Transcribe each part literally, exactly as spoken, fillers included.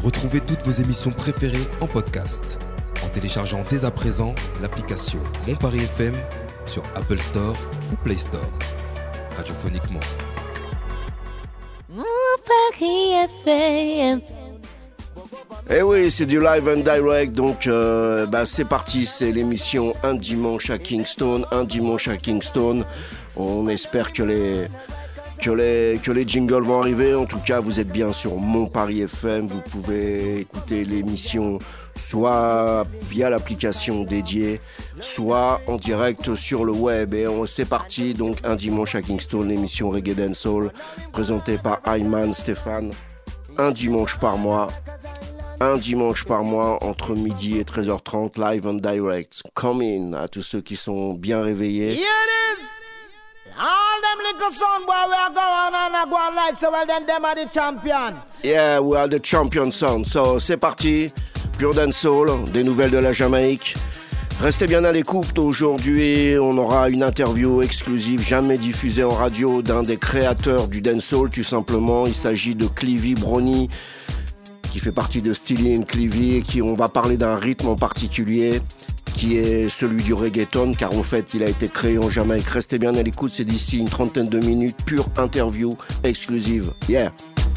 Retrouvez toutes vos émissions préférées en podcast en téléchargeant dès à présent l'application Mon Paris F M sur Apple Store ou Play Store. Radiophoniquement. Mon Paris F M. Eh oui, c'est du live and direct, donc euh, bah c'est parti, c'est l'émission Un dimanche à Kingston, un dimanche à Kingston. On espère que les que les que les jingles vont arriver. En tout cas, vous êtes bien sur Mon Paris F M. Vous pouvez écouter l'émission soit via l'application dédiée, soit en direct sur le web. Et on, c'est parti, donc Un dimanche à Kingston, l'émission Reggae Dancehall, présentée par Ayman Stéphane. Un dimanche par mois. Un dimanche par mois, entre midi et treize heures trente, live and direct. Come in à tous ceux qui sont bien réveillés. Yeah, it is. All them little son boy we are going on and going like so well then them are the champion. Yeah, we are the champion sound. So, c'est parti. Pure Dancehall, des nouvelles de la Jamaïque. Restez bien à l'écoute. Aujourd'hui, on aura une interview exclusive jamais diffusée en radio d'un des créateurs du dancehall, tout simplement. Il s'agit de Clivy Brony, qui fait partie de Steely and Clivy, et qui on va parler d'un rythme en particulier qui est celui du reggaeton, car en fait il a été créé en Jamaïque. Restez bien à l'écoute, c'est d'ici une trentaine de minutes, pure interview exclusive. Yeah.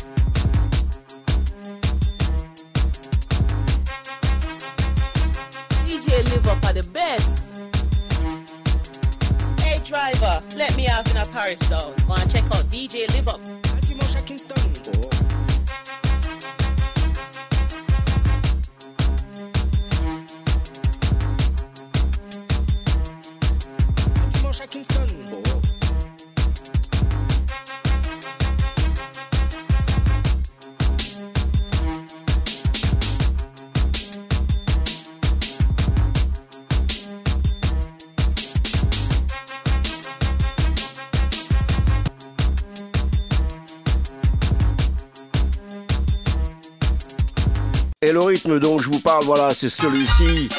D J Live Up are the best. Hey driver, let me out in a Paris town. Wanna check out D J Live Up. Anti-Mosha Kingston. Oh. Kingston. Oh. Et le rythme dont je vous parle, voilà, c'est celui-ci.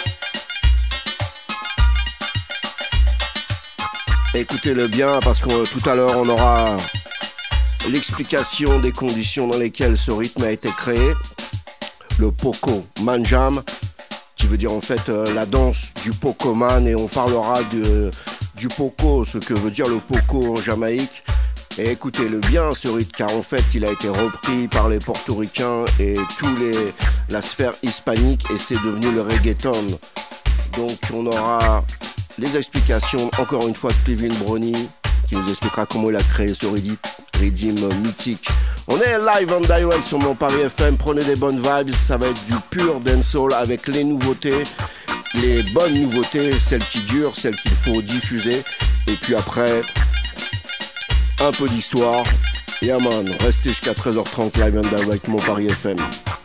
Écoutez-le bien parce que euh, tout à l'heure on aura l'explication des conditions dans lesquelles ce rythme a été créé. Le Poko Manjam, qui veut dire en fait euh, la danse du Poko Man, et on parlera de, du Poko, ce que veut dire le Poko en Jamaïque. Et écoutez-le bien ce rythme, car en fait il a été repris par les portoricains et tous les la sphère hispanique, et c'est devenu le reggaeton. Donc on aura les explications, encore une fois, de Clivy Brony, qui nous expliquera comment il a créé ce rythme mythique. On est live on direct sur Mon Paris F M, prenez des bonnes vibes, ça va être du pur dancehall avec les nouveautés, les bonnes nouveautés, celles qui durent, celles qu'il faut diffuser, et puis après, un peu d'histoire. Yeah man, restez jusqu'à treize heures trente, live on direct, Mon Paris F M.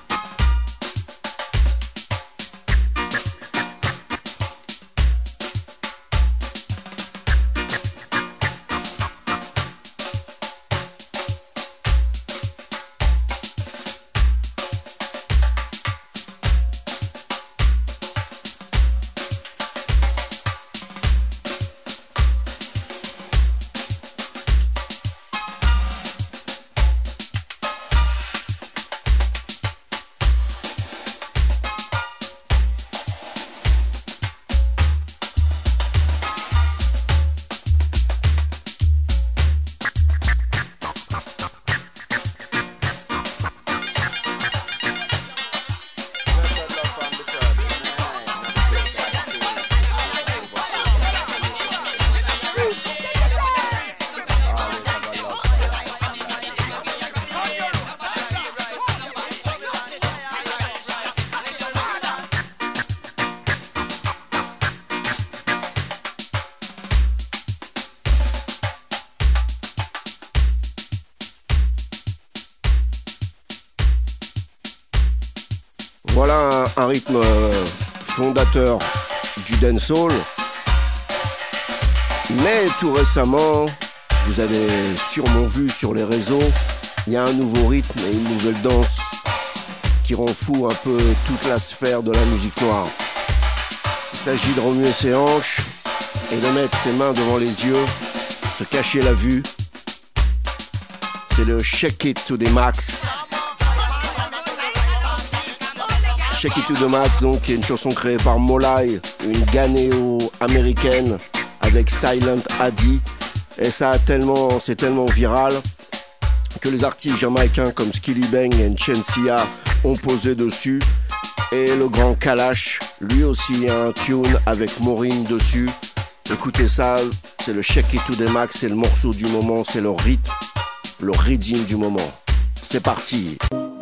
Voilà un, un rythme euh, fondateur du dancehall. Mais tout récemment, vous avez sûrement vu sur les réseaux, il y a un nouveau rythme et une nouvelle danse qui rend fou un peu toute la sphère de la musique noire. Il s'agit de remuer ses hanches et de mettre ses mains devant les yeux, se cacher la vue. C'est le shake it to the max. Shake It to the Max, donc, qui est une chanson créée par Molai, une ghanéo-américaine avec Silent Adi. Et ça a tellement, c'est tellement viral que les artistes jamaïcains comme Skilly Bang et Chensia ont posé dessus. Et le grand Kalash, lui aussi a un tune avec Maureen dessus. Écoutez ça, c'est le Shake It to the Max, c'est le morceau du moment, c'est le rythme, le rhythm du moment. C'est parti.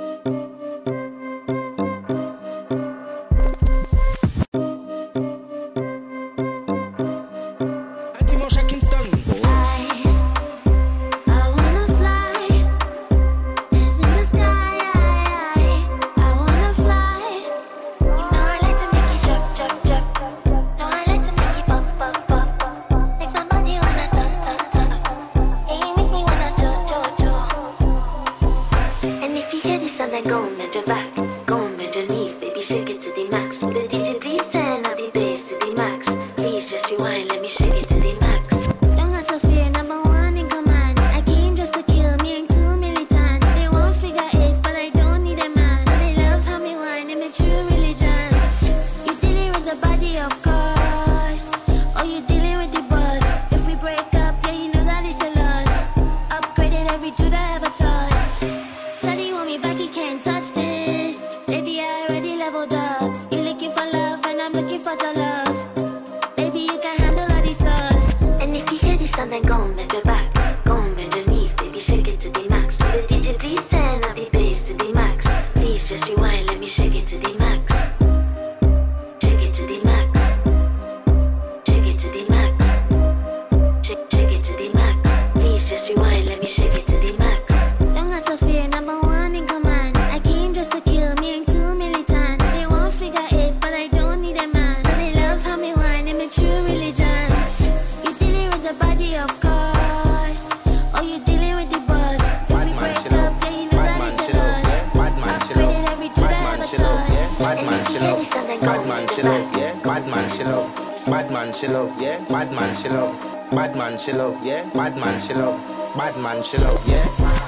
She love, yeah. Bad man, she love. Bad man, she love, yeah.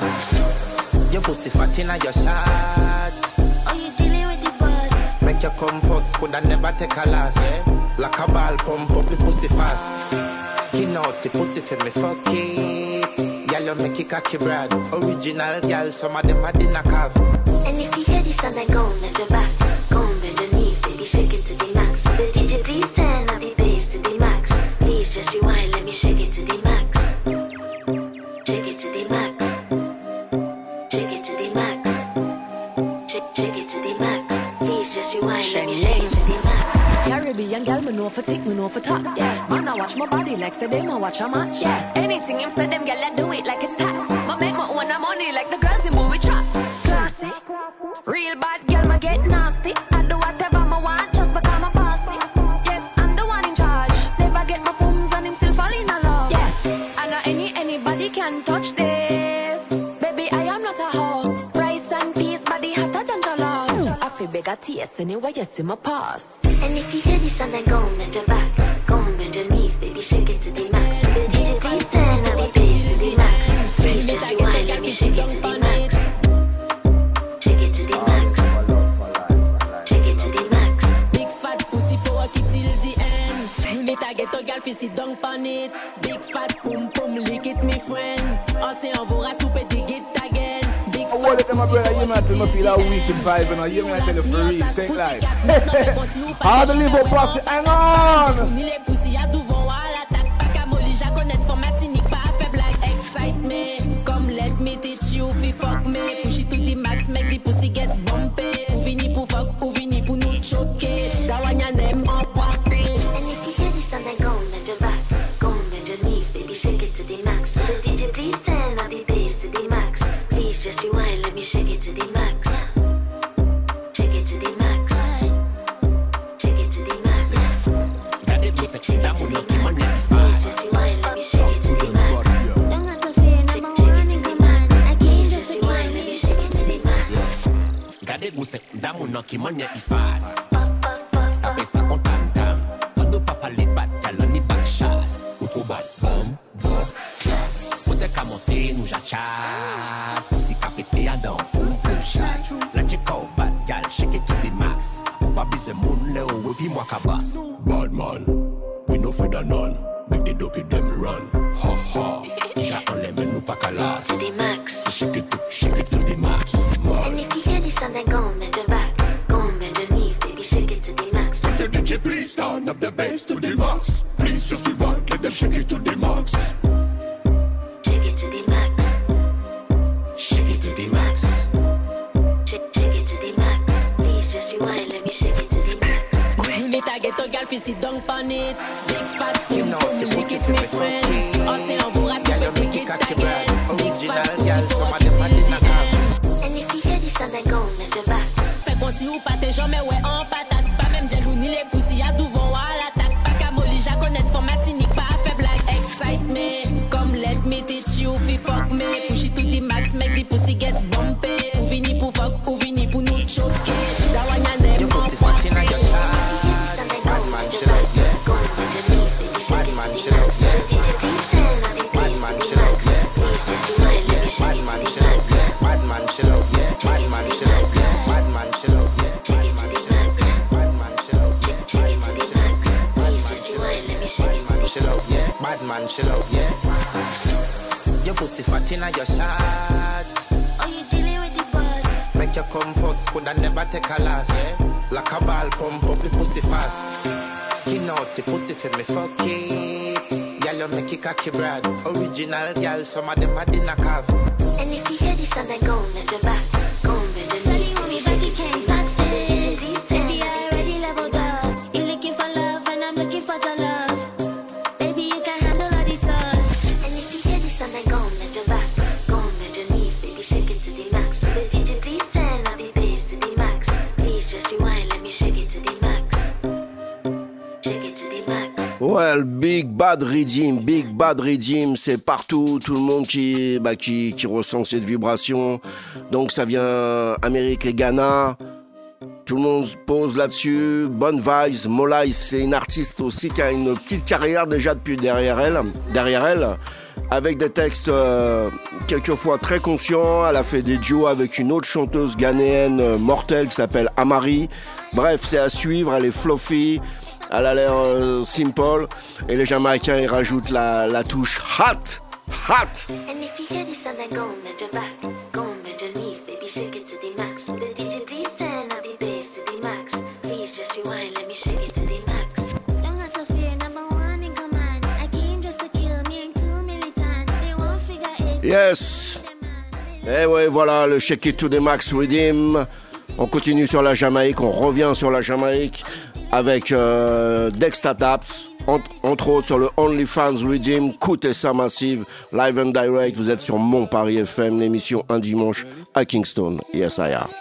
Your pussy fat inna your shot. Oh, you dealing with the boss? Make you come first, coulda never take a last, yeah. Like a ball, pump up the pussy fast. Skin out the pussy for me, fuck it. Girl, you make it cocky brad. Original girl, some of them are dinner calf. And if you hear this song, then go and bend your back. Go and bend your knees, baby, shake it to the max. The D J please turn up the bass to the max. Please just rewind, let me shake it to the max. Shake it to the max. Shake it to the max. Shake, shake it to the max. Please just rewind, let me shake it to the max. Caribbean girl, me know for tick, me know for top. Yeah, man, I watch my body like say them, I watch a match. Yeah, anything him say them, girl, I do it like it's tax. My make my own money like the girls in movie trap. Classy, real bad girl, me get nasty. I do whatever I want, just become a bossy. Yes, I'm the one in charge. Never get my pums and him still fall in love. Yes, I know any anybody can touch this. Baby, I am not a hoe. Rice and peas, body hotter than jollof. I feel big a taste anyway, you see my pass. And if you hear this song, then go and bend your back. Go and bend your knees, baby, shake it to the max. The D J please turn up the bass to the max. Please just rewind, let me shake it to the max. Shake it to the max. Shake it to the max. Big fat pussy for work it till the end. You need to get a girl fi sit down pon it. Big fat pum pum lick it, me friend. Or say on va souper dig it again. Big fat Well, look my brother, you might feel feel a weekend vibe, and you might tell you for real, think like. How the live up boss, hang on! Ni les pussy à devant à l'attaque. Pas qu'à molly, j'ai connaître for matinique, pas faible like excite me. Come let me teach you fi fuck me. Push it to the max, make the pussy get bumpy. Ou vini pour fuck, ou vini pour nous choquer. Da one ya name en party. And if you hear this song, then go and bend your back. Go and bend your knees, baby, shake it to the max. The D J please turn up the bass to the max. Please just rewind, let me shake it to the max. Shake it to the max. Shake it to the max. Shake it to the max. Please just rewind, let me shake it to the max. Don't have to fear, number one in command. I can't just rewind, let me shake it to the max. Gade guse damu no kimonya ifad. Kapesa kontam tam. Ondo papa le bat kaloni back shot. Outro bad bom bom. Ote kamote nou jachat. Pussy kapete a down pum pum shot. Let you go bad gal shake it to the max. girl fi sit down pon it. Big fat skin, come lick it, me friend. Or say on vous rassure, but lick it again. Big fat pussy, fuck it till the end. And if you hear this song, then go on the back. Fait qu'on si ou pas tes jambes, mais ouais en patate. Pas même jelou ni les poussis, y'a tout vent à l'attaque. Pas qu'à molly, j'ai connaître formatinique, pas à faible like excite me. Come let me teach you, fi fuck me. Push it to the max, make the pussy get bumpy. Ou vini pour fuck, ou vini pour nous choquer. That one ya name on fuck. Bad man, chill out, yeah. Bad man, chill out, yeah. Bad man, chill out, yeah. Bad man, chill out, yeah. Bad man, chill out, yeah. Bad man, chill out, yeah. Bad man, chill out, yeah. Bad man, chill out, yeah. Bad man, chill out, yeah. Bad man, chill out, yeah. Your pussy fat inna your shot. Oh, you dealing with the boss? Make you come first, coulda never take a loss. Like a ball pump up the pussy fast. Skin out the pussy for me fuck it. Girl, you make it cocky brad. Original girl, some of them are dinner calf. And if you hear this song, then go on the back. Go on the Steady with me back, you can't touch this. Baby, I already leveled up. You looking for love and I'm looking for your love. Baby, you can handle all the sauce. And if you hear this song, then go on the back. Go on your knees, baby, shake it to the max. Will the D J please turn up the bass to the max? Please just rewind, let me shake it to the max. Shake it to the max. Ouais, le Big Bad Rhythm, Big Bad Rhythm, c'est partout, tout le monde qui, bah, qui, qui ressent cette vibration. Donc ça vient Amérique et Ghana. Tout le monde pose là-dessus. Bonne vibes. Molai, c'est une artiste aussi qui a une petite carrière déjà depuis derrière elle, derrière elle, avec des textes euh, quelquefois très conscients. Elle a fait des duos avec une autre chanteuse ghanéenne euh, mortelle qui s'appelle Amari. Bref, c'est à suivre. Elle est fluffy. Elle a l'air euh, simple. Et les Jamaïcains, ils rajoutent la, la touche hot. Hot. And if you hear this song, then go on your back. Go on your knees, baby, shake it to the max. Will the D J please turn up the bass to the max? Please just rewind, let me shake it to the max. Don't got to fear, number one in command. I came just to kill me, ain't too militant. They won't figure it. Yes. Et ouais, voilà, le Shake It to the Max Rhythm. On continue sur la Jamaïque, on revient sur la Jamaïque avec euh, Dexta Taps, entre, entre autres sur le OnlyFans Rhythm, Coûte et ça massive, live and direct. Vous êtes sur Mon Paris F M, l'émission un dimanche à Kingston. Yes, I am.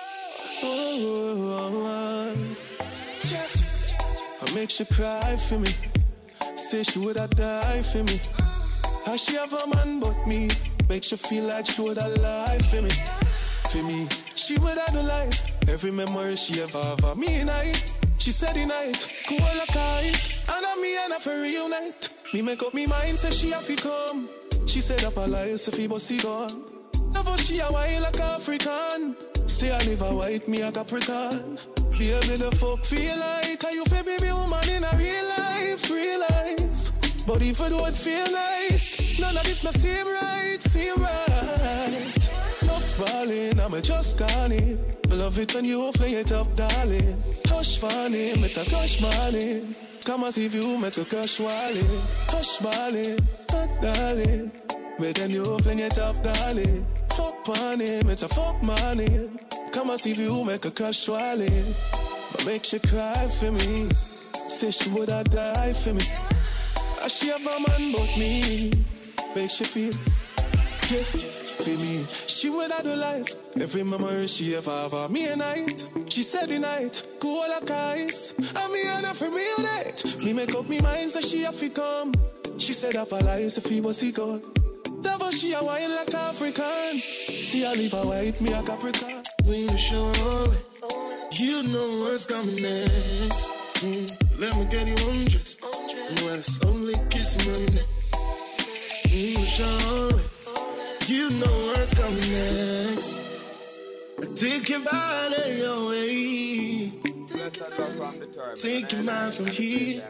I make she cry for me. Say she woulda die for me. How she have a man but me? Makes you feel like she woulda lie for me. For me, she woulda do life. Every memory she ever have of me and I. She said the night, cool like ice. And I me and her for reunite. Me make up me mind, say she have to come. She said up her life, so fi bossy gone. Never she a white like African. Say I live a white, me a Capricorn. Baby, the fuck feel like how you feel baby woman in a real life, real life. But if I don't feel nice, none of this may seem right, seem right. Enough balling, I'm just gone in. I love it when you play it up, darling. Hush funny, it's a gush money. Come and see if you make a gush wallet. Hush balling, oh, darling. But then you play it up, darling. Fuck money, it's a fuck money. Come and see if you make a gush wallet. But make she cry for me. Say she woulda die for me. I she have a man but me. Make she feel, yeah, for me. She woulda do life. Every memory she ever have of me and night. She said the night, cool like ice. And me and her for real night. Me make up me mind so she have to come. She said up her lies if he was he gone. Never she a wine like African. See I leave a white, me a Capricorn. When you show it, you know what's coming next. Mm, let me get you undressed. When it's only kissing on your neck. Mm, show it, you know what's coming next. I take your body away. Take your mind from here.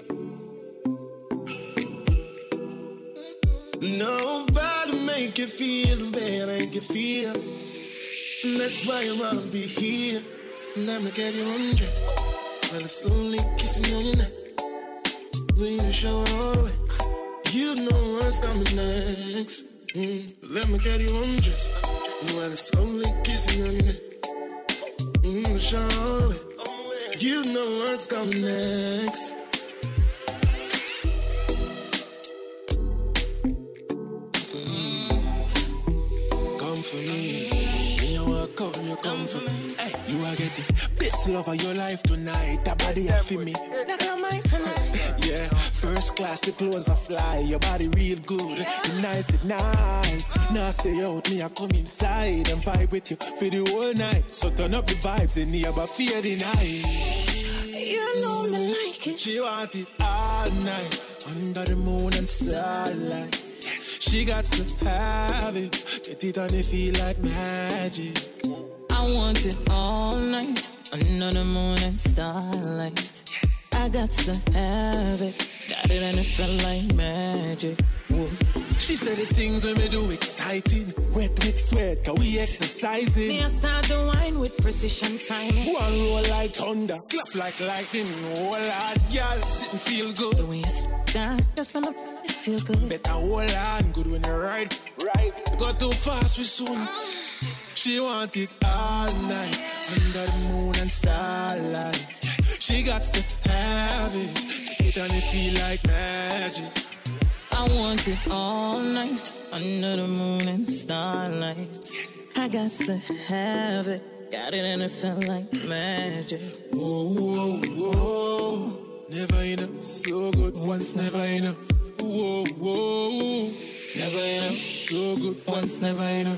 Nobody make you feel the way I make you feel. And that's why I wanna be here. And I'ma get you undressed while I'm slowly kissing on your neck. When you show all the way, you know what's coming next. Mm, let me get you undressed while I'm slowly kissing on your neck. Mm, show all the way, you know what's coming next. come, you come for me. Hey, you are getting best love of your life tonight. That body I feel me. Look at mine tonight. Yeah, first class, the clothes are fly. Your body real good, you nice, it nice. Now stay out, me I come inside and vibe with you for the whole night. So turn up the vibes in here, but fear the night. You know me like it. She want it all night, under the moon and starlight. She got to have it, get it on it feel like magic. I want it all night, under the moon and starlight. I got to have it, got it and it felt like magic. Whoa. She said the things when me do exciting, wet with sweat, cause we exercising. Me I start the wine with precision timing. One roll like thunder, clap like lightning. Whole hard girl, sit and feel good. The way you start, just when I feel good. Better hold on, good when you ride, ride. Go too fast, we soon. She want it all night, under the moon and starlight. She got to have it, it and it feel like magic. I want it all night, under the moon and starlight. I got to have it, got it and it felt like magic. Whoa, whoa, whoa. Never enough, so good, once never enough. Whoa, whoa. Never enough, so good, once never enough.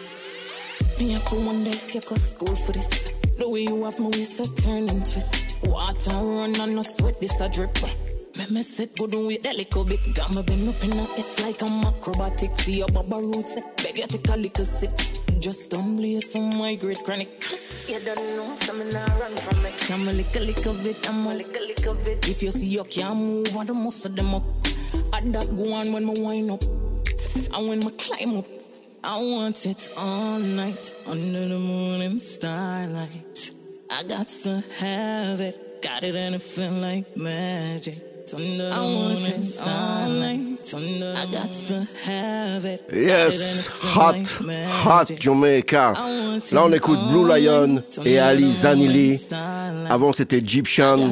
Me have to wonder if you go school for this. The way you have my waist a turn and twist. Water run and no sweat, this a drip. Make me sit good with that little bit. Got me been up in a it's like I'm acrobatic. See your baba roots, beg you take a little sip. Just don't blaze some my great chronic. You don't know, some now run from me. I'm a little, little bit, I'm a little, little bit. If you see you can't move, I don't most of them up. I that go on when me wind up. And when me climb up. I want it all night, under the moon and starlight. I got to have it, got it and it feel like magic. Under the I want moon it and starlight, under I got to have it. Yes, hot, hot Jamaica. Là on écoute Blue Lion et Ali Zanili. Avant c'était Egyptian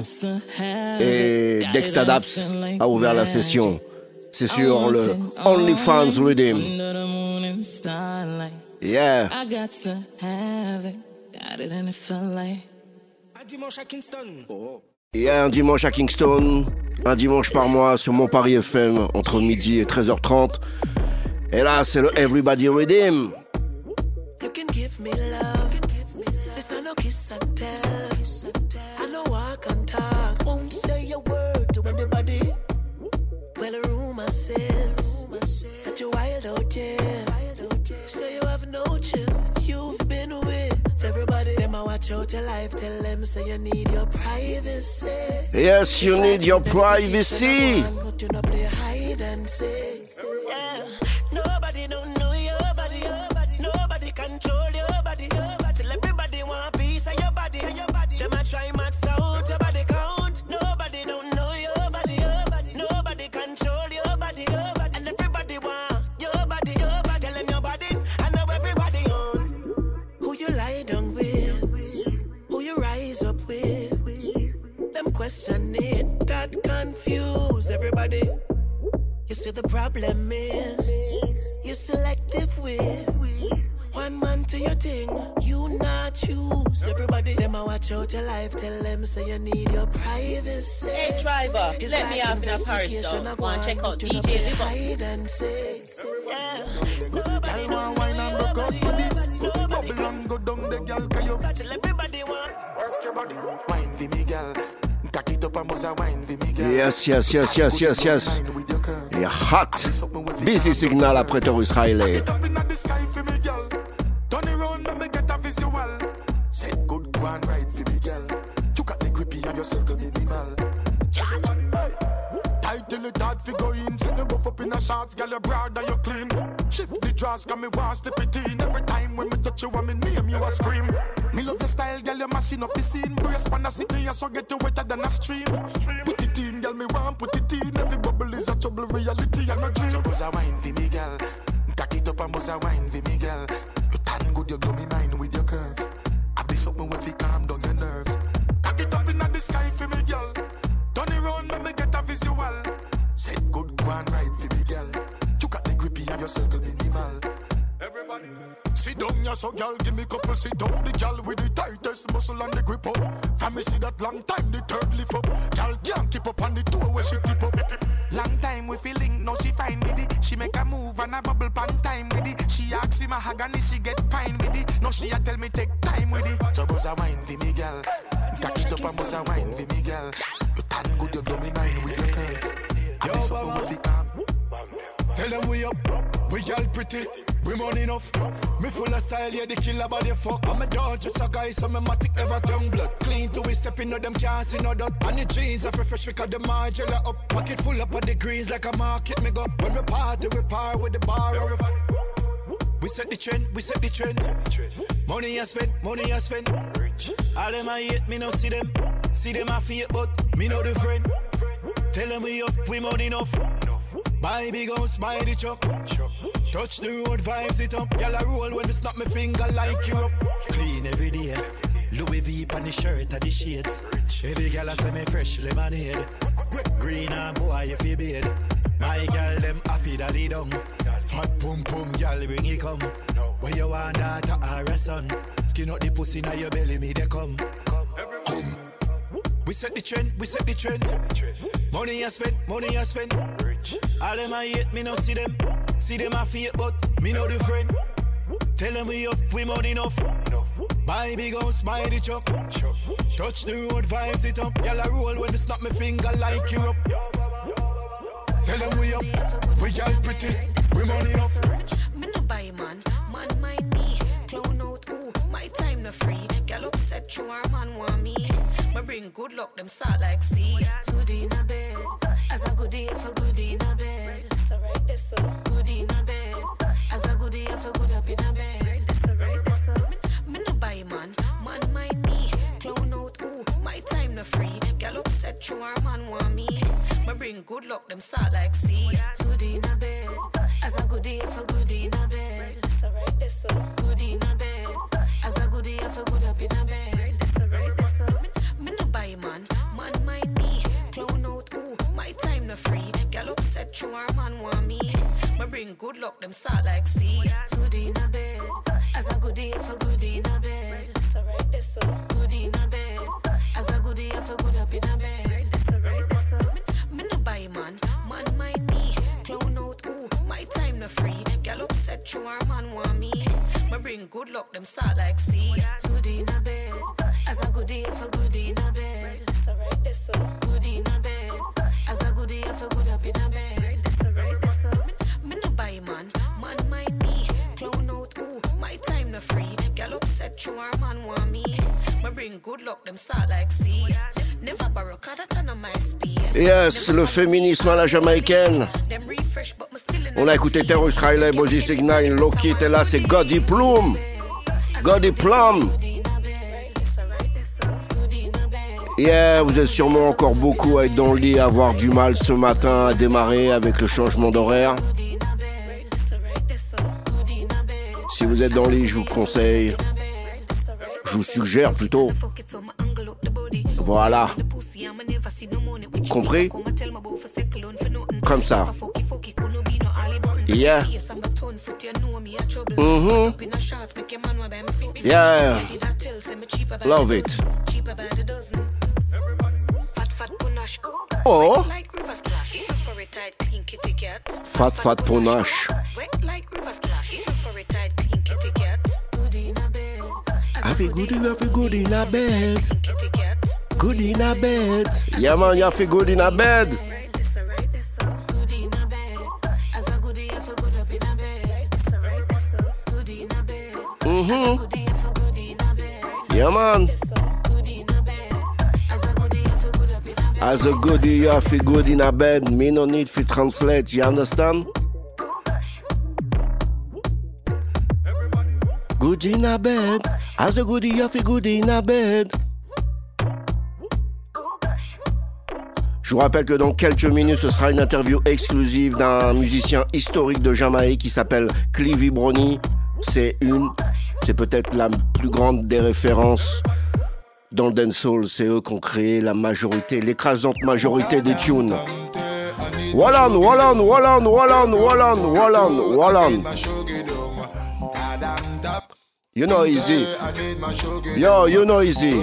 et Dexta Daps a ouvert la session. C'est sur le OnlyFans Rhythm. Yeah. I got to have it, got it and it felt like. Un dimanche à Kingston. Il y a un dimanche à Kingston, un dimanche par mois sur Mon Paris F M entre midi et treize heures trente. Et là, c'est le Everybody Rhythm. You can give me love. This I no kiss and tell. I know walk and talk. Won't say a word to anybody. Well, a rumor says that you're wild out there. Say you have no chill. You've been with everybody. Them I watch out your life. Tell them say you need your privacy. Yes, you need your privacy. But you not play hide and seek. Yeah, nobody don't know your body. Nobody control your body. Till everybody want a piece of your body. Them I try max out your body count. Nobody don't know your body. Nobody control your body. And everybody want your body. Tell them your body. I know everybody on. Who you lie down with? Who you rise up with? Them question it, that confuse everybody. You see the problem is you selective with one man to your thing, you not choose everybody. Them I watch out your life, tell them say you need your privacy. Hey driver, it's let like me off in a Paris though. Go and check out D J Liver. Hide and seek. Yeah, Nobody want wine and broke out for this. Bubble and go down the girl, can you tell everybody want work your body? Wine for me, girl. Tack it up and buzz a wine for me, girl. Yes, yes, yes, yes, yes, yes. Et hot. Busy signal après Taurus Riley. Turn around and me get a visual. Said good go and ride for me, girl. You got the grippy and your circle minimal. Tight till it hard fi go in. Sit them buff up in a shorts, girl, you broad and you clean. Shift the draws, cause me want step it in. Every time when me touch you and me name, you a scream. Me love your style, girl, you mashing up the scene. Brace pan a Sydney, so get you wetter than a stream. Put it in, girl, me want put it in. Every bubble is a trouble, reality and a dream. So buzz a wine for me, girl. Cock it up and buzz a wine for me, girl. You tan good, you blow me mind with your curves. Have this something where fi calm down your nerves. Cock it up in the sky for me, girl. Turn around, let me get a visual. Said good, go and ride for me, girl. You got the grippy and your circle minimal. Everybody, sit down, you a so girl, give me couple sit up. The girl with the tightest muscle and the grip up. From me see that long time, the third lift up. Girl can't keep up on the toe where she tip up. Long time we feeling, now she fine with it. She make a move and a bubble pan time with it. She asks for my agony, she get pine with it. Now she a tell me take time with it. So buzz a wine for me, girl. Catch it up and buzz a wine for me, girl. You tan good, you do me nine with your curves. And this something with the calm. Tell them we up, we all pretty, we money enough. Me full of style, yeah, the killer body fuck. I'm a dog, just a guy, so me matic ever young blood. Clean to we step in, no them can't see no dot. And the jeans are fresh because the margin up. Pocket full up of the greens like a market me go. When we party, we par with the bar. We set the trend, we set the trend. Money I spend, money I spend. All them I hate, me no see them. See them I feel, but me know the friend. Tell them we up, we money enough. Buy big house, buy the truck. Touch the road, vibes it up. Y'all a roll when they snap my finger like you up. Clean every day. Louis V on the shirt and the shades. Every girl a say me fresh lemonade. Green and boy if you beard. My girl them happy that they done. Fat pum pum girl bring it come. Where you want daughter or a son? Skin out the pussy now your belly me they come. Come. We set the trend, we set the trend. Money I spend, money I spend. All them I hate, me no see them. See them I feel, but me know the friend. Tell them we up, we money enough. Buy big house, buy the truck. Touch the road, vibes it up. Y'all a roll when they snap my finger like you up. Tell them we up, we all pretty, we money enough. Me no buy man, man mind me. Clown out, ooh, my time no free. Girl upset, true our man want me. Me bring good luck, them start like sea. Good in a bed, as a goodie for good in a bed. That's alright, that's so. Good in a bed, as a goodie for good up in a bed. That's alright, that's so. Me no buy man, man mind me. Clown out, ooh, my time no free. Girl upset, true our man want me. Me bring good luck, them start like sea. Good in a bed, as a goodie for good in a bed. That's alright, that's so. Good in a bed, as a goodie for good up in a bed. That's alright, that's so. Me no buy man, man mind me. Clown out, ooh, my time no free. Girl upset, true our man want me. Me bring good luck, them start like sea. Good in a bed, as a goodie for good in a bed. That's alright, that's so. Good in a bed, as a goodie for good up in a bed. That's alright, that's so. Me no buy man, man mind me. Clown out, ooh, my time no free. Girl upset, true our man want me. Me bring good luck, them start like sea. Good in a bed, as a goodie for good in a bed. That's alright, that's so. Good in a bed, as a goodie for good up in a bed. That's alright, that's so. Me no buy man, man mind me. Clown out, ooh, my time no free. Girl upset, true our man want me. Me bring good luck, them start like sea. Never borrow, cause that's on my speed. Yes, le féminisme à la jamaïcaine. On a écouté Terrorist Riley, Bozzy Signal, Loki était là, c'est Goldie Plum. Goldie Plum. Yeah, vous êtes sûrement encore beaucoup à être dans le lit, à avoir du mal ce matin à démarrer avec le changement d'horaire. Si vous êtes dans le lit, je vous conseille, je vous suggère plutôt. Voilà. Compris? Comme ça. Yeah. Mm-hmm. Yeah. Love it. Oh. Fat fat ponache. Have a goodie, have a good in a bed. Good in a bed. Yeah man, you feel good in a bed. Mm-hmm. Yeah man. As a goodie, you feel good in a bed. Me no need to translate, you understand? Good in a bed. As a goodie, you feel good in a bed. Je vous rappelle que dans quelques minutes, ce sera une interview exclusive d'un musicien historique de Jamaïque qui s'appelle Clivy Brownie. C'est une, c'est peut-être la plus grande des références dans le dancehall. C'est eux qui ont créé la majorité, l'écrasante majorité des tunes. Wallan, Wallan, Wallan, Wallan, Wallan, Wallan, Wallan. You know easy. Yo, you know easy.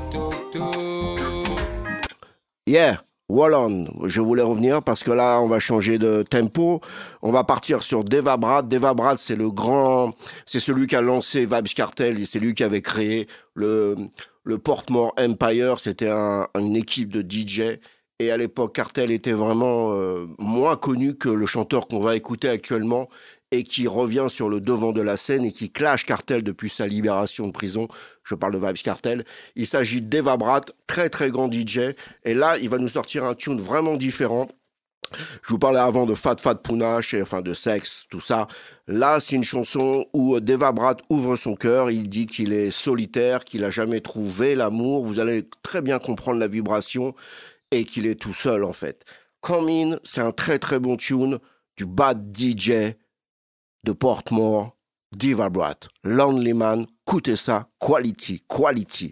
Yeah, Walland. Je voulais revenir parce que là, on va changer de tempo. On va partir sur Deva Brat. Deva Brat, c'est le grand... C'est celui qui a lancé Vybz Kartel. C'est lui qui avait créé le, le Portmore Empire. C'était un, une équipe de D J. Et à l'époque, Kartel était vraiment euh, moins connu que le chanteur qu'on va écouter actuellement et qui revient sur le devant de la scène et qui clash Kartel depuis sa libération de prison. Je parle de Vybz Kartel. Il s'agit de Deva Brat, très très grand D J. Et là, il va nous sortir un tune vraiment différent. Je vous parlais avant de Fat Fat Poonash, et, enfin de sexe, tout ça. Là, c'est une chanson où Deva Brat ouvre son cœur. Il dit qu'il est solitaire, qu'il n'a jamais trouvé l'amour. Vous allez très bien comprendre la vibration et qu'il est tout seul en fait. Come In, c'est un très très bon tune du bad D J de Portmore, Deva Brat, Lonely Man, écoutez ça, quality, quality.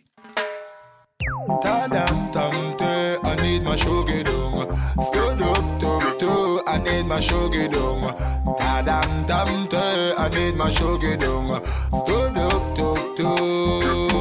Tadam tam te, I need my sugar dong. Stood up to to, I need my sugar dong. Tadam tam te, I need my sugar dong. Stood up to to.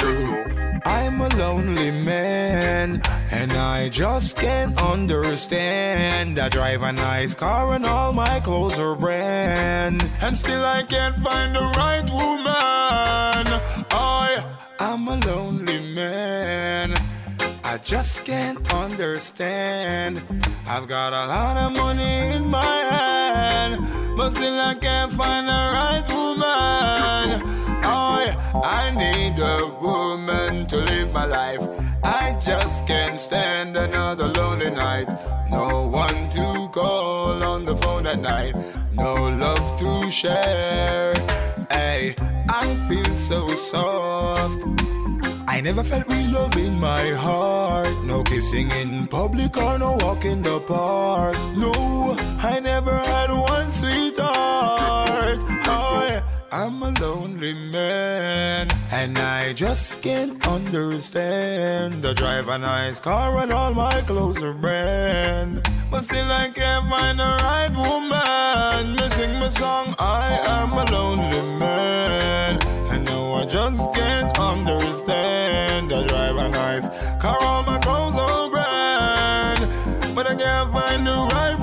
I'm a lonely man, and I just can't understand. I drive a nice car and all my clothes are brand, and still I can't find the right woman. I, I'm a lonely man. I just can't understand. I've got a lot of money in my hand, but still I can't find the right woman. I, I need a woman to live my life. I just can't stand another lonely night. No one to call on the phone at night. No love to share. Hey, I feel so soft. I never felt real love in my heart. No kissing in public or no walk in the park. No, I never had one sweetheart. Oh, I'm a lonely man, and I just can't understand. I drive a nice car and all my clothes are brand, but still I can't find the right woman. Me sing my song, I am a lonely man, and no, I just can't understand. I drive a nice car, all my clothes are brand, but I can't find the right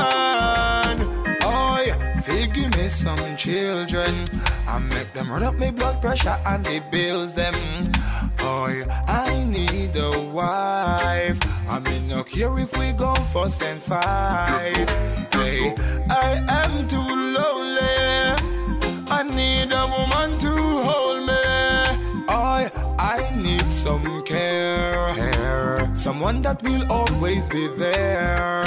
woman. Oh yeah, give me some children, I make them run up my blood pressure and the bills them. Oh yeah, I need a wife. I mean, no care if we go first and fight. Hey, I am too lonely. I need a woman to hold me. I, I need some care, someone that will always be there.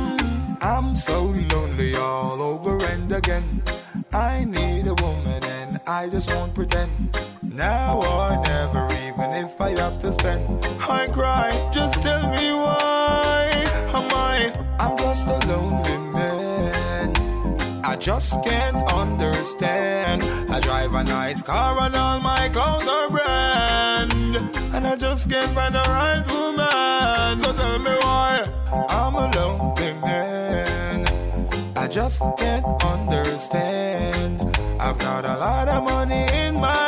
I'm so lonely all over and again. I need a woman and I just won't pretend. Now or never, even if I have to spend. I cry, just tell me why am I? I'm just a lonely man. I just can't understand. I drive a nice car and all my clothes are brand, and I just can't find the right woman. So tell me why I'm a lonely man. I just can't understand. I've got a lot of money in my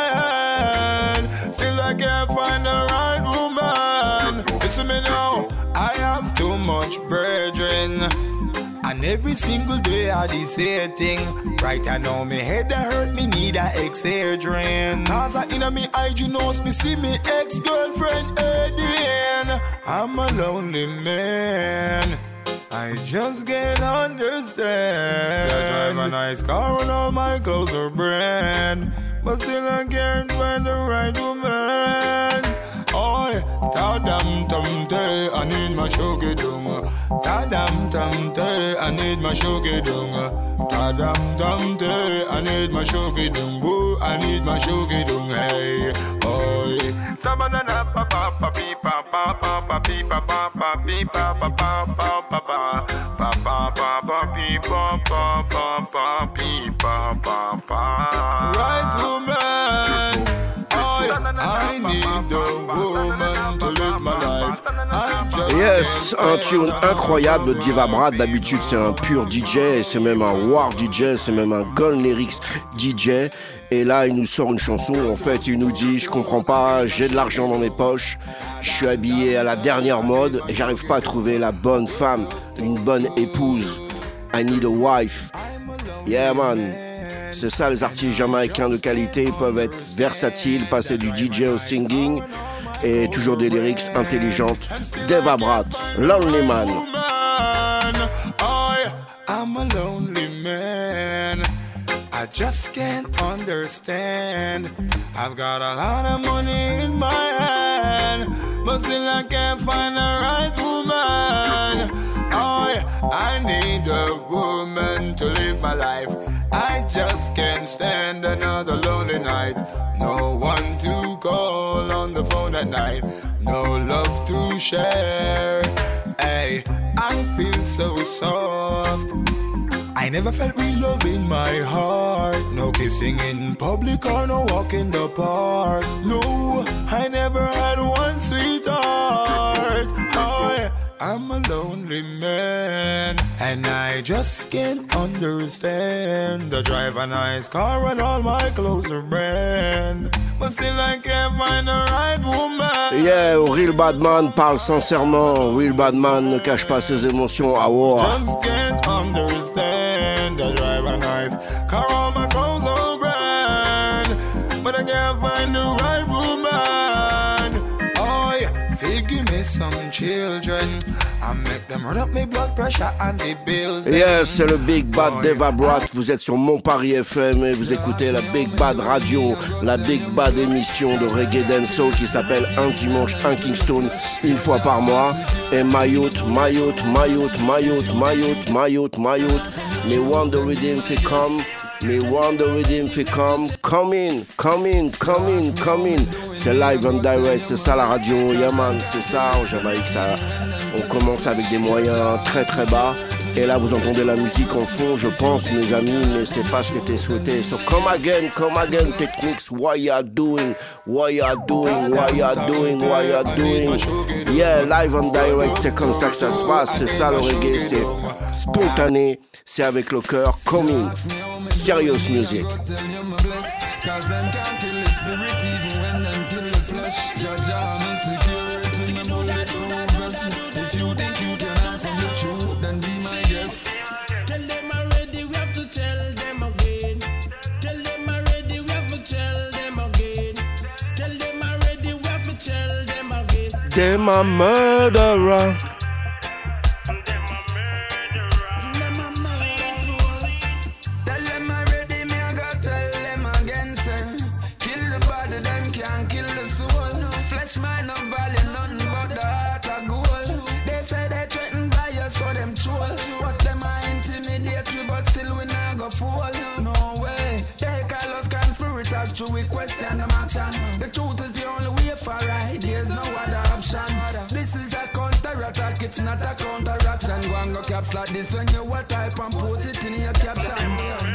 hand, still I can't find the right woman. Listen me now, I have too much brethren, and every single day I do same thing. Right I know me head that hurt, me need a Excedrin. Cause I inna me eye, you know me see me ex-girlfriend Adrian. I'm a lonely man, I just can't understand. I drive a nice car and all my clothes are brand, but still I can't find the right woman. Oh, ta-dam tam te, I need my sugar dung. Ta-dam tam te, I need my sugar dung. Ta-dam tam te, I need my sugar dung. Boo, I need my sugar dung. Hey, oh. Sabana na pa pa pa pi pa pa pa pa pi pa pa pa pi pa pa pa pa pa pa pa pa pa pa pi pa pa pa pa pi pa pa pa. Right woman, I need a woman to live my life. I just Yes, un tune incroyable de Diva Brad. D'habitude, c'est un pur D J, c'est même un war D J, c'est même un Golden Lyrics D J. Et là, il nous sort une chanson. En fait, il nous dit, je comprends pas, j'ai de l'argent dans mes poches, je suis habillé à la dernière mode et j'arrive pas à trouver la bonne femme, une bonne épouse. I need a wife. Yeah, man. C'est ça, les artistes jamaïcains de qualité, ils peuvent être versatiles, passer du D J au singing et toujours des lyrics intelligentes. Deva Brat, Lonely Man. Oh, I'm a lonely man. I just can't understand. I've got a lot of money in my hand, but still I can't find the right woman. Oh, I need a woman to live my life. I just can't stand another lonely night. No one to call on the phone at night. No love to share. Hey, I feel so soft. I never felt real love in my heart. No kissing in public or no walk in the park. No, I never had one sweetheart. Oh, yeah. I'm a lonely man, and I just can't understand. I drive a nice car and all my clothes are brand, but still I can't find the right woman. Yeah, Real Badman parle sincèrement. Real Badman ne cache pas ses émotions à war. Just can't understand. I drive a nice car, all my clothes are brand, but I can't find the right woman. Oh yeah, figure me some children. I make them run up my blood pressure and the bills. Yes, c'est le Big Bad Deva Brat. Vous êtes sur Mon Paris F M et vous écoutez la Big Bad Radio, la Big Bad émission de reggae dancehall qui s'appelle Un Dimanche, Un Kingston, une fois par mois. Et Mayotte, Mayotte, Mayotte, Mayotte, Mayotte, Mayotte, Mayotte. Me wonder redeem fi come. Me wonder redeem fi come. Come in, come in, come in, come in. C'est live and direct, c'est ça la radio. Yeah man, c'est ça en Jamaïque ça. On commence avec des moyens très très bas. Et là vous entendez la musique en fond, je pense mes amis, mais c'est pas ce qui était souhaité. So come again, come again techniques, what you are doing, what you are doing, what you are doing, what you are doing. Yeah, live and direct, c'est comme ça que ça se passe, c'est ça le reggae, c'est spontané, c'est avec le cœur, come in, serious music. If you think you can answer the truth, then be my guest. Tell them already, we have to tell them again. Tell them already, we have to tell them again. Tell them already, we have to tell them again. Them a murderer. Tell them already, me I gotta tell them again, sir. Kill the body, them can't kill the soul. Flesh, mind, no value, none but the heart of gold. So them troll, watch them I intimidate you, but still we not go fall. No, no way. They call us conspirators, true we question them action. The truth is the only way for right. There's no other option. This is a counter-attack, it's not a counteraction. Go and go caps like this when you what type and post it in your caption.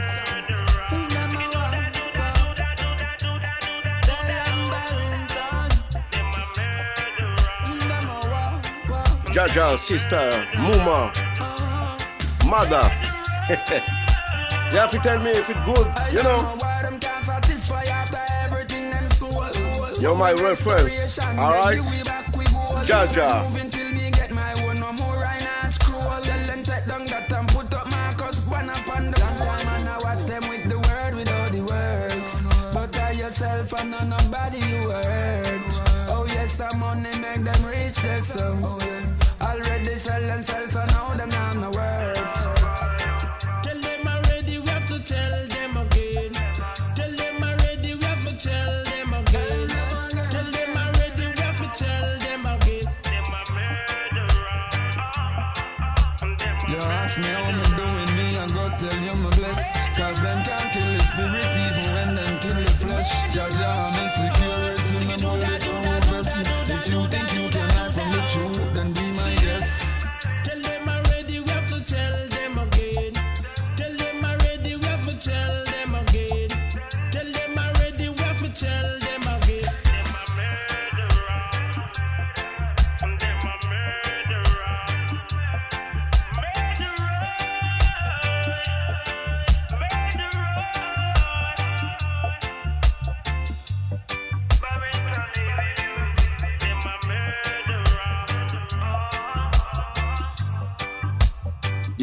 Jaja, sister, Muma, mother. You have to tell me if it's good, you know. You're my reference, alright? Jaja. Yourself and not nobody you hurt. Oh yes, some money make them reach their sum. Oh, yes. Already sell themselves, so now them not no words. Tell them already, we have to tell them again. Tell them already, we have to tell them again. Tell them already, we have to tell them again. You ask me how me doing, me I go tell you my bless. Cause them can't kill the spirit even when them kill the flesh. Jaja, I'm insecurity, me know you don't verse you. If you think you can hide from the truth, then be my guest. Tell them already, we have to tell them again. Tell them already, we have to tell them again. Tell them already, we have to tell them again. Them a murderer. Them a murderer.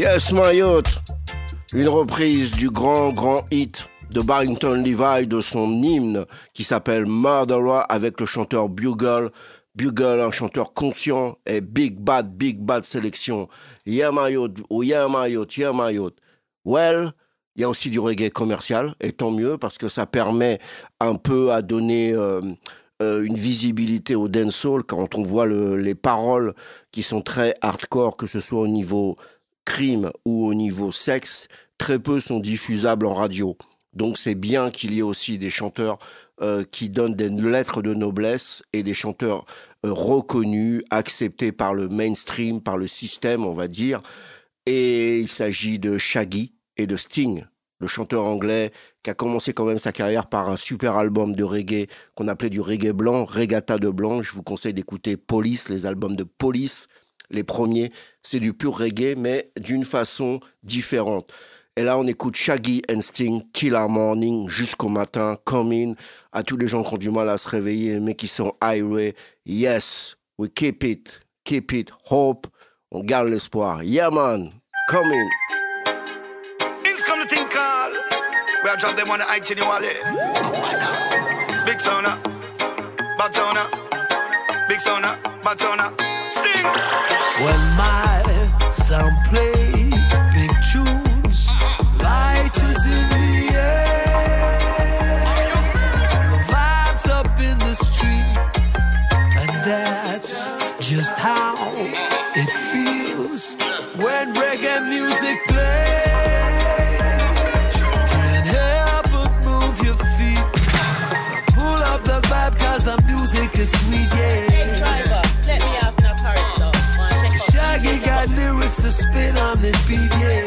Yes, my youth. Une reprise du grand, grand hit de Barrington Levy de son hymne qui s'appelle Murderer avec le chanteur Bugle. Bugle, un chanteur conscient et Big Bad, Big Bad sélection. Yeah, my youth. Oh, yeah, my youth. Yeah, my youth. Well, il y a aussi du reggae commercial, et tant mieux, parce que ça permet un peu à donner euh, euh, une visibilité au dancehall quand on voit le, les paroles qui sont très hardcore, que ce soit au niveau crime ou au niveau sexe, très peu sont diffusables en radio. Donc c'est bien qu'il y ait aussi des chanteurs euh, qui donnent des lettres de noblesse et des chanteurs euh, reconnus, acceptés par le mainstream, par le système, on va dire. Et il s'agit de Shaggy et de Sting, le chanteur anglais qui a commencé quand même sa carrière par un super album de reggae qu'on appelait du reggae blanc, Regatta de blanc. Je vous conseille d'écouter Police, les albums de Police. Les premiers, c'est du pur reggae, mais d'une façon différente. Et là, on écoute Shaggy and Sting, Till Our Morning, jusqu'au matin, Come In, à tous les gens qui ont du mal à se réveiller, mais qui sont irate. Yes, we keep it, keep it, hope, on garde l'espoir. Yeah, man, come in. It's come to think all, we are drop them on the iTunes wallet. Big Sona, Bad Sona, Big Sona, Bad Sona, Sting. When my sound play big tunes, light is in the air, the vibes up in the street, and that's just how it feels when reggae music plays. Can't help but move your feet, pull up the vibe cause the music is sweet, yeah. Hey driver, let me out in a Paris though. Shaggy got lyrics to spin on this beat, yeah.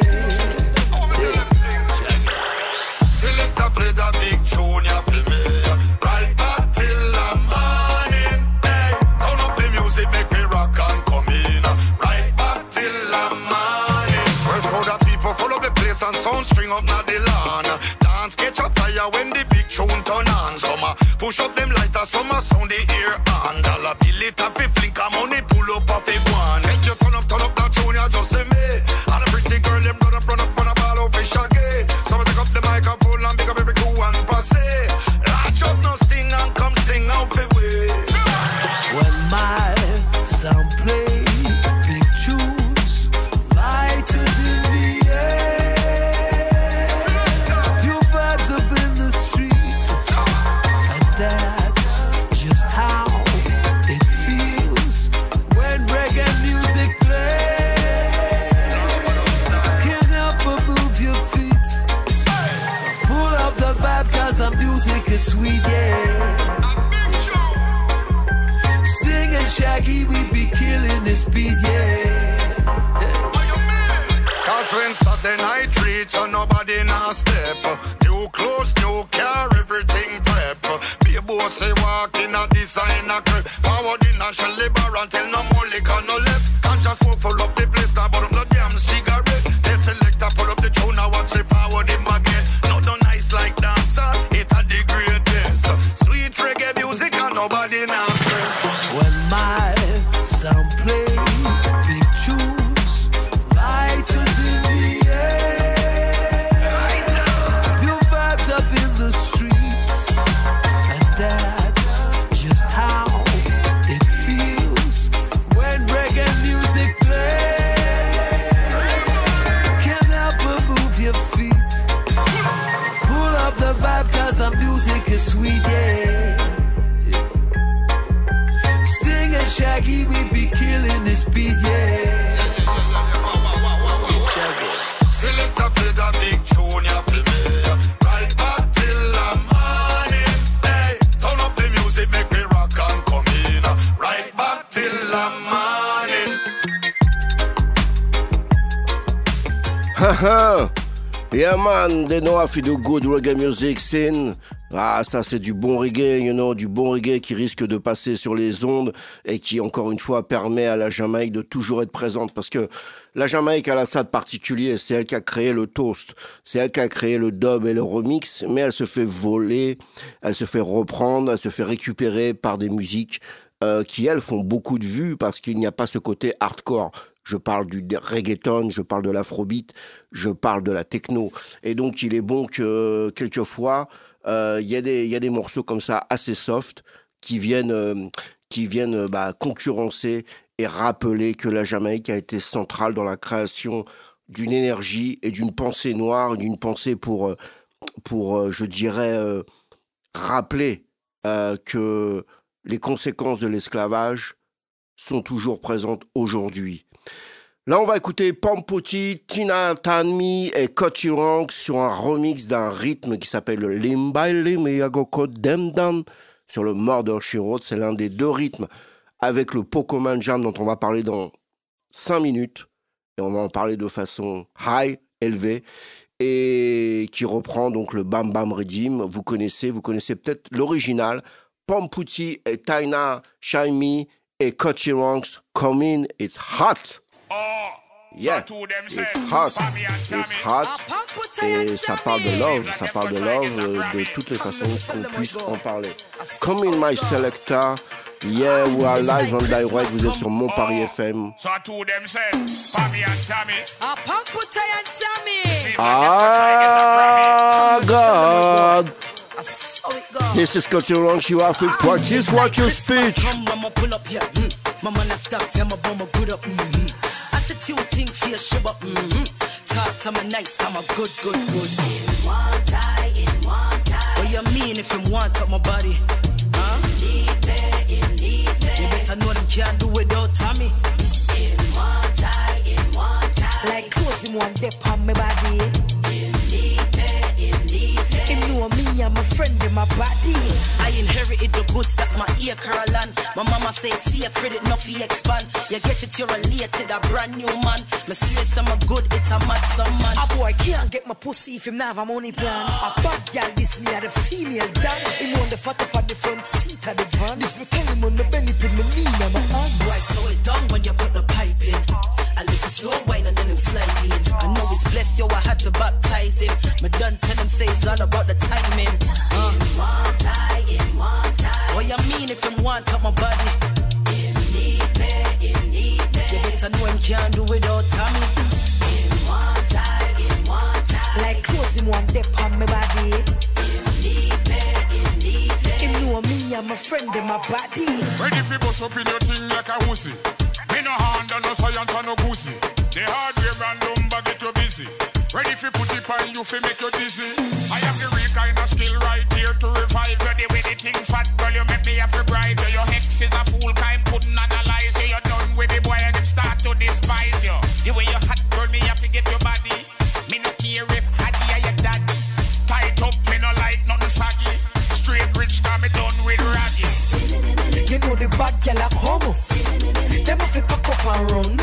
Select a play the big tune, you feel me? Right back till the morning. Hey, turn up the music, make me rock and come in. Right back till the morning. Well, crowd of people follow the place and sound string up na the lawn. Dance catch a fire when the big tune turn on. Some push up them lighters, some sound the ear on. Dollar bill it a fi flick, a money pull up a fi one. Make you turn up, turn up that tune, you just say me. And a pretty girl, them run up, run up, run a ball out fi Shaggy. Some take up the microphone and pick up every crew and passe. Latch up no sting and come sing out fi way. When my sound play big tunes, light is in the air, your vibes up in the street, and that's just how it feels when reggae music plays. Can't help but move your feet, pull up the vibe cause the music is sweet, yeah. Sting and Shaggy, we be killing this beat, yeah. Cause when Saturday night reach and nobody now step, new clothes, new car, everything prep. Be a boss say walk in a designer crib, forward in a Shelly bar and tell no more liquor no left. Can't just smoke full up the place now, but I'm no damn cigarette. Tell selector pull up the tune now watch it forward in my get. No done nice like dancer, it a the greatest. Sweet reggae music and nobody now stress. When my sound play big tunes, light is in the air, your vibes up in the streets, and that's just how it feels when reggae music plays. Can't help but move your feet, pull up the vibe cause the music is sweet, yeah. Sting and Shaggy, we be killing this beat, yeah. Select a play the big tune, you feel me? Right back till the morning. Hey, turn up the music, make me rock and come in. Right back till the morning. Haha. Yeah man, they know how to do good reggae music scene. Ah, ça c'est du bon reggae, you know, du bon reggae qui risque de passer sur les ondes et qui, encore une fois, permet à la Jamaïque de toujours être présente. Parce que la Jamaïque, elle a ça de particulier, c'est elle qui a créé le toast, c'est elle qui a créé le dub et le remix, mais elle se fait voler, elle se fait reprendre, elle se fait récupérer par des musiques euh, qui, elles, font beaucoup de vues parce qu'il n'y a pas ce côté hardcore. je parle du reggaeton, je parle de l'afrobeat, je parle de la techno. Et donc, il est bon que, quelquefois, il euh, y a des, y a des morceaux comme ça, assez soft, qui viennent, euh, qui viennent bah, concurrencer et rappeler que la Jamaïque a été centrale dans la création d'une énergie et d'une pensée noire, d'une pensée pour, pour je dirais, euh, rappeler euh, que les conséquences de l'esclavage sont toujours présentes aujourd'hui. Là, on va écouter Pamputi, Tina Tanmi et Kochi Rank sur un remix d'un rythme qui s'appelle le Lim by Lim et Yagoko Demdan sur le Murder She Wrote. C'est l'un des deux rythmes avec le Pocoman Jam dont on va parler dans cinq minutes. Et on va en parler de façon high, élevée, et qui reprend donc le Bam Bam Rhythm. Vous connaissez, vous connaissez peut-être l'original. Pamputi et Tina Tanmi et Kochi Rank, Come In, It's Hot. Yeah, it's hot, it's hot, et ça parle de love, ça parle de love de toutes les façons qu'on puisse en parler. Come In My Selector, yeah, we are live on direct, vous êtes sur Mon Paris F M. Ah, God. This is Kochi Rank, you have to practice what you speech. Attitude thing feel shiver, mm-hmm. Talk to me nice, I'm a good, good, good. In one tie, in one tie. What you mean if him want up my body? Huh? Need me, in need me. You better know them can't do without Tommy. In one tie, in one tie. Like close him one dip on my body. In need me, in need me. Him know me, I'm a friend in my body. I inherited the goods, that's my ear Caroline. My mama said, see a credit, nothing expand. You get it, you're related, a brand new man. Me serious, I'm a good, it's a mad some man. A boy can't get my pussy if him not have a money plan. A bad girl, this me a the female dan. Him on the fat up on the front seat of the van. This me tell him on the belly pin, me knee and my hand. Boy, slow it down when you put the pipe in. A little slow wine and then him slide in. I know he's blessed, yo, I had to baptize him. Me done tell him, say it's all about the timing. Uh. In one tie, in one tie. What you mean if him want up my body? In need me, in need me. You better know him can't do without Tommy. In one tie, in one tie. Like close him one dip on my body. In need me, in need me. Him know me, I'm a friend in my body. Ready for bust up in your thing like a wussy. Me no hand and no science and no goosey. The hardware and lumber get you busy. Ready for put it on you for make you dizzy. I have the real kind of skill right here to revive you. The way the thing fat girl, you make me have to bribe you. Your hex is a fool kind, couldn't analyze you. You're done with the boy and him start to despise you. The way you hot girl, me have to get your body. Me no care if Hattie or your dad. Tight up, me no like nothing saggy. Straight rich, got me done with raggy. You know the bad girl a come. Them have to pack up and run.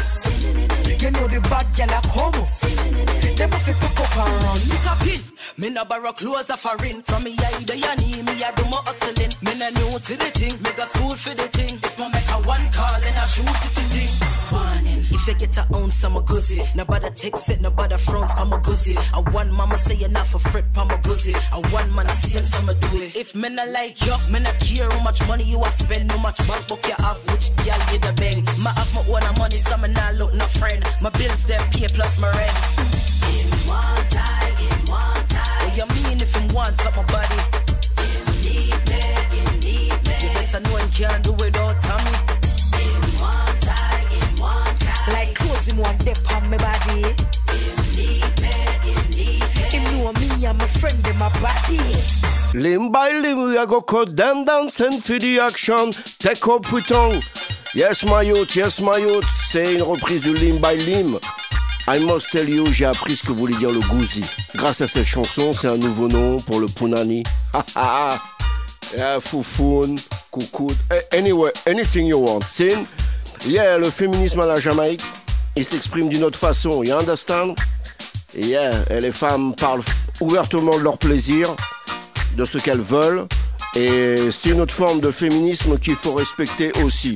You know the bad girl a come. Them have to pack up and run. Stick a pin. Me no borrow clothes a foreign. From me I the yanni, me I do my hustling. Me no new to the thing, make a school for the thing. If me make a one call, then I shoot it to thing. Warning. If you get to own some a guzzy, nobody takes it, nobody fronts, I'm a guzzy. I one mama say enough for frip, I'm a guzzy. I one man I see him, some do it. If me not like you, me not care how much money you a spend, how much bank book you have, which girl you the bang. Me have my own money, so me not look no friend. My bills them pay plus my rent. In one tie, in one tie. What you mean if him want up my body? In need me, in need me. You better know him can't do without Tommy. In one tie, in one tie. Like close him one dip on my body. In need me, in need me. Him know me, I'm a friend in my body. Limb by limb, we are go cut them down, send for the action. Take up putain. Yes my youth, yes my youth. C'est une reprise de Limb by Limb. I must tell you, j'ai appris ce que voulait dire le gouzi. Grâce à cette chanson, c'est un nouveau nom pour le punani. Haha. Yeah, foufoun, coucoute. Anyway, anything you want. Sin. Yeah, le féminisme à la Jamaïque, il s'exprime d'une autre façon. You understand? Yeah, et les femmes parlent ouvertement de leur plaisir, de ce qu'elles veulent. Et c'est une autre forme de féminisme qu'il faut respecter aussi.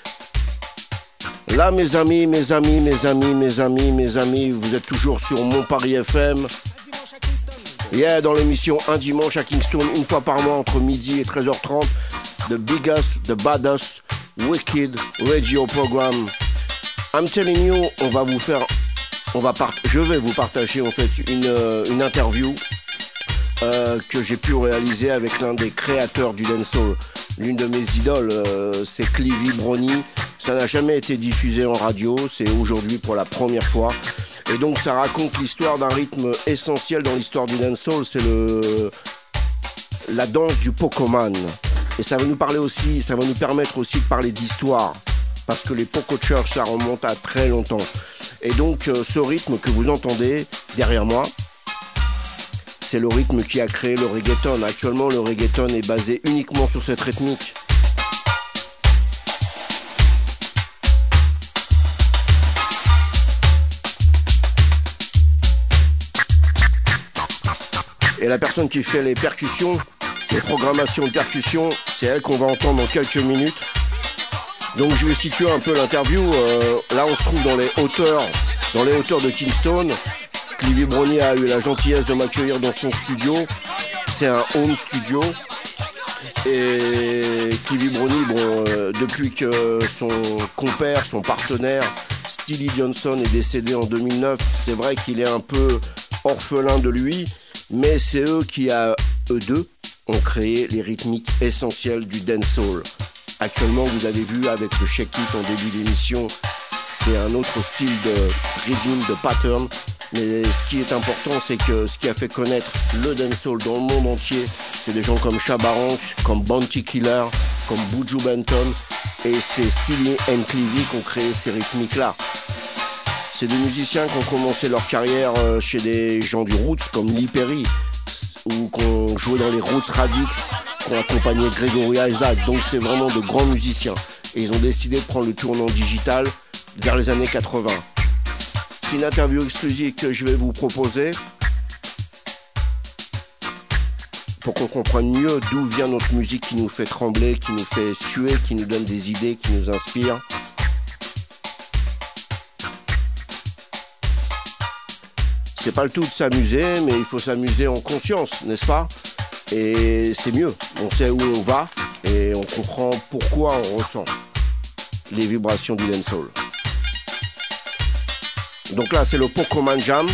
Là, mes amis, mes amis, mes amis, mes amis, mes amis, vous êtes toujours sur Mon Paris F M. Yeah, dans l'émission Un dimanche à Kingston, une fois par mois entre midi et treize heures trente, the biggest, the baddest, wicked radio program I'm telling you, on va vous faire, on va part, je vais vous partager en fait une, euh, une interview euh, que j'ai pu réaliser avec l'un des créateurs du dancehall. L'une de mes idoles, euh, c'est Clivy Brony. Ça n'a jamais été diffusé en radio, c'est aujourd'hui pour la première fois. Et donc ça raconte l'histoire d'un rythme essentiel dans l'histoire du dancehall, c'est le la danse du Pocoman. Et ça va nous parler aussi, ça va nous permettre aussi de parler d'histoire, parce que les Poco Church, ça remonte à très longtemps. Et donc euh, ce rythme que vous entendez derrière moi, c'est le rythme qui a créé le reggaeton. Actuellement, le reggaeton est basé uniquement sur cette rythmique. Et la personne qui fait les percussions, les programmations de percussions, c'est elle qu'on va entendre dans quelques minutes. Donc je vais situer un peu l'interview. Euh, là, on se trouve dans les hauteurs, dans les hauteurs de Kingston. Clivy Brony a eu la gentillesse de m'accueillir dans son studio. C'est un home studio. Et Clivy Brony, bon, euh, depuis que son compère, son partenaire, Steely Johnson est décédé en deux mille neuf, c'est vrai qu'il est un peu orphelin de lui, mais c'est eux qui, à eux deux, ont créé les rythmiques essentielles du dancehall. Actuellement, vous avez vu avec le Shake It en début d'émission, c'est un autre style de rhythm, de pattern. Mais ce qui est important, c'est que ce qui a fait connaître le dancehall dans le monde entier, c'est des gens comme Shabba Ranks, comme Bounty Killer, comme Buju Banton, et c'est Steely and Clivy qui ont créé ces rythmiques-là. C'est des musiciens qui ont commencé leur carrière chez des gens du roots, comme Lee Perry, ou qui ont joué dans les Roots Radix, qui ont accompagné Gregory Isaac. Donc c'est vraiment de grands musiciens. Et ils ont décidé de prendre le tournant digital vers les années quatre-vingts. C'est une interview exclusive que je vais vous proposer pour qu'on comprenne mieux d'où vient notre musique qui nous fait trembler, qui nous fait suer, qui nous donne des idées, qui nous inspire. C'est pas le tout de s'amuser, mais il faut s'amuser en conscience, n'est-ce pas? Et c'est mieux, on sait où on va et on comprend pourquoi on ressent les vibrations du dancehall. Donc là, c'est le Pocoman Jam.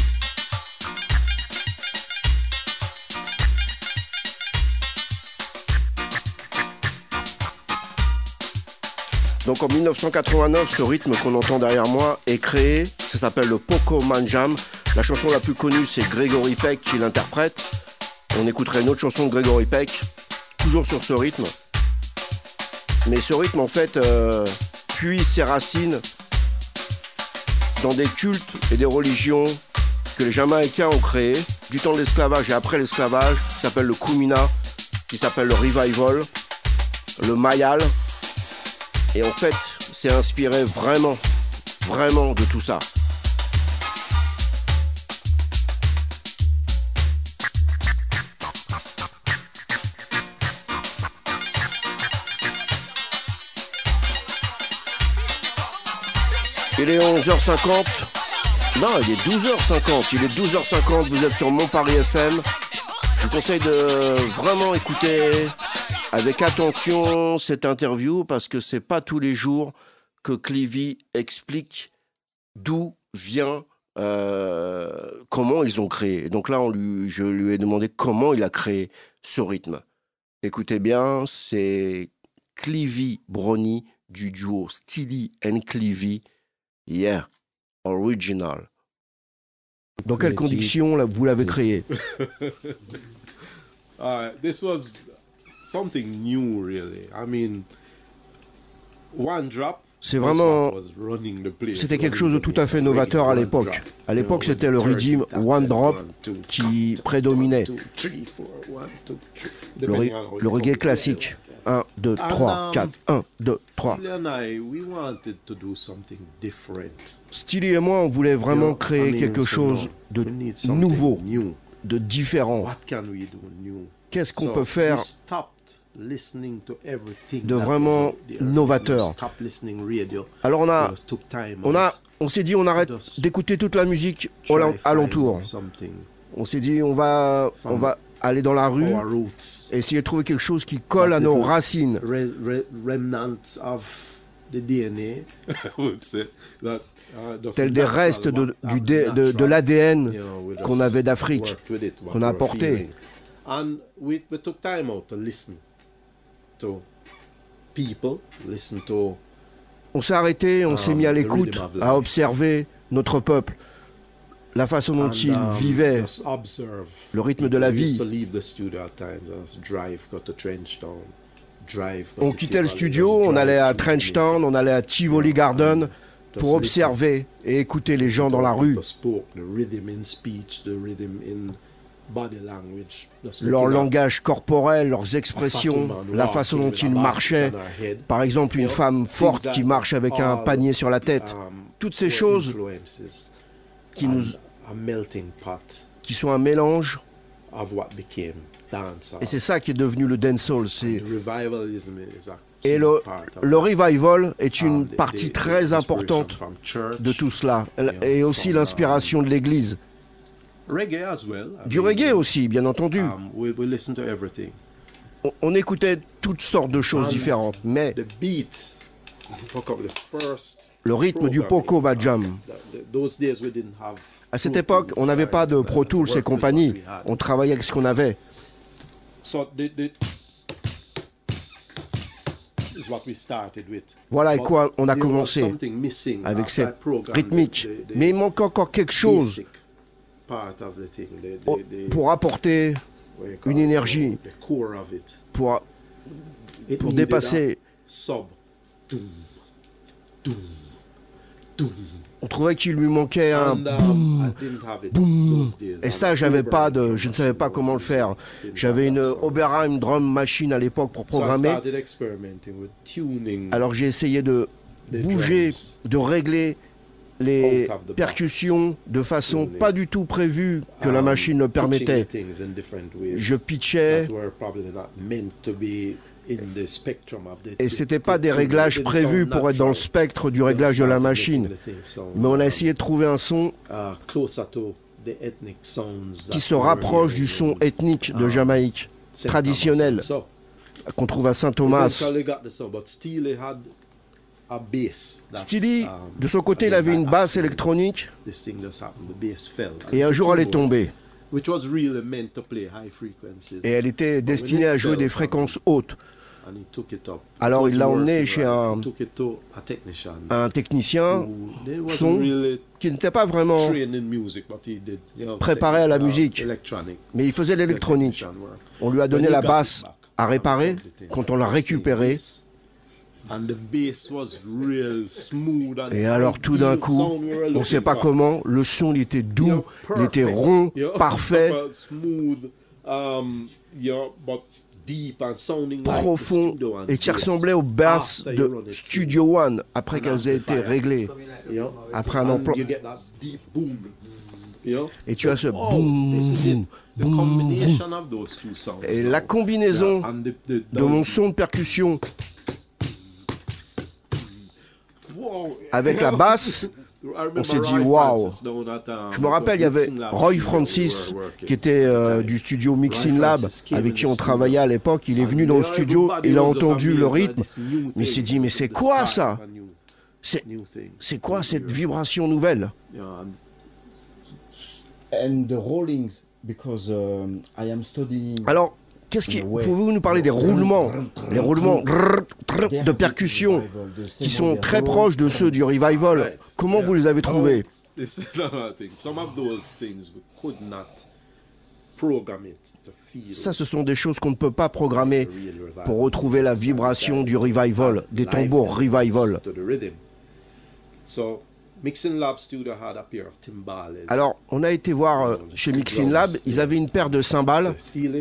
Donc en dix-neuf cent quatre-vingt-neuf, ce rythme qu'on entend derrière moi est créé. Ça s'appelle le Pocoman Jam. La chanson la plus connue, c'est Gregory Peck qui l'interprète. On écouterait une autre chanson de Gregory Peck, toujours sur ce rythme. Mais ce rythme, en fait, euh, puise ses racines dans des cultes et des religions que les Jamaïcains ont créés du temps de l'esclavage et après l'esclavage, qui s'appelle le Kumina, qui s'appelle le Revival, le Mayal. Et en fait, c'est inspiré vraiment, vraiment de tout ça. Il est onze heures cinquante. Non, il est douze heures cinquante. Il est douze heures cinquante. Vous êtes sur Mon Paris F M. Je vous conseille de vraiment écouter avec attention cette interview parce que c'est pas tous les jours que Clivy explique d'où vient, euh, comment ils ont créé. Donc là, on lui, je lui ai demandé comment il a créé ce rythme. Écoutez bien, c'est Clivy Brony du duo Steely and Clivy. Yeah, original. Dans quelles conditions là, vous l'avez créé? uh, This was something new, really. I mean, one drop. C'est vraiment, c'était quelque chose de tout à fait novateur à l'époque. À l'époque, c'était le rhythm One Drop qui prédominait. Le, re- le reggae classique. un, deux, trois, quatre. un, deux, trois. Steely et moi, on voulait vraiment créer quelque chose de nouveau, de différent. Qu'est-ce qu'on peut faire de vraiment novateur? Alors on a, on a, on s'est dit on arrête d'écouter toute la musique alentour. On s'est dit on va, on va aller dans la rue et essayer de trouver quelque chose qui colle à nos racines. tels des restes de, du dé, de, de l'A D N qu'on avait d'Afrique, qu'on a apporté. And we, we took time out to listen to people, listen to On s'est arrêté, on s'est mis à l'écoute, à observer notre peuple, la façon dont il vivait, le rythme de la vie. On quittait le studio, on allait à Trenchtown, on allait à Tivoli Garden pour observer et écouter les gens dans la rue. Leur langage corporel, leurs expressions, la façon dont ils marchaient. Par exemple, une femme forte qui marche avec un panier sur la tête. Toutes ces choses qui, nous, qui sont un mélange. Et c'est ça qui est devenu le dancehall. Et le, le revival est une partie très importante de tout cela. Et aussi l'inspiration de l'Église. Du reggae aussi, bien entendu. On, on écoutait toutes sortes de choses différentes, mais le rythme du Poco Majam. À cette époque, on n'avait pas de Pro Tools et compagnie. On travaillait avec ce qu'on avait. Voilà avec quoi on a commencé, avec cette rythmique. Mais il manque encore quelque chose pour apporter une énergie, pour, pour dépasser. On trouvait qu'il lui manquait un boum, boum. Et ça, j'avais pas de, je ne savais pas comment le faire. J'avais une Oberheim drum machine à l'époque pour programmer. Alors j'ai essayé de bouger, de régler les percussions de façon pas du tout prévue que la machine le permettait. Je pitchais. Et c'était pas des réglages prévus pour être dans le spectre du réglage de la machine. Mais on a essayé de trouver un son qui se rapproche du son ethnique de Jamaïque, traditionnel, qu'on trouve à Saint-Thomas. Steely, de son côté, il avait une basse électronique et un jour elle est tombée. Et elle était destinée à jouer des fréquences hautes. Alors il l'a emmenée chez un, un technicien son qui n'était pas vraiment préparé à la musique, mais il faisait l'électronique. On lui a donné la basse à réparer. Quand on l'a récupérée, et alors tout d'un coup, on ne sait pas comment, le son il était doux, il était rond, parfait, profond, et qui ressemblait aux basses de Studio One après qu'elles aient été réglées, après un emploi. Et tu as ce boum, boum, boum. Et la combinaison de mon son de percussion avec la basse, on s'est dit waouh. Je me rappelle, il y avait Roy Francis qui était euh, du studio Mixing Lab avec qui on travaillait à l'époque. Il est venu dans le studio, il a entendu le rythme, mais il s'est dit mais c'est quoi ça? C'est c'est quoi cette vibration nouvelle? And the rollings, because um, I am studying. Alors, qu'est-ce qui, pouvez-vous nous parler des roulements, les roulements de percussion qui sont très proches de ceux du revival? Comment vous les avez trouvés? Ça, ce sont des choses qu'on ne peut pas programmer pour retrouver la vibration du revival, des tambours revival. Alors, on a été voir euh, chez Mixing Lab, ils avaient une paire de cymbales.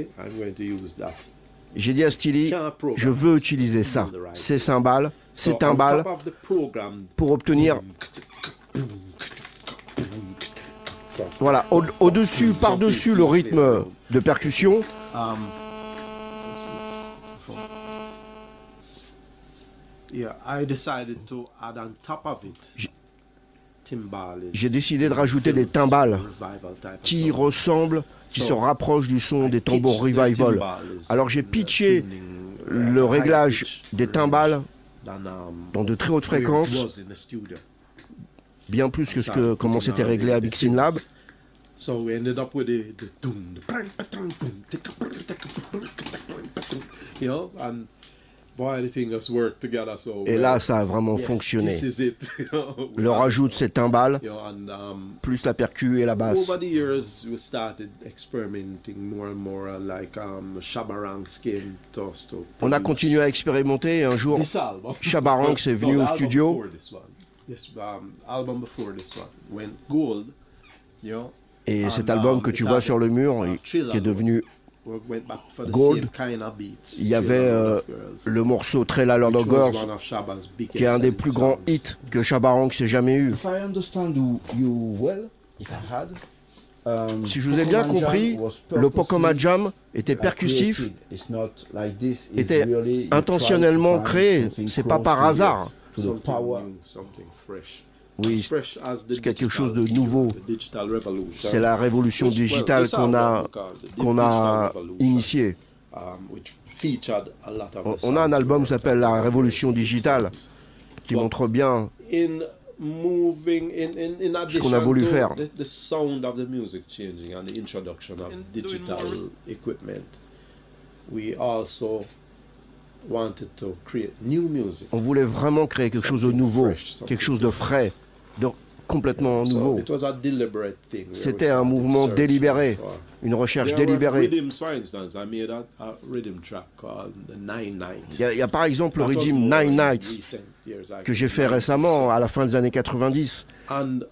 J'ai dit à Steely, je veux utiliser ça, ces cymbales, ces timbales, pour obtenir... Voilà, au- au-dessus, par-dessus le rythme de percussion, j'ai décidé de rajouter des timbales qui ressemblent, qui se rapprochent du son des tambours revival. Alors j'ai pitché le réglage des timbales dans de très hautes fréquences, bien plus que ce que comment c'était réglé à Bixin Lab. So we ended up with the, the doom, the bang, batang, boom, you know, and boy, the thing just worked together so Et là, ça a vraiment yes, fonctionné. This is it. Le rajout de ces timbales, you know, and, um, plus la percu et la basse. Over the years, we started experimenting more and more, uh, like um, Shabarangs came to us to On a continué à expérimenter et un jour, Shabarangs est venu no, au studio. This um, album before this one went gold, you know. Et cet album que tu vois sur le mur, qui est devenu Gold, il y avait euh, le morceau Trailer Lord of Girls, qui est un des plus grands hits que Shabarangs ait jamais eu. Si je vous ai bien compris, le Pokoma Jam était percussif, était intentionnellement créé, c'est pas par hasard. Oui, c'est quelque chose de nouveau. C'est la révolution digitale qu'on a, qu'on a initiée. On a un album qui s'appelle La Révolution digitale, qui montre bien ce qu'on a voulu faire. On voulait vraiment créer quelque chose de nouveau, quelque chose de frais, de complètement nouveau. C'était un mouvement délibéré, une recherche délibérée. Il y a, il y a par exemple le Rhythm Nine Nights que j'ai fait récemment à la fin des années quatre-vingt-dix. Je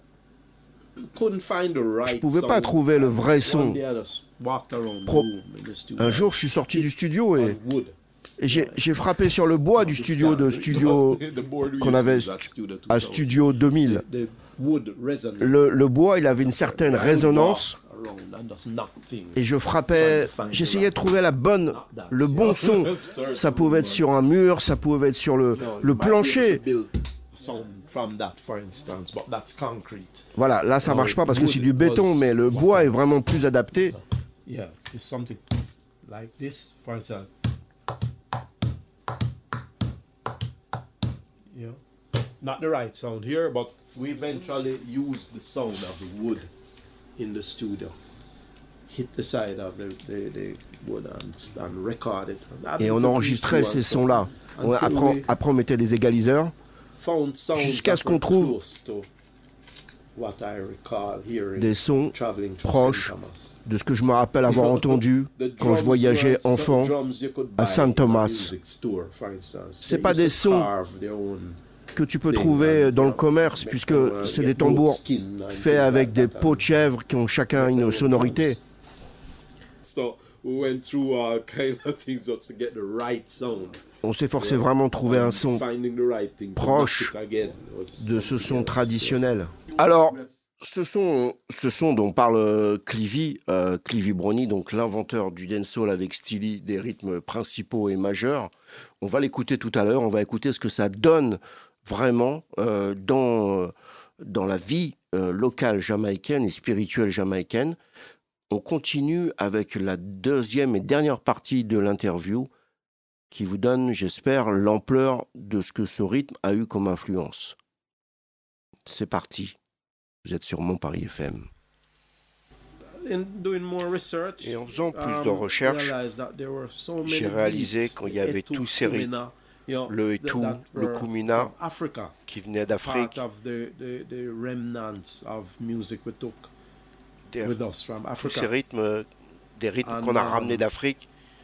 ne pouvais pas trouver le vrai son. Pro. Un jour, je suis sorti du studio et... Et j'ai frappé sur le bois du studio de studio qu'on avait à Studio deux mille. Le, le bois, il avait une certaine résonance. Et je frappais, j'essayais de trouver la bonne, le bon son. Ça pouvait être sur un mur, ça pouvait être sur le, le plancher. Voilà, là ça marche pas parce que c'est du béton, mais le bois est vraiment plus adapté. You know, not the right sound here, but we eventually used the sound of the wood in the studio. Hit the side of the, the, the wood and, and record it. Et on enregistrait ces sons-là. Après, après, on mettait des égaliseurs jusqu'à ce qu'on trouve des sons proches de ce que je me rappelle avoir entendu quand je voyageais enfant à Saint Thomas. C'est pas des sons que tu peux trouver dans le commerce, puisque c'est des tambours faits avec des peaux de chèvre qui ont chacun une sonorité. On s'efforçait vraiment de trouver un son proche de ce son traditionnel. Alors, ce son, ce son dont parle Clivy, euh, Clivy Brownie, donc l'inventeur du dancehall avec Steely, des rythmes principaux et majeurs, on va l'écouter tout à l'heure, on va écouter ce que ça donne vraiment euh, dans, dans la vie euh, locale jamaïcaine et spirituelle jamaïcaine. On continue avec la deuxième et dernière partie de l'interview qui vous donne, j'espère, l'ampleur de ce que ce rythme a eu comme influence. C'est parti. Vous êtes sur Mon Paris F M. Et en faisant plus de recherches, j'ai réalisé qu'il y avait tous ces rythmes, le Etou, le Kumina, qui venaient d'Afrique, des, tous ces rythmes, des rythmes qu'on a ramenés d'Afrique.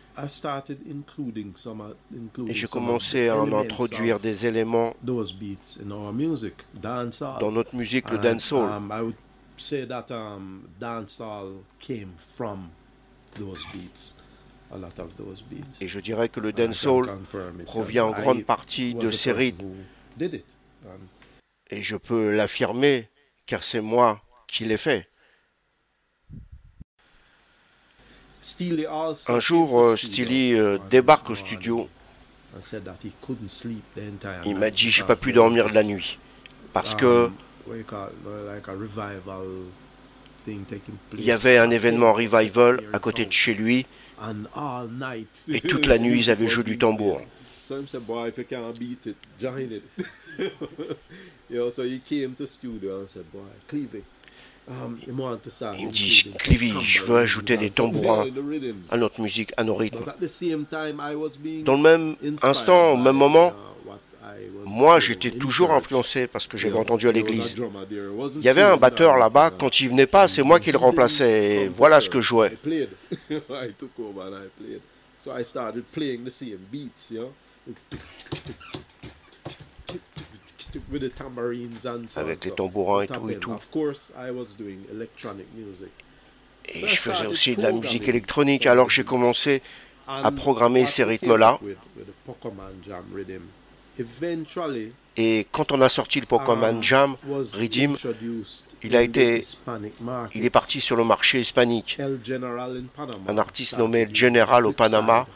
Et j'ai commencé à en introduire des éléments dans notre musique, le dancehall. Et je dirais que le dancehall provient en grande partie de ces rythmes. Et je peux l'affirmer, car c'est moi qui l'ai fait. Un jour, euh, Steely euh, débarque au studio. Il m'a dit, j'ai pas pu dormir de la nuit parce que il y avait un événement revival à côté de chez lui et toute la nuit ils avaient joué du tambour. So he said, boy, if you can't beat it, join it. You know, so he came to the studio and said, boy, Clevie, um, you want to start. Il me dit, Clevie, je veux ajouter des tambourins à notre musique, à nos rythmes. Dans le même instant, au même moment, moi, j'étais toujours influencé parce que j'avais entendu à l'église. Il y avait un batteur là-bas, quand il venait pas, c'est moi qui le remplaçais. Et voilà ce que je jouais. Avec les tambourins et tout et tout. Et je faisais aussi de la musique électronique. Alors j'ai commencé à programmer ces rythmes-là. Et quand on a sorti le Pokémon Jam Rhythm, il a été, il est parti sur le marché hispanique. Un artiste nommé El General au Panama.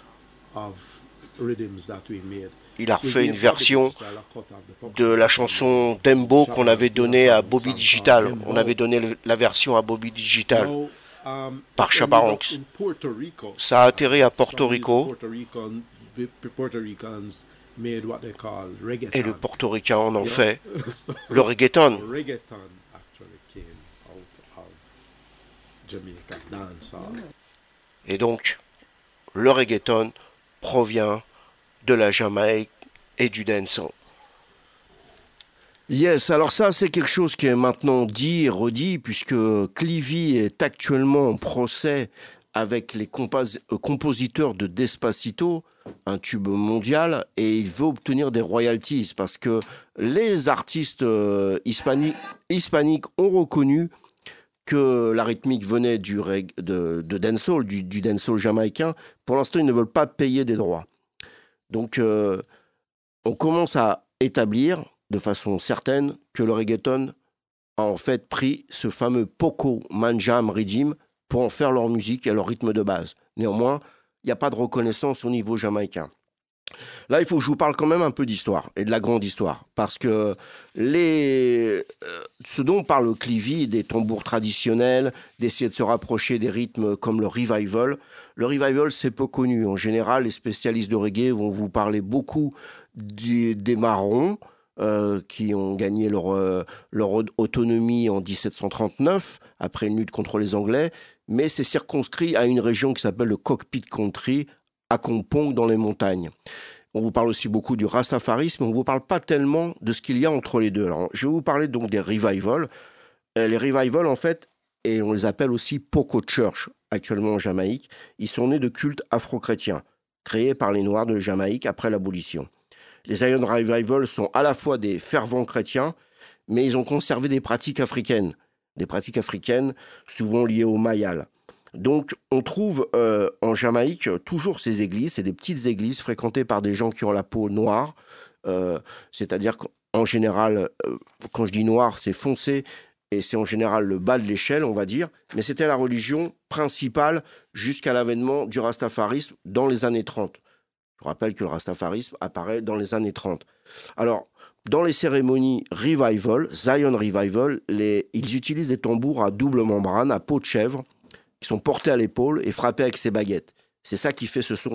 Il a refait une version de la chanson Dembo qu'on avait donnée à Bobby Digital. On avait donné la version à Bobby Digital par Chabaranx. Ça a atterri à Porto Rico. Et le portoricain en en fait le reggaeton. Et donc, le reggaeton provient de la Jamaïque et du dancehall. Yes, alors ça c'est quelque chose qui est maintenant dit et redit puisque Clevie est actuellement en procès avec les compos- compositeurs de Despacito, un tube mondial, et il veut obtenir des royalties parce que les artistes euh, hispaniques, hispaniques ont reconnu que la rythmique venait du reg- de, de dancehall, du, du dancehall jamaïcain. Pour l'instant, ils ne veulent pas payer des droits. Donc, euh, on commence à établir de façon certaine que le reggaeton a en fait pris ce fameux Poco Manjam Rhythm pour en faire leur musique et leur rythme de base. Néanmoins, il n'y a pas de reconnaissance au niveau jamaïcain. Là, il faut que je vous parle quand même un peu d'histoire, et de la grande histoire, parce que les... euh, ce dont parle Clevie, des tambours traditionnels, d'essayer de se rapprocher des rythmes comme le revival, le revival, c'est peu connu. En général, les spécialistes de reggae vont vous parler beaucoup des, des marrons, Euh, qui ont gagné leur, euh, leur autonomie en dix-sept cent trente-neuf, après une lutte contre les Anglais, mais c'est circonscrit à une région qui s'appelle le Cockpit Country, à Kompong, dans les montagnes. On vous parle aussi beaucoup du rastafarisme, mais on ne vous parle pas tellement de ce qu'il y a entre les deux. Alors, je vais vous parler donc des revivals. Euh, les revivals, en fait, et on les appelle aussi Poco Church, actuellement en Jamaïque, ils sont nés de cultes afro-chrétiens, créés par les Noirs de Jamaïque après l'abolition. Les Zion Revival sont à la fois des fervents chrétiens, mais ils ont conservé des pratiques africaines, des pratiques africaines souvent liées au mayal. Donc, on trouve euh, en Jamaïque toujours ces églises, c'est des petites églises fréquentées par des gens qui ont la peau noire, euh, c'est-à-dire qu'en général, euh, quand je dis noir, c'est foncé, et c'est en général le bas de l'échelle, on va dire, mais c'était la religion principale jusqu'à l'avènement du rastafarisme dans les années trente. Je rappelle que le rastafarisme apparaît dans les années trente. Alors, dans les cérémonies revival, Zion Revival, les, ils utilisent des tambours à double membrane, à peau de chèvre, qui sont portés à l'épaule et frappés avec ces baguettes. C'est ça qui fait ce son.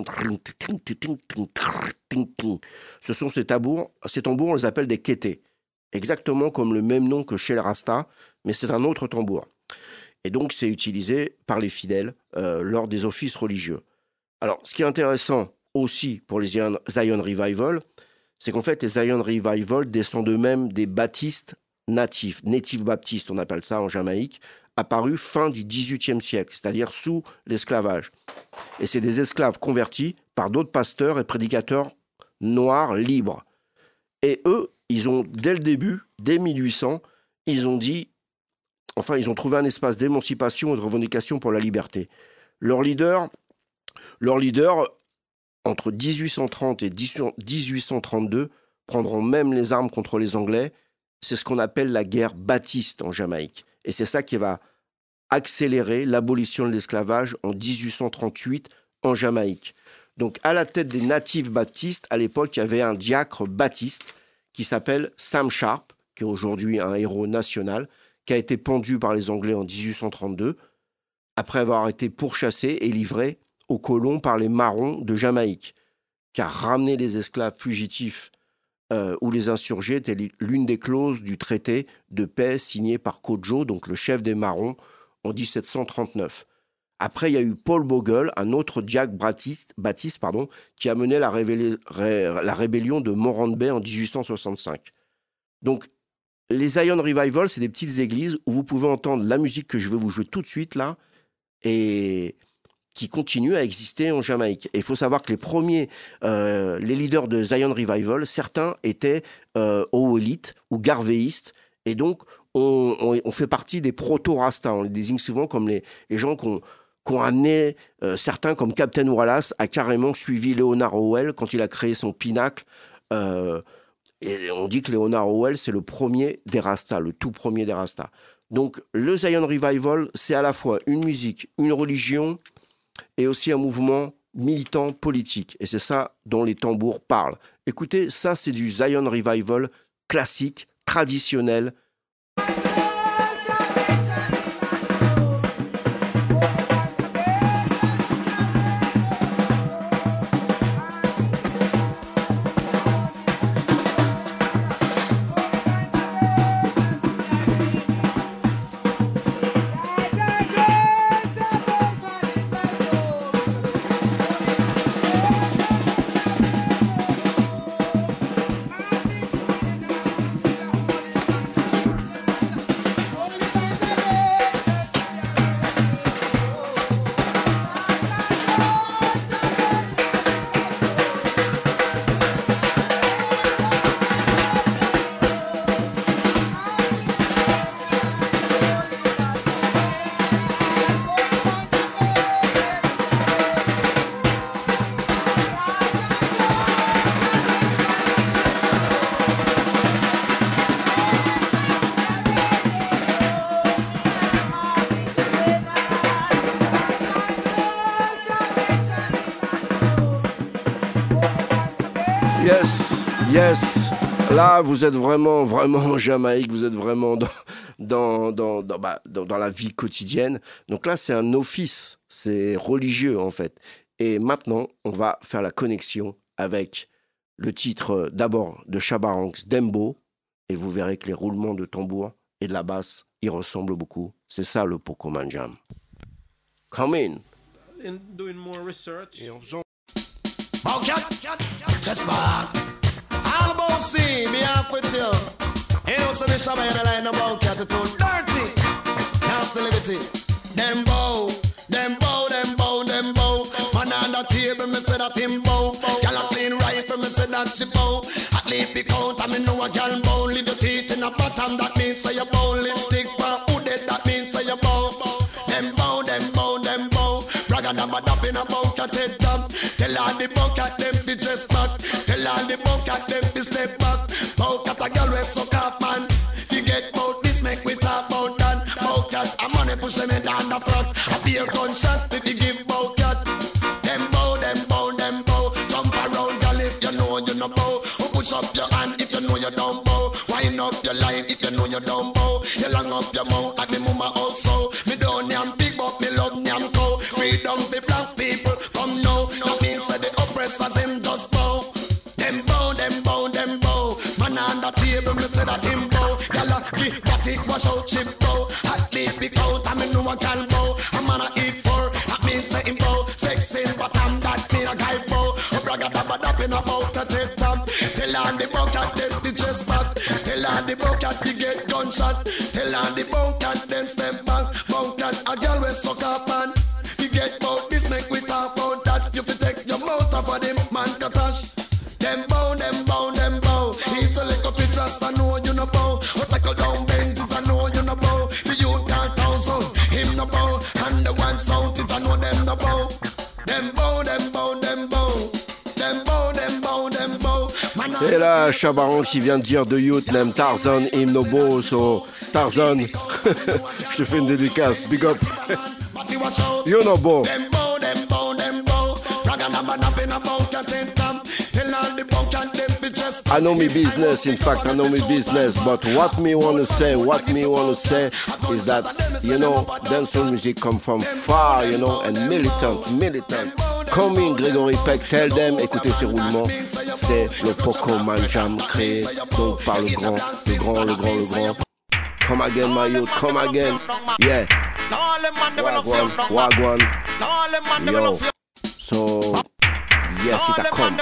Ce sont ces tambours, ces tambours, on les appelle des kétés. Exactement comme le même nom que chez le Rasta, mais c'est un autre tambour. Et donc, c'est utilisé par les fidèles euh, lors des offices religieux. Alors, ce qui est intéressant aussi pour les Zion, Zion Revival, c'est qu'en fait, les Zion Revival descendent eux-mêmes des baptistes natifs, native baptistes, on appelle ça en Jamaïque, apparus fin du dix-huitième siècle, c'est-à-dire sous l'esclavage. Et c'est des esclaves convertis par d'autres pasteurs et prédicateurs noirs libres. Et eux, ils ont, dès le début, dès mille huit cents, ils ont dit, enfin, ils ont trouvé un espace d'émancipation et de revendication pour la liberté. Leur leader, leur leader, entre dix-huit cent trente et dix-huit cent trente-deux, prendront même les armes contre les Anglais. C'est ce qu'on appelle la guerre baptiste en Jamaïque. Et c'est ça qui va accélérer l'abolition de l'esclavage en dix-huit cent trente-huit en Jamaïque. Donc, à la tête des natifs baptistes, à l'époque, il y avait un diacre baptiste qui s'appelle Sam Sharp, qui est aujourd'hui un héros national, qui a été pendu par les Anglais en dix-huit cent trente-deux, après avoir été pourchassé et livré aux colons par les marrons de Jamaïque, car ramener les esclaves fugitifs euh, ou les insurgés était l'une des clauses du traité de paix signé par Codjo, donc le chef des Marrons, en dix-sept cent trente-neuf. Après, il y a eu Paul Bogle, un autre Jack Baptiste, Baptiste pardon, qui a mené la, révélé, ré, la rébellion de Morant Bay en dix-huit cent soixante-cinq. Donc, les Zion Revival, c'est des petites églises où vous pouvez entendre la musique que je vais vous jouer tout de suite là, et qui continue à exister en Jamaïque. Et il faut savoir que les premiers, euh, les leaders de Zion Revival, certains étaient euh, Oholite ou garvéistes, et donc on, on, on fait partie des proto-Rasta. On les désigne souvent comme les, les gens qui ont, qui ont amené, euh, certains comme Captain Wallace, a carrément suivi Leonard Howell quand il a créé son Pinacle. Euh, et on dit que Leonard Howell, c'est le premier des Rastas, le tout premier des Rastas. Donc le Zion Revival, c'est à la fois une musique, une religion, et aussi un mouvement militant politique. Et c'est ça dont les tambours parlent. Écoutez, ça c'est du Zion Revival classique, traditionnel. Yes, yes. Là, vous êtes vraiment, vraiment en Jamaïque. Vous êtes vraiment dans, dans, dans, dans, bah, dans, dans la vie quotidienne. Donc là, c'est un office. C'est religieux, en fait. Et maintenant, on va faire la connexion avec le titre d'abord de Shabba Ranks, Dembo. Et vous verrez que les roulements de tambour et de la basse, ils ressemblent beaucoup. C'est ça le Poco Manjam. Come in. In doing more research. Et en faisant... Bowcat, just back. I'm about to see me half with you. You know, so the Shabba in the line about cat to dirty. Nasty liberty. Them bow, them bow, them bow, them bow. Man on the table, me say that him bow. Y'all a clean rifle, me say that she bow. At least the count, I me know a girl bow. Leave your teeth in the bottom, that means say you bow. Lipstick for who dead, that means say you bow. Them bow, them bow, them bow. Bragga number up in a bow, cat head top. Tell all the bucket them fi dress back. Tell all the bucket them fi step back. Bucket a girl with suck up man. You get bout this make we talk bout that. Bucket a money push me down the front. A beer gunshot fi fi give bucket. Them bow, them bow, them bow. Jump around girl if you know you no bow. Or push up your hand if you know you don't bow. Wind up your line if you know you don't bow. You long up your mouth and the mama also. Me don't yam big but me love yam cow. Freedom fi black people come now. That means that the oppressors them just bow. Them bow, them bow, them bow. Man on the table me say that him bow. Y'all give that it wash out chip bow. At least big out and me know I can bow. A man a eat for that means say him bow. Sex in bottom that mean a guy bow. A bragga dabba dab in a bow to take top. Tell on the bucket them fi chest back. Tell on the bucket fi get gunshot. Tell on the bucket them step back. Bucket a girl with suck up man. You get bout this make we talk about that. You fi take your mouth off of them man katash. Them bow, them bow, them bow. It's a little bit trust I know you no bow. Or cycle down benches I know you no bow. The youth can't thousand him no bow. And the one sound it I know them no bow. Them bow, them bow, them bow. Them bow, them bow, them bow. Et là, Shabba Ranks qui vient de dire de youth name Tarzan, him no bow. So Tarzan, je te fais une dédicace. Big up. You no bow. Them bow, them bow, them bow. Raga number napping about your ten tam. Tell all the bunk and them fi just. I know me business, in fact I know me business. But what me wanna say, what me wanna say is that, you know, dancehall music come from far, you know, and militant, militant Come in, Gregory Peck, tell them, écoutez ces roulements, c'est le Poco Man Jam créé donc par le grand, le grand, le grand, le grand. Come again, my youth, come again, yeah. Wagwan, wagwan, yo. So, yes, it a come.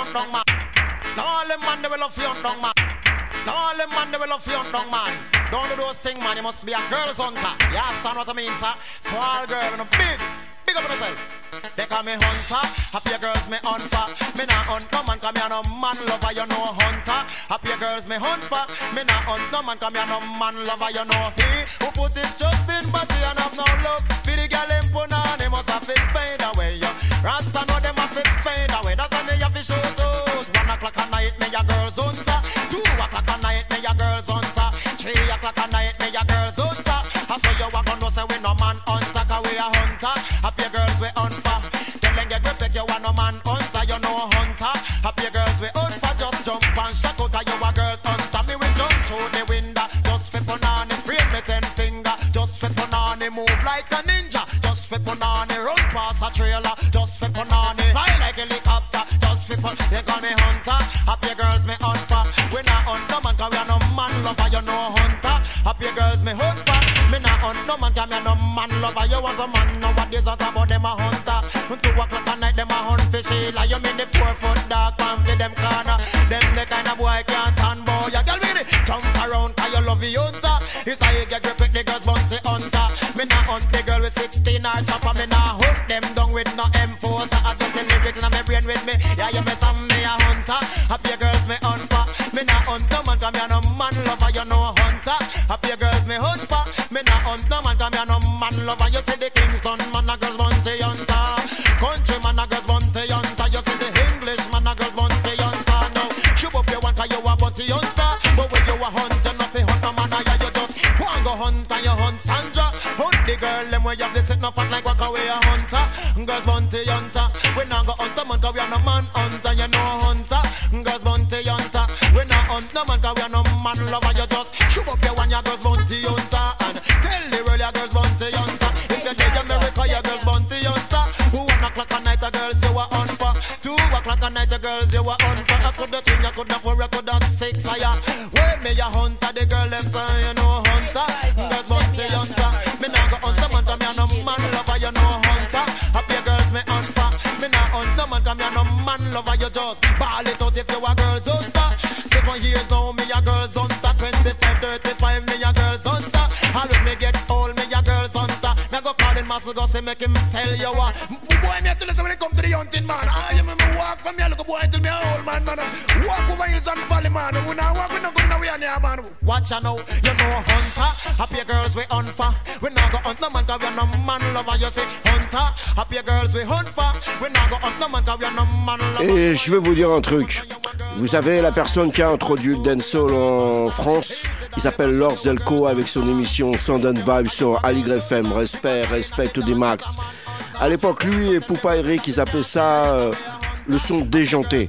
All them man they will love you young man. All them man they will love you young man. Don't do those things, man. You must be a girl's hunter. You understand what I mean, sir? Small girl and a big, big up on yourself. They call me hunter. Happy girls me hunt for. Me not hunt no man, cause me a no man lover. You know hunter. Happy girls me hunt for. Me not hunt no man, cause me a no man lover. You know he who put his trust in body and have no love. For the girl him put on, he must have to fade away. Yo. Rasta know them have to fade away. That's why me have to show those. One o'clock at night, me a girls hunter. Two o'clock at night, me a girls hunter. Three o'clock at night, me a girls hunter. I saw you walk on no say we no man hunter, cause we a hunter. Happy girls we hunt for. Tell them get respect, you a no man hunter, you no hunter. Happy girls we hunt for. Just jump and shout out, you a girls hunter. Me we jump through the window, just for punani. Spray me ten finger, just for punani. Move like a ninja, just for punani. Run past a trailer, just for punani. Fly like a helicopter, just for punani. They call me hunter. Happy girls me hunt for. We not hunt no man, cause we a no man lover, you no hunter. Happy girls me hunt for. Me not hunt no man, cause me a no man lover. You was a man, nowadays I talk about them a hunter. Two o'clock at night, them a hunt for Sheila. You mean the four foot dog, man, for them corner. Them the kind of boy can't turn boy. You tell me the jump around, cause you love the hunter. It's how you get grip with the girls, bounty hunter. Me not hunt the girl with sixteen or chopper. Me not hunt them down with no M four. So I just the lyrics in my brain with me. Yeah, you me some me a hunter. Happy girls me hunt for. Me not hunt no man, cause me a no man lover. You know hunter. Happy girls me hunt for. Me not hunt no man, cause me a no man lover. You see the Kingston man a girls bounty hunter. Country man a girls bounty hunter. You see the English man a girls bounty hunter. Now shoot up your one, cause you a bounty hunter. But when you a hunt, you not fi hunt no man. Yeah, you just go and go hunt and you hunt Sandra. Hunt the girl them where you have the sit no fat like walk away a hunter. Girls bounty hunter. We not go hunt no man, cause we a no man hunter. You know hunter. Girls bounty hunter. We not hunt no man, cause we a no man lover. You just shoot up your one, your girls bounty hunter. And tell the world your girls bounty hunter. If you say America, your girls bounty hunter. One o'clock at night, the girls you were on for. Two o'clock at night, the girls you were on for. I could have three, I could have four, I could have six. I where me a hunter, the girl them say you know hunter. Girls bounty hunter. Me not go hunter man, cause me a no man lover. You know hunter. Happy girls me hunt for. Me not hunt no man, cause me a no man lover. You just ball it out if you a girls hunter. Seven years now, me a girls hunter. Twenty-five, thirty-five, me a girls hunter. And when me get old, me a girls hunter. Me go call in muscle, go say make him tell you what. Boy, me have to listen when it come to the hunting, man. I am me walk from here, look a boy till me a old man, man. Walk over hills and valley, man. We now walk, we not going nowhere near, man. Watch ya now, you know hunter. Happy girls we hunt for. We not go hunt no man, cause we are no man lover. You say hunter. Happy girls we hunt for. We not go hunt no man, cause we are no man lover. Et je vais vous dire un truc. Vous savez, la personne qui a introduit le dancehall en France, il s'appelle Lord Zelko avec son émission Sound and Vibe sur Aligre F M. Respect, respect to the max. À l'époque, lui et Poupa Eric, ils appelaient ça euh, le son déjanté.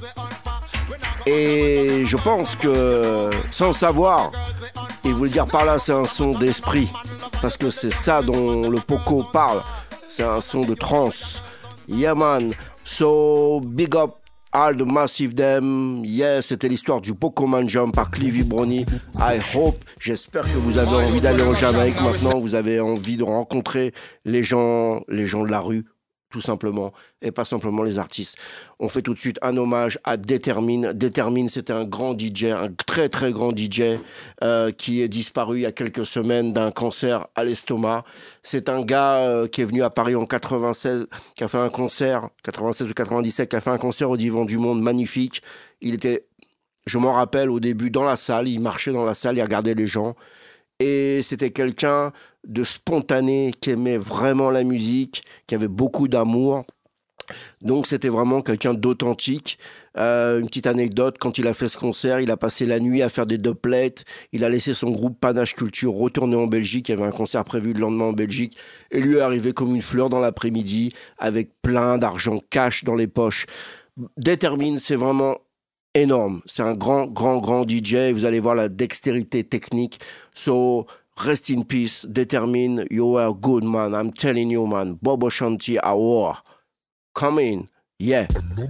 Et je pense que, sans le savoir, il voulait dire par là, c'est un son d'esprit. Parce que c'est ça dont le Poco parle. C'est un son de trance. Yeah man, so big up all the massive them. Yeah, c'était l'histoire du Poco Man Jam par Clivy Brony. I hope, j'espère que vous avez envie d'aller en Jamaïque maintenant. Vous avez envie de rencontrer les gens, les gens de la rue, tout simplement, et pas simplement les artistes. On fait tout de suite un hommage à Determine. Determine, c'était un grand D J, un très très grand D J euh, qui est disparu il y a quelques semaines d'un cancer à l'estomac. C'est un gars euh, qui est venu à Paris en quatre-vingt-seize, qui a fait un concert, quatre-vingt-seize ou quatre-vingt-dix-sept, qui a fait un concert au Divan du Monde magnifique. Il était, je m'en rappelle, au début dans la salle, il marchait dans la salle, il regardait les gens. Et c'était quelqu'un de spontané, qui aimait vraiment la musique, qui avait beaucoup d'amour. Donc c'était vraiment quelqu'un d'authentique. Euh, une petite anecdote, quand il a fait ce concert, il a passé la nuit à faire des doublets. Il a laissé son groupe Panache Culture retourner en Belgique. Il y avait un concert prévu le lendemain en Belgique. Et lui est arrivé comme une fleur dans l'après-midi, avec plein d'argent cash dans les poches. Determine, c'est vraiment énorme. C'est un grand, grand, grand D J. Vous allez voir la dextérité technique. So, rest in peace, Determine. You are good, man. I'm telling you, man. Bobo Shanti, à war. Come in. Yeah.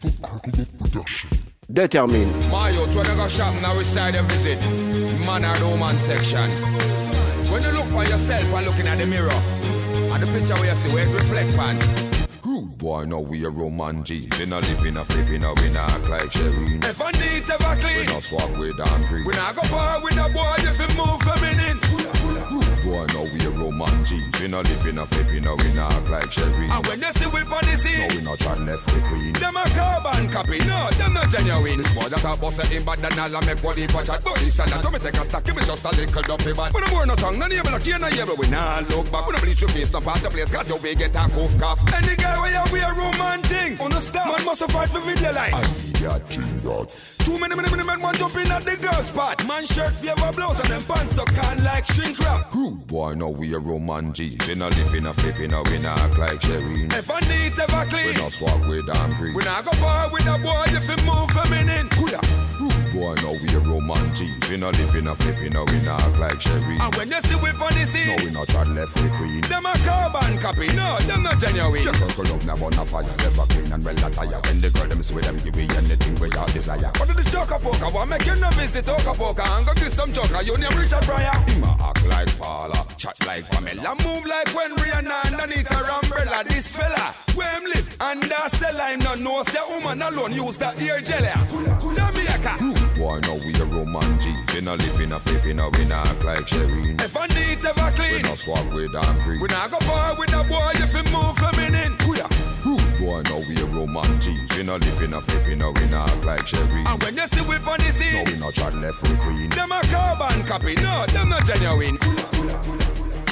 Determine. My youth, when I go shop, now we side a visit. Man and woman section. When you look for yourself and looking at the mirror, and the picture where you see where it reflect on. Rude boy, now we a Roman G. We not lip in a flip in a we not act like Shereen. If I need ever clean, we not swap with angry. We not go far with a boy if you move feminine. Rude boy, now we a Roman G. We not lip in a flip in a we not act like Shereen. And when you see we on the scene, no we not try left the queen. Them a carbon copy, no, them not genuine. This boy that a boss at him, but then I'll make what he watch at. But this and that, don't me take a stack, give me just a little dumpy bad. We no more no tongue, no name, no key, no able. We not look back, we no bleach your face, no pass the place, cause you will get a cough cough. Any guy where you wear Roman things, understand? Man must fight for video life. I need that thing, God. Too many, many, many men want jump in at the girl spot. Man shirt, favor blouse, and them pants so can like shrink wrap. Rude boy, now we a Roman G. We no lip in a flip in a we not act like Shereen. If I need ever clean, we not swap with angry. We not go far with a boy if he move feminine. Kuya. Rude boy, now we a Roman G. We no lip in a flip in a we not act like Shereen. And when you see we on the scene, no we not try left with queen. Them a carbon copy, no, them not genuine. Your circle up now on a fire, never clean and well attire. When the girl them see them give me anything we your desire. But this joker poker, want make you no visit Oka poker and go give some joker. You name Richard Pryor. Him a act like Paula, chat like Pamela, move like when Rihanna underneath her umbrella. This fella, where him live under cellar, him not know say woman alone use that ear jelly. Jamaica. Boy, now we a Roman G. We no live in a flip in a we not act like Shereen. If I need ever clean, we not swap with angry. We not go far with a boy if he move feminine. Kuya. Boy, now we a Roman G. We no live in a flip in a we not act like Shereen. And when you see we on the scene, no we not chat left with queen. Them a carbon copy, no, them not genuine. Kula, kula, kula.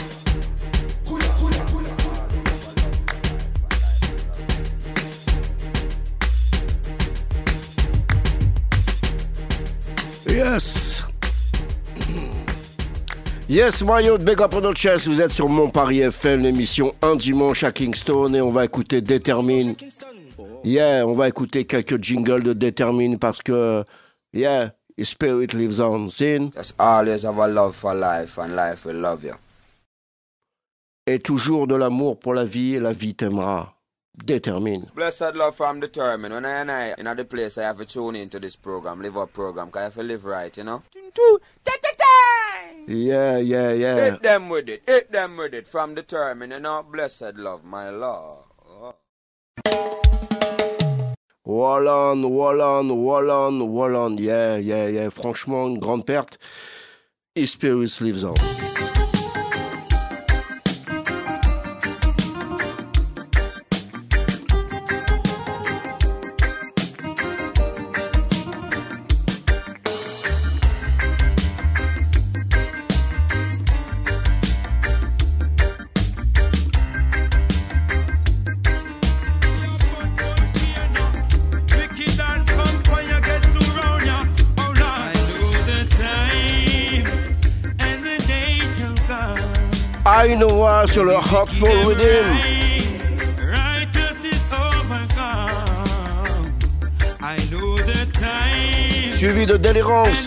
Yes. Yes, Mario, big up on notre chest. Vous êtes sur Mon Paris F M, l'émission Un Dimanche à Kingston. Et on va écouter Determine. Yeah, on va écouter quelques jingles de Determine parce que, yeah, his spirit lives on. Sin. Just always have a love for life and life will love you. Et toujours de l'amour pour la vie et la vie t'aimera. Determine. Blessed love from Determine. When I and I in the place, I have to tune into this program, live up program, because I have to live right, you know? Yeah, yeah, yeah. Hit them with it, hit them with it from Determine, you know? Blessed love, my Lord. Oh. Walland, Walland, Walland, Walland. Yeah, yeah, yeah. Franchement, une grande perte. His spirit lives on. I know sur le Heartful Rhythm. Suivi de Deliverance.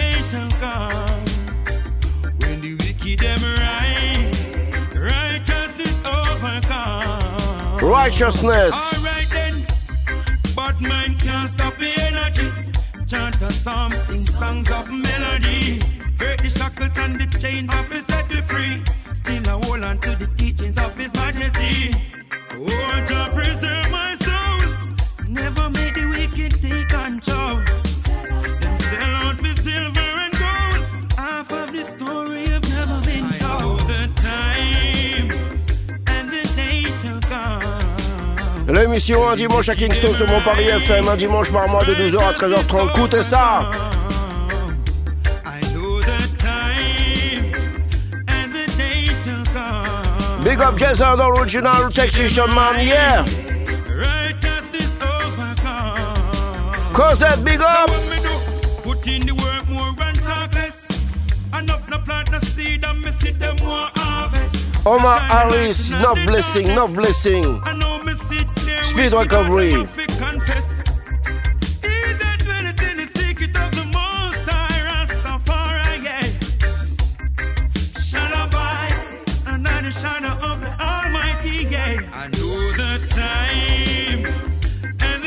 Righteousness. But man can't stop the energy. Chant a psalm, sing songs of melody. Break the shackles and the chains of his set me free. Still I hold on to the teachings of His Majesty. Oh, Jah preserve my soul. Never make the wicked take control. Them sell out me silver and gold. Half of the story have never been told. I know the time and the day shall come. L'émission Un Dimanche à Kingston sur Mon Paris F M. Un dimanche par mois de douze heures à treize heures trente. Écoutez ça. Big up Jason, the original technician man, yeah. Cosette, big up. Put in the work more and talk less. Enough no plant no seed and me see them more harvest. Omar Harris, no blessing, no blessing. Speed recovery. I know the time and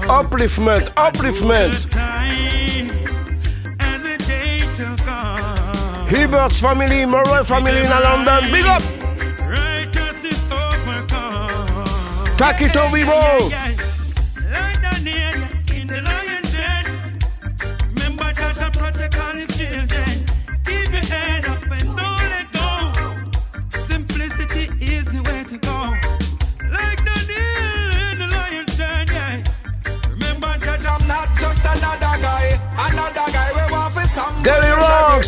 Upliftment, upliftment. Hebert's family, Murray family in London, big up. Takito Vivo. Deli Rocks.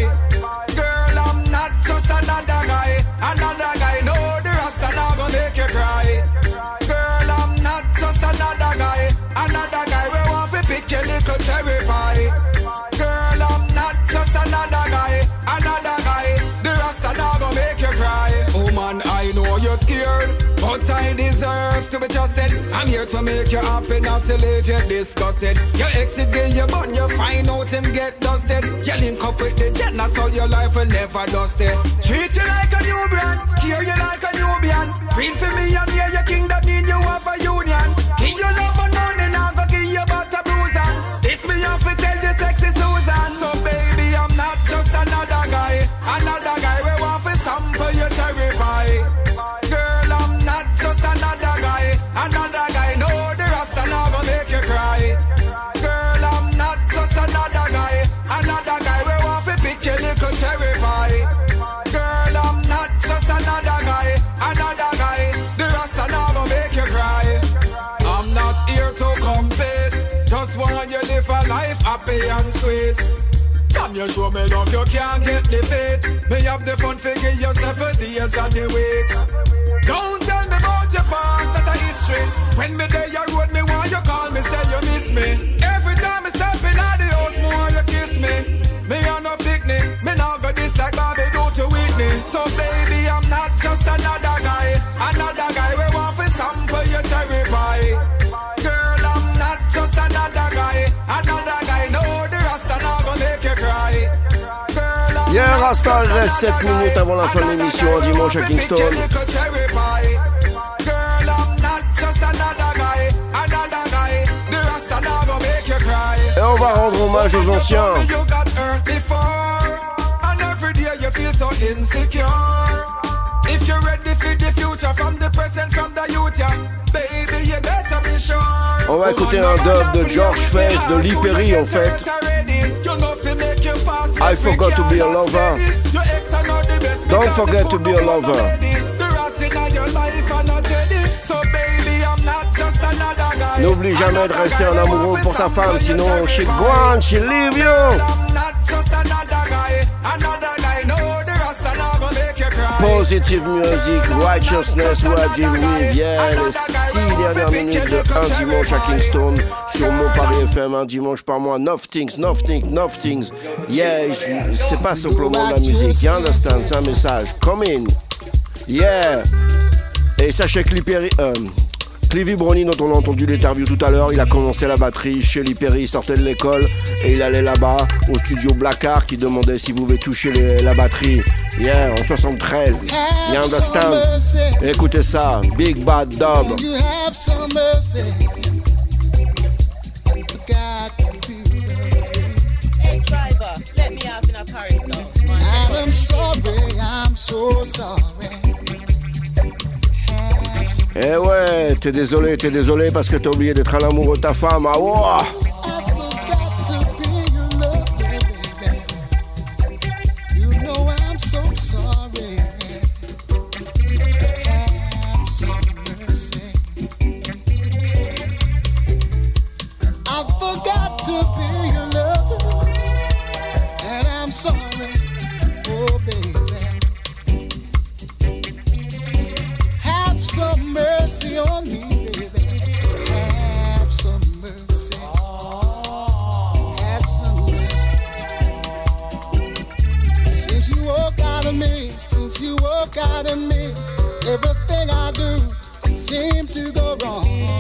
Girl, I'm not just another guy. Another guy, no, the Rasta now gonna make you cry. Girl, I'm not just another guy. Another guy, we want to pick your little cherry pie. Girl, I'm not just another guy. Another guy, the Rasta now gonna make you cry. Oh man, I know you're scared, but I deserve to be trusted. I'm here to make you happy, not to leave you disgusted. Your exit get you bun, you find out him get dusted. You link up with the jet, now so your life will never dust it. Treat you like a new brand, care you like a Nubian. Queen for me and hear your king, that mean you have a union. Give you love and money, now go give you butter bruise and this me have to tell you sexy Susan. So baby, I'm not just another guy. Another guy, we want to sample your cherry pie. Girl, I'm not just another guy. Another guy, no, the Rasta now gonna make you cry. Girl, I'm not just another guy. Another guy, we want to pick your little cherry pie. Girl, I'm not just another guy. Another guy, the Rasta now gonna make you cry. I'm not here to compete. Just want you live a life happy and sweet. Time you show me love, you can't get defeat. Me have the fun figure yourself for the years of the week. Don't tell me about your past, that a history. When me there you road me, why you call me, say you miss me. Every time I step in at the house, more you kiss me. Me on no picnic, me now go this like Bobby do to Whitney. So baby, I'm not just another guy. Another guy, we want to sample your cherry pie. Girl, I'm not just another guy. Another guy, no, the Rasta now gonna make you cry. Yeah, Rasta reste sept minutes avant la fin de l'émission un dimanche à Kingston. Et on va rendre hommage aux anciens. On va écouter un dub de George Faith, de Lee Perry en fait. I forgot to be a lover. Don't forget to be a lover. N'oublie jamais de rester un amoureux pour ta femme, sinon she gone, she leave you. Positive music, righteousness, what deal with, yeah, les six dernières minutes de un dimanche à Kingston sur mon Paris F M, un dimanche par mois, nothing, nothing, nothing, yeah, c'est pas simplement de la musique, you understand, c'est un message, come in, yeah, et sachez que Liperi, euh, Clivy Brownie, dont on a entendu l'interview tout à l'heure, il a commencé la batterie chez Lee Perry, il sortait de l'école et il allait là-bas au studio Blackheart qui demandait s'il pouvait toucher les, la batterie. Yeah, en soixante-treize. You understand? Écoutez ça, Big Bad Dub. Hey driver, let me out in a Paris though. I'm sorry, I'm so sorry. Eh ouais, t'es désolé, t'es désolé parce que t'as oublié d'être un amoureux de ta femme. Ah wow. Everything I do seems to go wrong.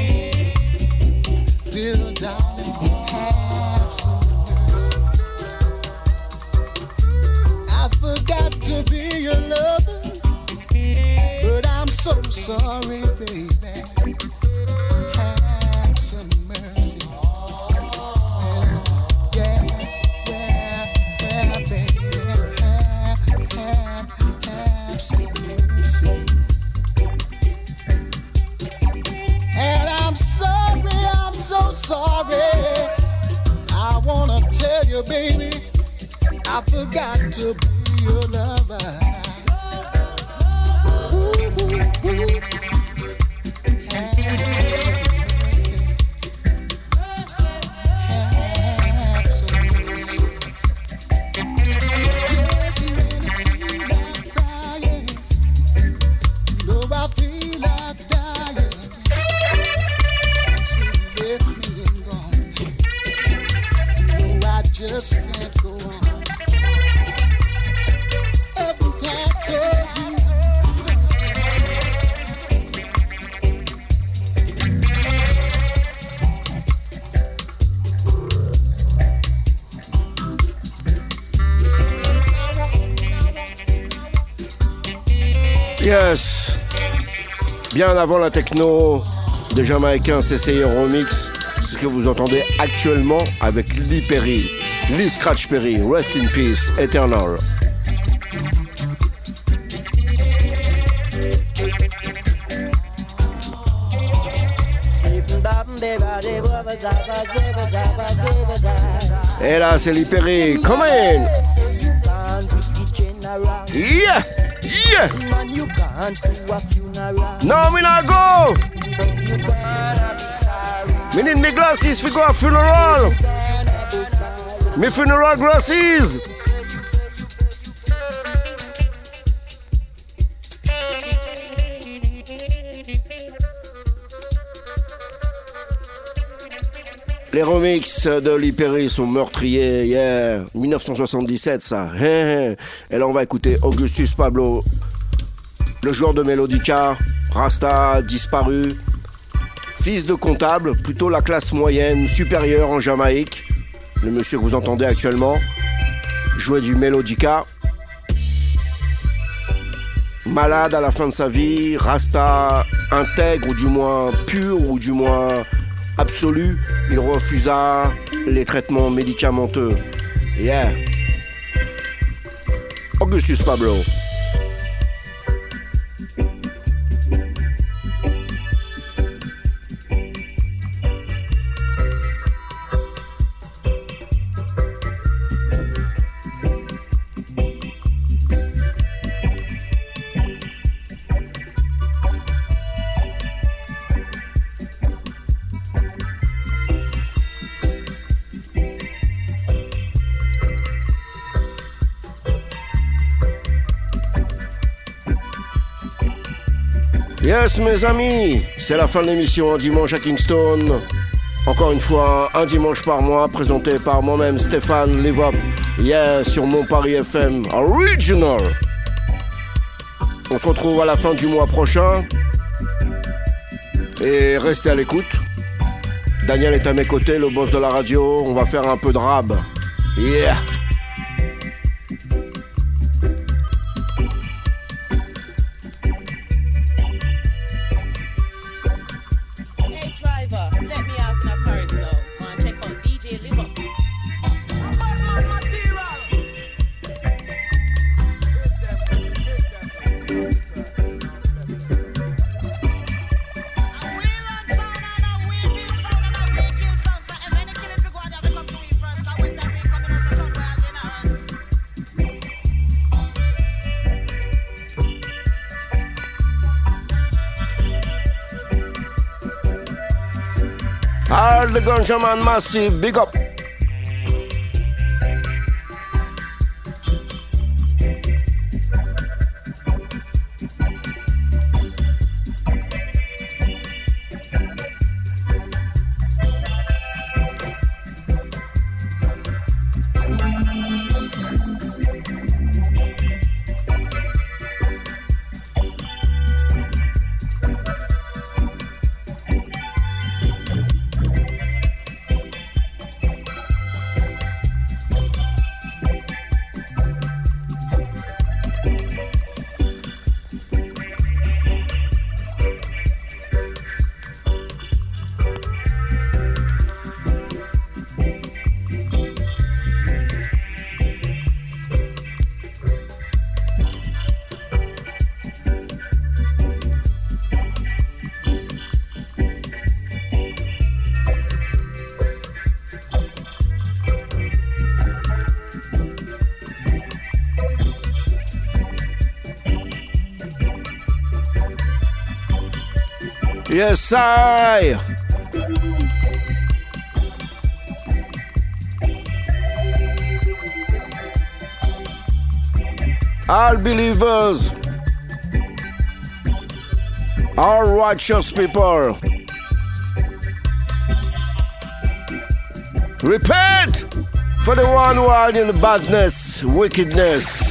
Little darling, have some mercy. I forgot to be your lover, but I'm so sorry, baby. Have some mercy. Yeah, yeah, yeah, baby, have, have, have some mercy. And I'm sorry, I'm so sorry. I wanna tell you, baby, I forgot to be your lover. Ooh, ooh, ooh. Just can't go on. Every time I told you. Yes. Bien avant la techno des Jamaïcains C C I Remix, c'est ce que vous entendez actuellement avec Lee Perry. Lee Scratch Perry, Rest in Peace, Eternal. Et là, c'est Lee Perry. Come in! Yeah! Yeah! No, me not go! Me need me glasses for go a funeral! Me funeral glasses! Les remixes de Lee Perry sont meurtriers, yeah, dix-neuf cent soixante-dix-sept ça. Et là on va écouter Augustus Pablo, le joueur de Melodica, Rasta, disparu, fils de comptable, plutôt la classe moyenne, supérieure en Jamaïque. Le monsieur que vous entendez actuellement jouait du Melodica. Malade à la fin de sa vie, Rasta intègre, ou du moins pur, ou du moins absolu, il refusa les traitements médicamenteux. Yeah. Augustus Pablo. Yes, mes amis, c'est la fin de l'émission Un Dimanche à Kingston. Encore une fois, un dimanche par mois, présenté par moi-même, Stéphane Levop. Yes, sur Mon Paris F M Original. On se retrouve à la fin du mois prochain. Et restez à l'écoute. Daniel est à mes côtés, le boss de la radio. On va faire un peu de rab. Yeah. All the Ganja Man Massive, big up. Yes, I. All believers, all righteous people, repent for the one who are in the badness, wickedness.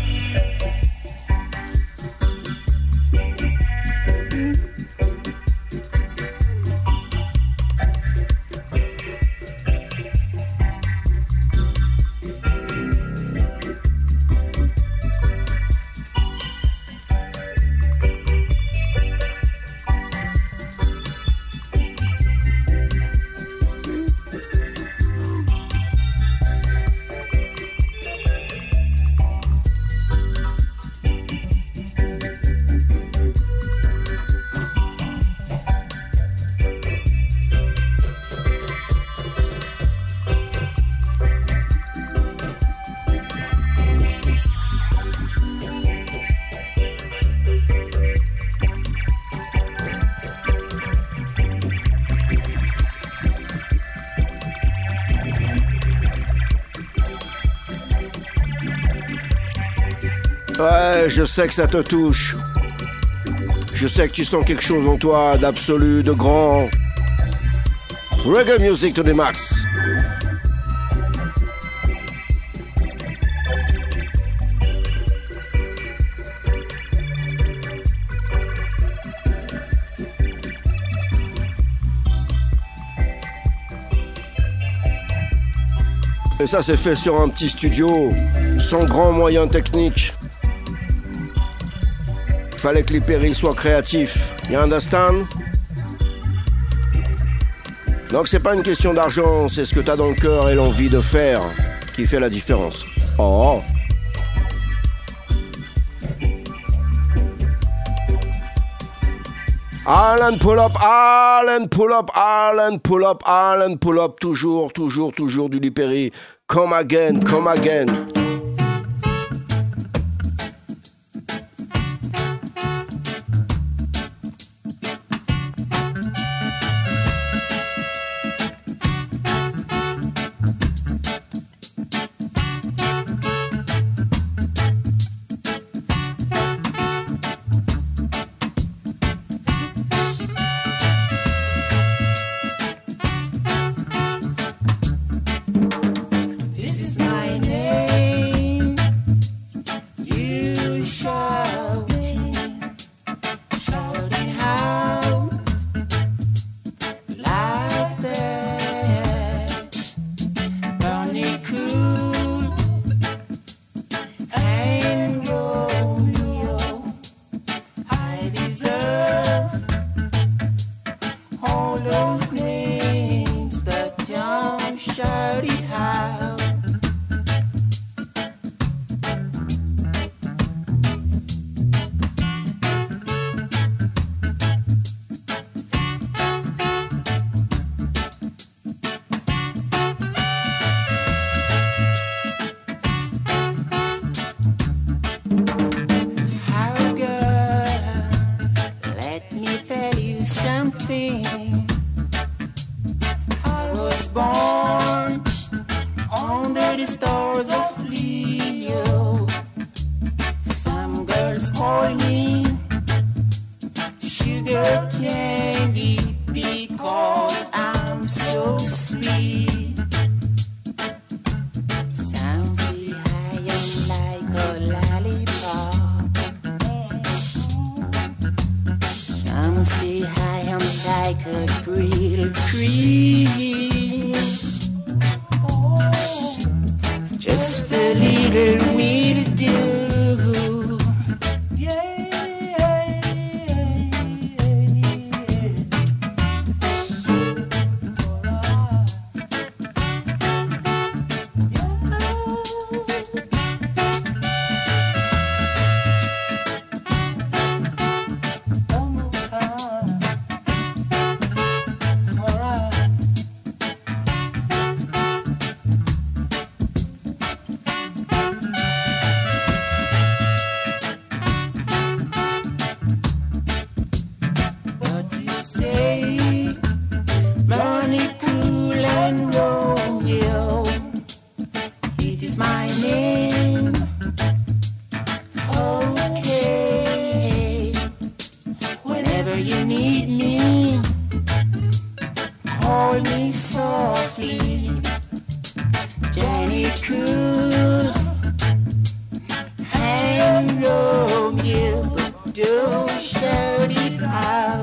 Ouais, je sais que ça te touche. Je sais que tu sens quelque chose en toi d'absolu, de grand. Reggae music to the max. Et ça, c'est fait sur un petit studio, sans grands moyens techniques. Fallait que les péris soient créatifs. You understand? Donc c'est pas une question d'argent, c'est ce que t'as dans le cœur et l'envie de faire qui fait la différence. Oh! Alan pull up, Alan pull up, Alan pull up, Alan pull up, toujours, toujours, toujours du Lipéry. Come again, come again. with me, hold me softly, Jenny cool, and Romeo, but don't shout it out.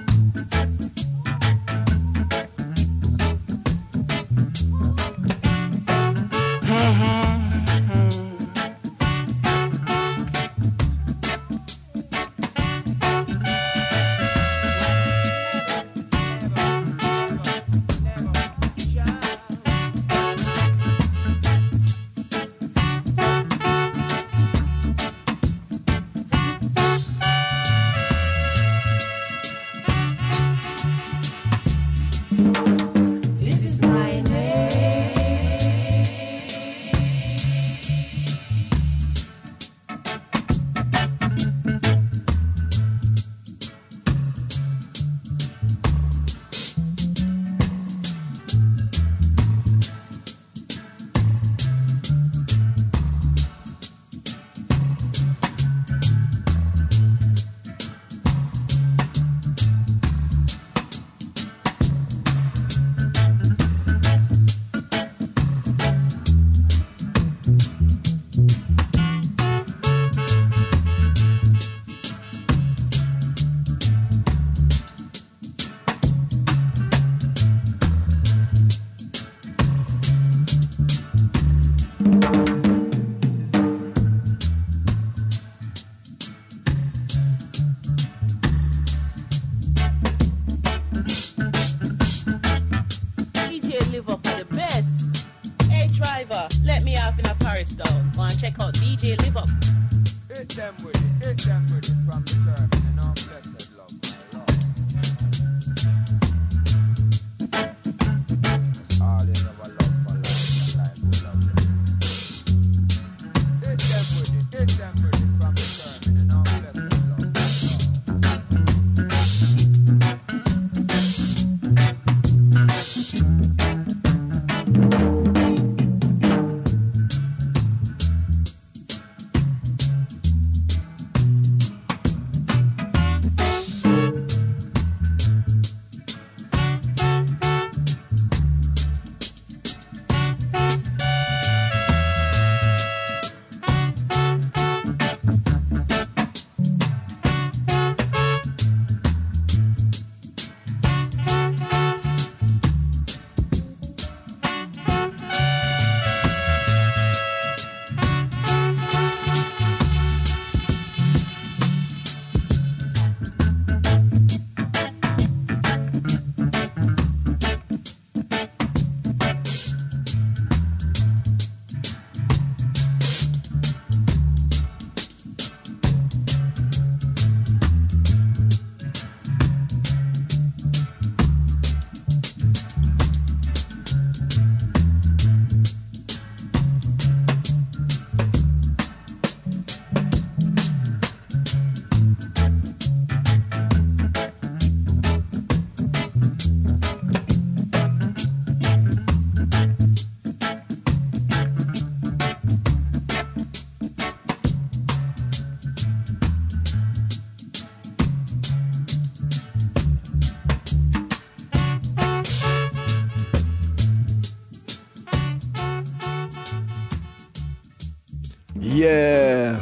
Yeah,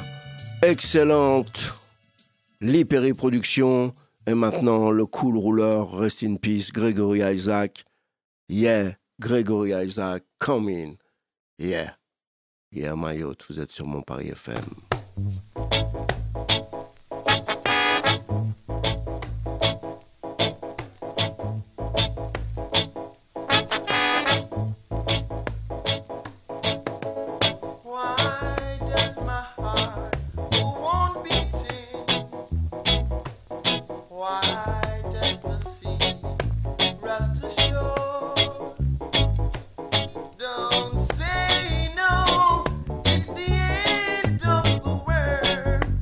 excellente l'Hyperi Production. Et maintenant, le cool rouleur, rest in peace, Gregory Isaac. Yeah, Gregory Isaac, come in. Yeah, yeah, Mayotte, vous êtes sur mon Paris F M. Don't say no, it's the end of the world.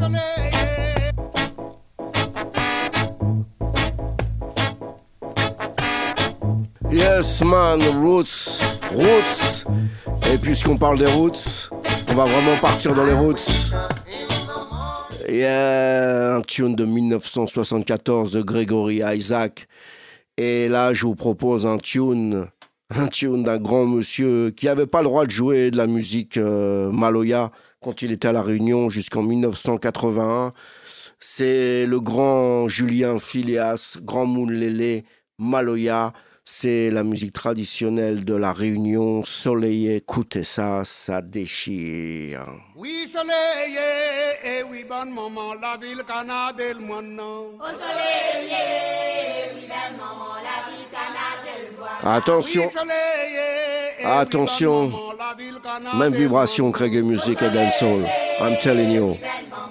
Yes man, Roots, Roots. Et puisqu'on parle des Roots, on va vraiment partir dans les Roots. Yeah, un tune de dix-neuf cent soixante-quatorze de Gregory Isaac. Et là, je vous propose un tune, un tune d'un grand monsieur qui n'avait pas le droit de jouer de la musique euh, Maloya quand il était à La Réunion jusqu'en dix-neuf cent quatre-vingt-un. C'est le grand Julien Phileas, grand Moulélé, Maloya. C'est la musique traditionnelle de La Réunion. Soleil, écoutez ça, ça déchire. Oui, soleil, et oui, bonne maman, la ville canadelle, moi non. Au soleil, oui, bonne maman, la ville canadelle, moi. Attention, Oui, soleil, attention, même vibration, reggae music et dancehall. I'm telling you.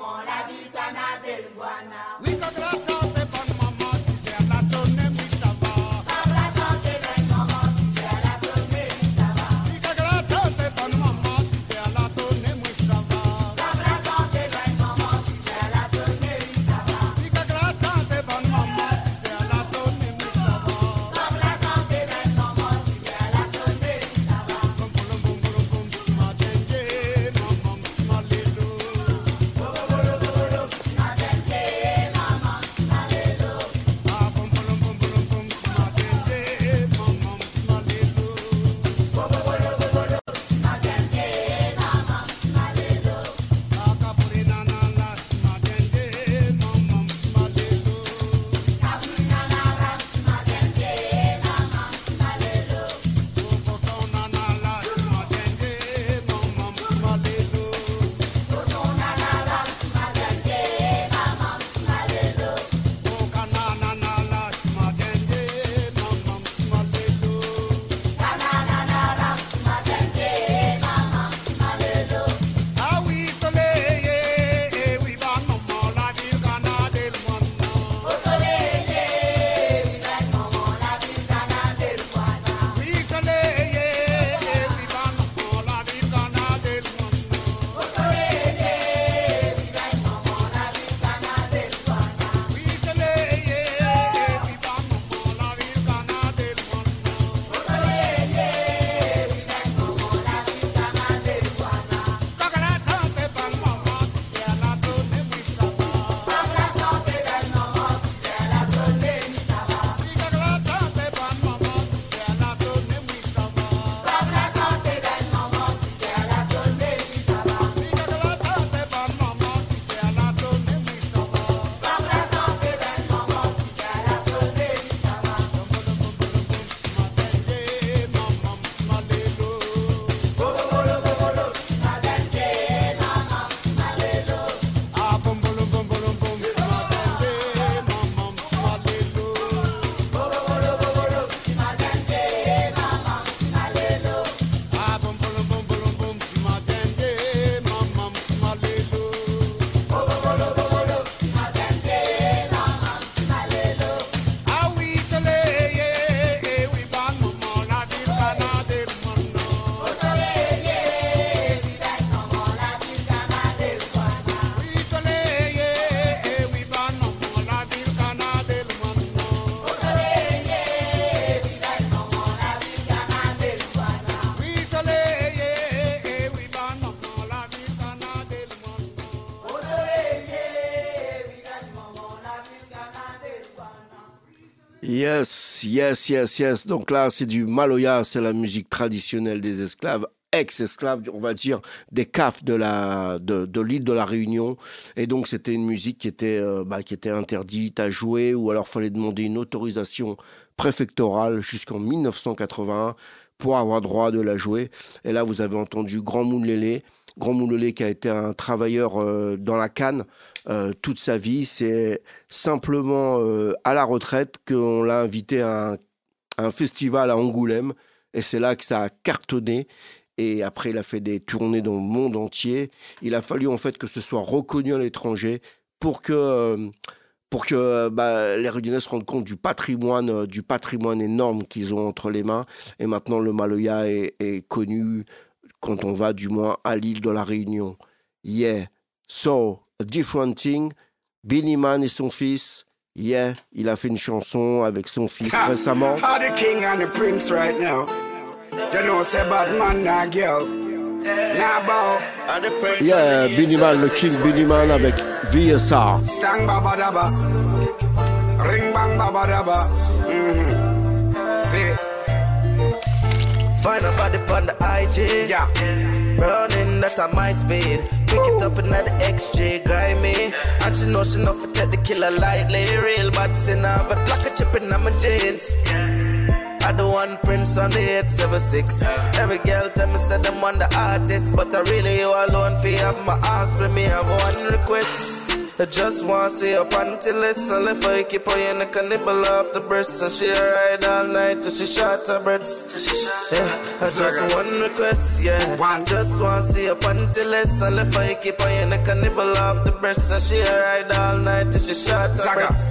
Yes, yes, yes, yes. Donc là, c'est du Maloya, c'est la musique traditionnelle des esclaves, ex-esclaves, on va dire, des C A F de, la, de, de l'île de la Réunion. Et donc, c'était une musique qui était, euh, bah, qui était interdite à jouer, ou alors fallait demander une autorisation préfectorale jusqu'en dix-neuf cent quatre-vingt-un pour avoir droit de la jouer. Et là, vous avez entendu Grand Moulélé. Grand Moulélé qui a été un travailleur euh, dans la canne euh, toute sa vie. C'est simplement euh, à la retraite qu'on l'a invité à un, à un festival à Angoulême. Et c'est là que ça a cartonné. Et après, il a fait des tournées dans le monde entier. Il a fallu en fait que ce soit reconnu à l'étranger pour que, euh, pour que bah, les Réunionnais se rendent compte du patrimoine, euh, du patrimoine énorme qu'ils ont entre les mains. Et maintenant, le Maloya est, est connu quand on va du moins à l'île de la Réunion. Yeah. So, A Different Thing. Billy Man et son fils. Yeah, il a fait une chanson avec son fils récemment. How the king and the prince right now. You know, say bad man, nah girl. Nah bow. Yeah, Billy Man, le king Billy Man avec V S R. Stang baba daba. Ring bang baba daba. Mm-hmm. See. Find a body on the I G. Yeah. Running that at my speed. Pick it up in the X G, grimy. And she know she know for take the killer lightly. Real bad sinner, but like a chip in my jeans. I the one prince on the eight seven six. Every girl tell me say them on the artist, but I really you alone for have my ass. But me have one request. I just want to see up until it's and if I keep on in the cannibal off the breast. And she ride all night till she shot her breath. Yeah, I just one request, yeah. I just want to see up until it's and if I keep on in the cannibal off the breast. And she ride all night till she shot her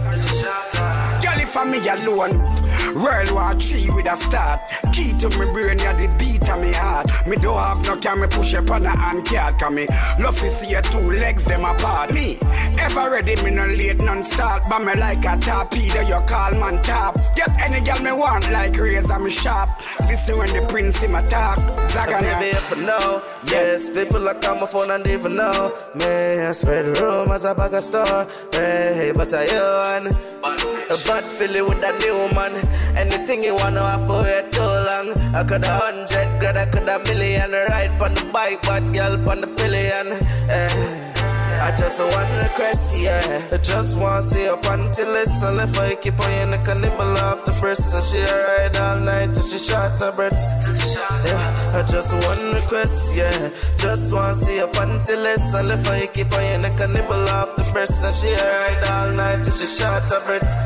breath. Girl, if I'm me alone, World War Three with a start. Key to me brain, yeah, the beat of me heart. Me don't have no can me push up on a hand card. Can me love to see your two legs them apart. Me ever ready, me no late, none start. But me like a torpedo, you call man top. Get any girl me want like razor me sharp. Listen when the prince in my talk. Zagana. Baby, if I know, yes, people like on my phone and even know. Man, I spread the room as a bag of store. Hey, but I own a bad feeling with a new man. Anything you wanna have for it too long. I could a hundred grad, I could a million. Ride on the bike, but girl on the pillion. Eh. I just want request, yeah. I just want to see up until it's and if I keep on in the cannibal off the breast. And she ride all night till she shot her breath. Yeah, I just want request, yeah. Just want to see up until it's and if I keep on in the cannibal off the breast. And she ride all night till she shot her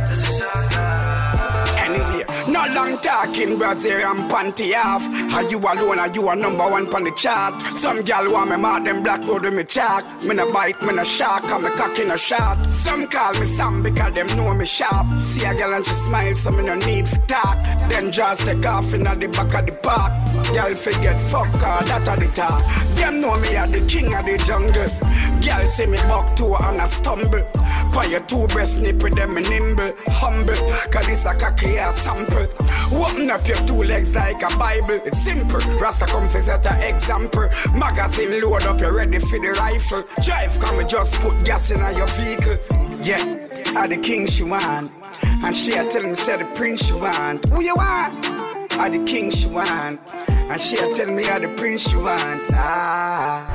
breath. Anyway, no long talking, Brazilian panty off. Are you alone, are you a number one on the chart? Some gal want me mad, them black road with me chalk. Me no bite, me no shark, and me cock in a shot. Some call me Sam because them know me sharp. See a gal and she smile, so me no need for talk. Then just take off in the back of the park. Gal forget fuck her, that a the talk. Them know me as the king of the jungle. Gal see me buck two and I stumble. For your two breast nipple, them me nimble, humble. Cause this a cocky ass sample. Open up your two legs like a Bible. It's simple. Rasta come for set a example. Magazine load up, you ready for the rifle. Drive come just put gas in your vehicle. Yeah, I the king she want. And she a tell me say the prince she want. Who you want? I the king she want. And she a tell me I the prince she want. Ah.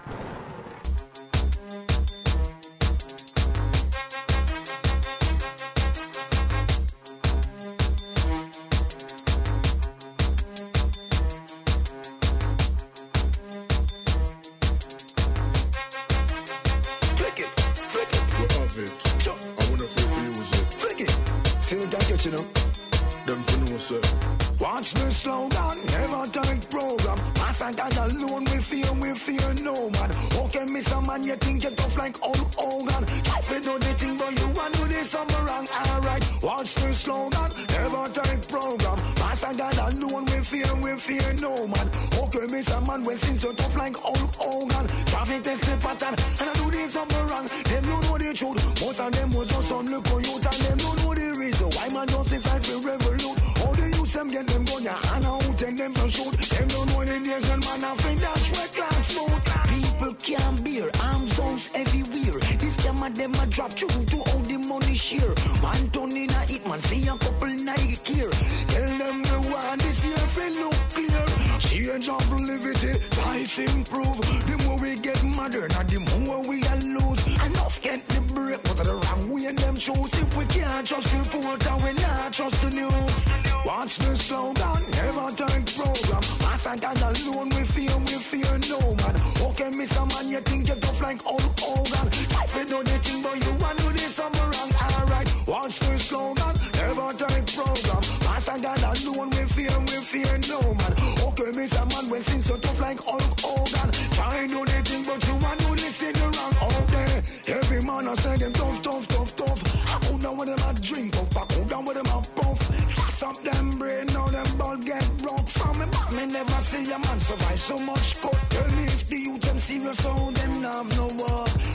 See you got you know. Them for no sir. Watch the slogan, never take program. Mass I got alone, we fear, we fear no man. Okay, Mister Man, you think you're tough like Hulk Hogan. Try to do the thing, but you want to do something wrong. Alright, watch the slogan, never take program. Mass I got alone, we fear, we fear no man. Okay, Mister Man, we since you're tough like Hulk Hogan. Traffic test the pattern, and I do this something wrong. Them don't know the truth. Most of them was just some little youth, and them don't know the reason why man just decide to revolute. All the youths them get them gun, ya hand out and them for shoot. Them don't know the nation man, I think that's where clocks smooth. People can't bear, arms zones everywhere. This camera them a drop through to all the money share. One ton in a hit man, fee a couple Nike gear. Tell them the one this year feel look clear. Change of liberty, life improve. The more we get modern, and the more we are lose. Enough get the break, but the wrong way in them shoes. If we can't just report, and we not trust the news. Watch the slogan, never take program. Mass I got alone, we fear, we fear no man. Okay, Mister Man, you think you're tough like Hulk Hogan. If you do the thing, but you want to do something wrong. Alright, watch the slogan, never take program. Mass I got alone, we fear, we fear no man. Okay, Mister Man, when since you're tough like Hulk Hogan. Try do the thing, but you want to listen the wrong. Okay, every man I say them tough, tough, tough, tough. I cool down with them a drink up, I cool down with them a puff. Up them brain, now them ball get broke from me. But me never see a man survive so much cut. Tell me if the youth them serious, so them have no work. Yes, them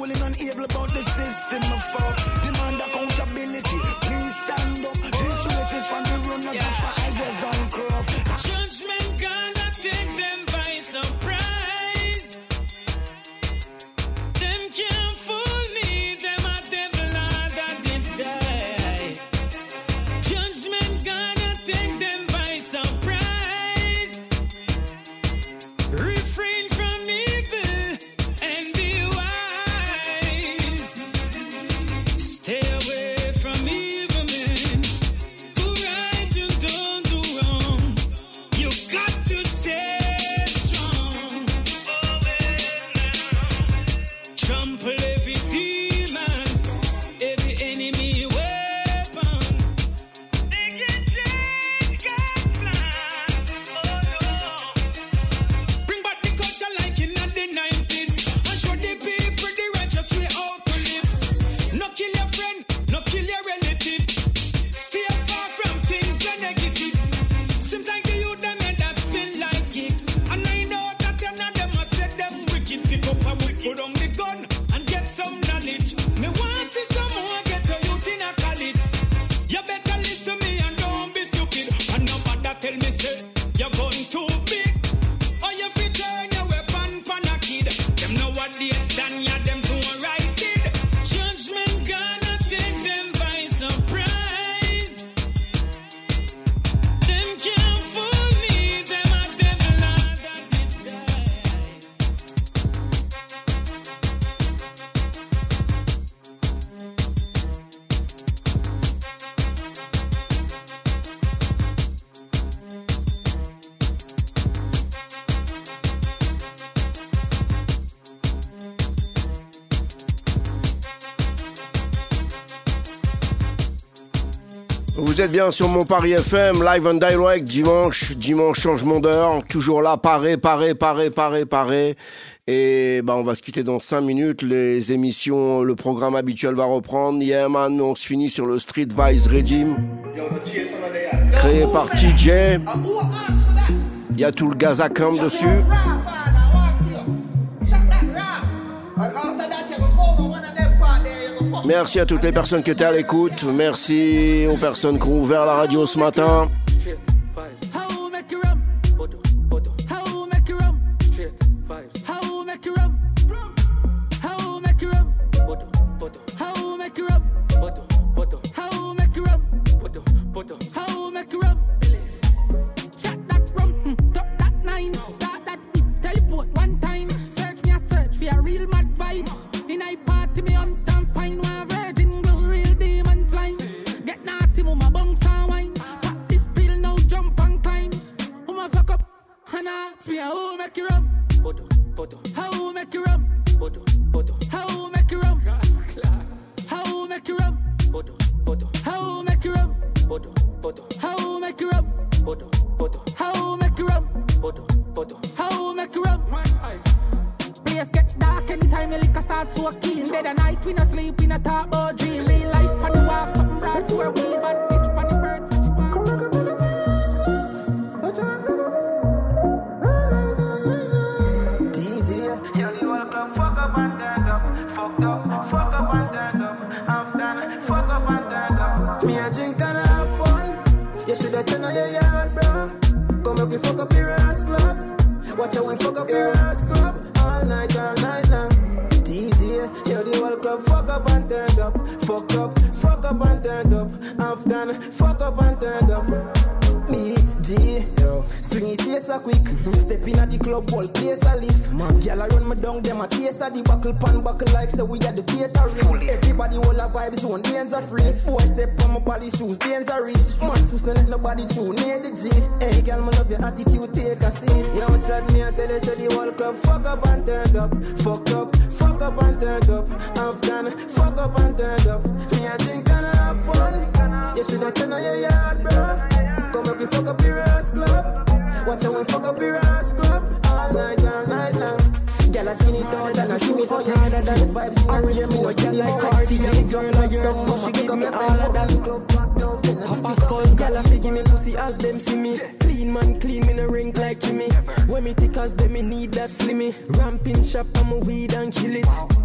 controlling, unable about the system of fuck. Demand accountability, please stand up. This race is from the runners yeah. of Tigers and Croft. Judgment gonna take them by surprise. Them can't fool me, them a devil under disguise. Judgment gonna take them by surprise. Refrain from evil and be wise. Stay away from evil men who right and don't do wrong. You got to stay strong. Trample every demon, every enemy weapon. They can take God's plan. Oh no. Bring back the culture like in the nineties and show the people the righteous way how to live. No kill your friend, no kill your relative. Stay far from things that negative. Sometimes the youth them head that spin like it. And I know that none of them must say them wicked. Pick up and we put on the gun and get some knowledge. Me want see some more get a youth in a college. You better listen to me and don't be stupid. And nobody tell me say you're going too big. Or you fit turn your weapon pan a kid. Them know what they done, yeah, them doing right it. Judgment gonna take them by surprise. Them can't fool me, them a devil under disguise. Vous êtes bien sur mon Paris F M, live and direct, dimanche, dimanche changement d'heure, toujours là, paré, paré, paré, paré, paré. Et bah on va se quitter dans cinq minutes, les émissions, le programme habituel va reprendre. Yeah man, on se finit sur le Street Vice Redeem, créé par T J. Il y a tout le Gaza Camp dessus. Merci à toutes les personnes qui étaient à l'écoute. Merci aux personnes qui ont ouvert la radio ce matin. How make you rum? How make you rum? How make you rum? How make you rum? How make you rum? How make you rum? How make you rum? How make you rum? Place get dark anytime your liquor starts so keen. Dead at night we no sleep, we no talk about dream. Real life on the wharf, something broad for a wheel. Bad bitch on the birds, such a warm fuck up and turned up, fucked up, fuck up and turned up. I've done, fuck up and turned up. Me a drink and I have fun. You shoulda turn on your yard, bro. Come make we fuck up your ass club. Watch how we fuck up your ass club. All night, all night long. D J, yo the whole club fuck up and turned up, fucked up, fuck up and turned up. I've done, fuck up and turned up. Me, D, yo, swing it here so quick. Step in at the club, whole place I live. Man, y'all run me down, them a chase at the buckle pan buckle like so we at the catering. Everybody all the vibes, one dance are free. Four step on my body shoes, dance are reach. Man, sus no let nobody tune near the G. Hey, girl, me love your attitude, take a seat. Yo, chat me and tell you, say the whole club fuck up and turned up, fucked up, fuck up and turned up. I've done, fuck up and turned up. Me a drink and I have fun. You shoulda turn on your yard, bro. Come make we fuck up your ass club. Watch how we fuck up your ass club. All night, all night long. Girl, I skin it out and I give me all the harder than the vibes. Orange, me no see the Cardi. The girl of yours, but she give me all of that. Hop a skull, girl, I give me pussy as them see me. Clean man, clean me no rink like Jimmy. When me thick as them, me need that slimmy. Ramping shop, I'm a weed and kill it.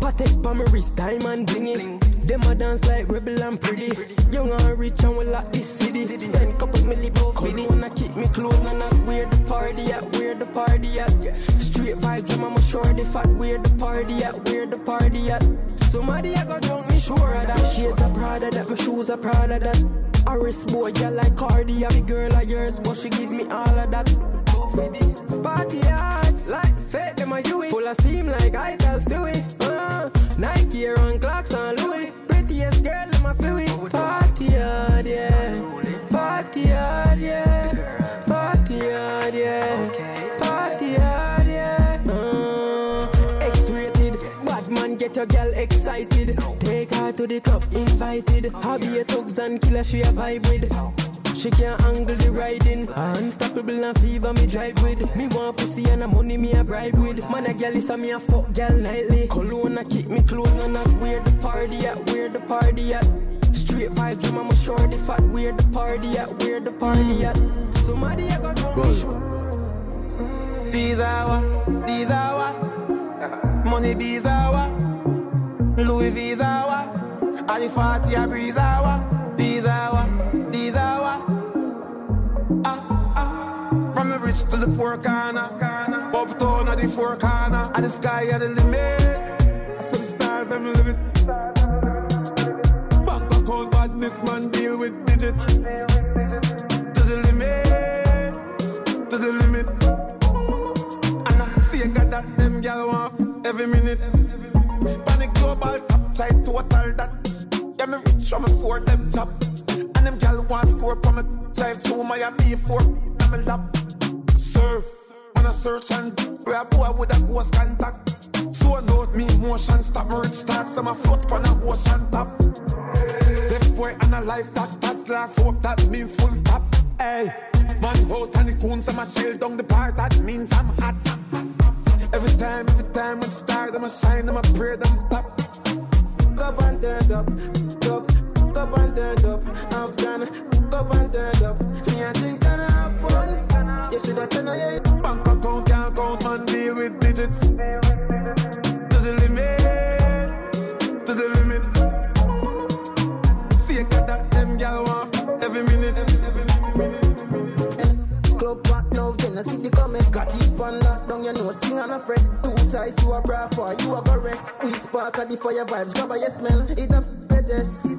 Patek pa my wrist, diamond blingy. Them a dance like rebel and pretty. Young and rich and we like this city. Spend couple milli bout fifty. Wanna keep me close, and not where the party at, where the party at. Straight vibes, and I'm sure the fat. Where the party at, where the party at. Somebody I got drunk, me sure of that. Shades are Prada, that my shoes are Prada, that. A wrist boy, yeah like Cardi. A big girl of yours, but she give me all of that. Party hard, like fate, them a you it. Full of steam like I tell Stewie. Uh, Nike and Clarks and Louis. Prettiest girl in my feel it. Party hard, yeah. Party hard, yeah. Party hard, yeah. Party hard, yeah. Uh, X-rated, bad man get your girl excited. Take her to the club, invited. Hobby a thugs and killer, she a vibe with. She can't angle the riding. Unstoppable and fever me drive with. Me want pussy and a money me a bribe with. Man a gal is a me a fuck gal nightly. Cologne a keep me close and not where the party at, where the party at. Straight vibes, I'm a sure the fat. Where the party at, where the party at. Somebody I got drunk. These hour, these hour. Money these hour. Louis V's hour. Ali Fati a breeze hour. These hour, these hour. Ah, ah. From the rich to the poor corner. Uptown at the four corner. And the sky at the limit. I saw the stars, I'm living. Bank account badness, man, deal with digits. To the limit, to the limit. And I see a God that them gal want every minute. Panic global top, try total that. Yeah, me rich from a four them top. And them gal want score from a drive to Miami four. I'm a lap. Surf, on a search and where a boy with a ghost contact. So note me motion stop, me rich starts. I'm a float on a ocean top. Left boy and a life that pass last hope, that means full stop. Hey, man out and the coons, I'm a shell down the part, that means I'm hot. Every time, every time when the stars, I'm a shine, I'm a pray, them stop. Cup and turned up, cup, cup and turned up. I've done, cup and turned up. Me I think and I have fun. You should have turned on your bank account, can't count, man, deal with digits. To the limit, to the limit. See a cat that them gal want every minute, every minute. Club back now, then I see the comment. Got it on lockdown, you know, sing on a fret. Two ties, you a bra for, you a go rest. Weed spark at the fire vibes, grab a your smell. It a bettes.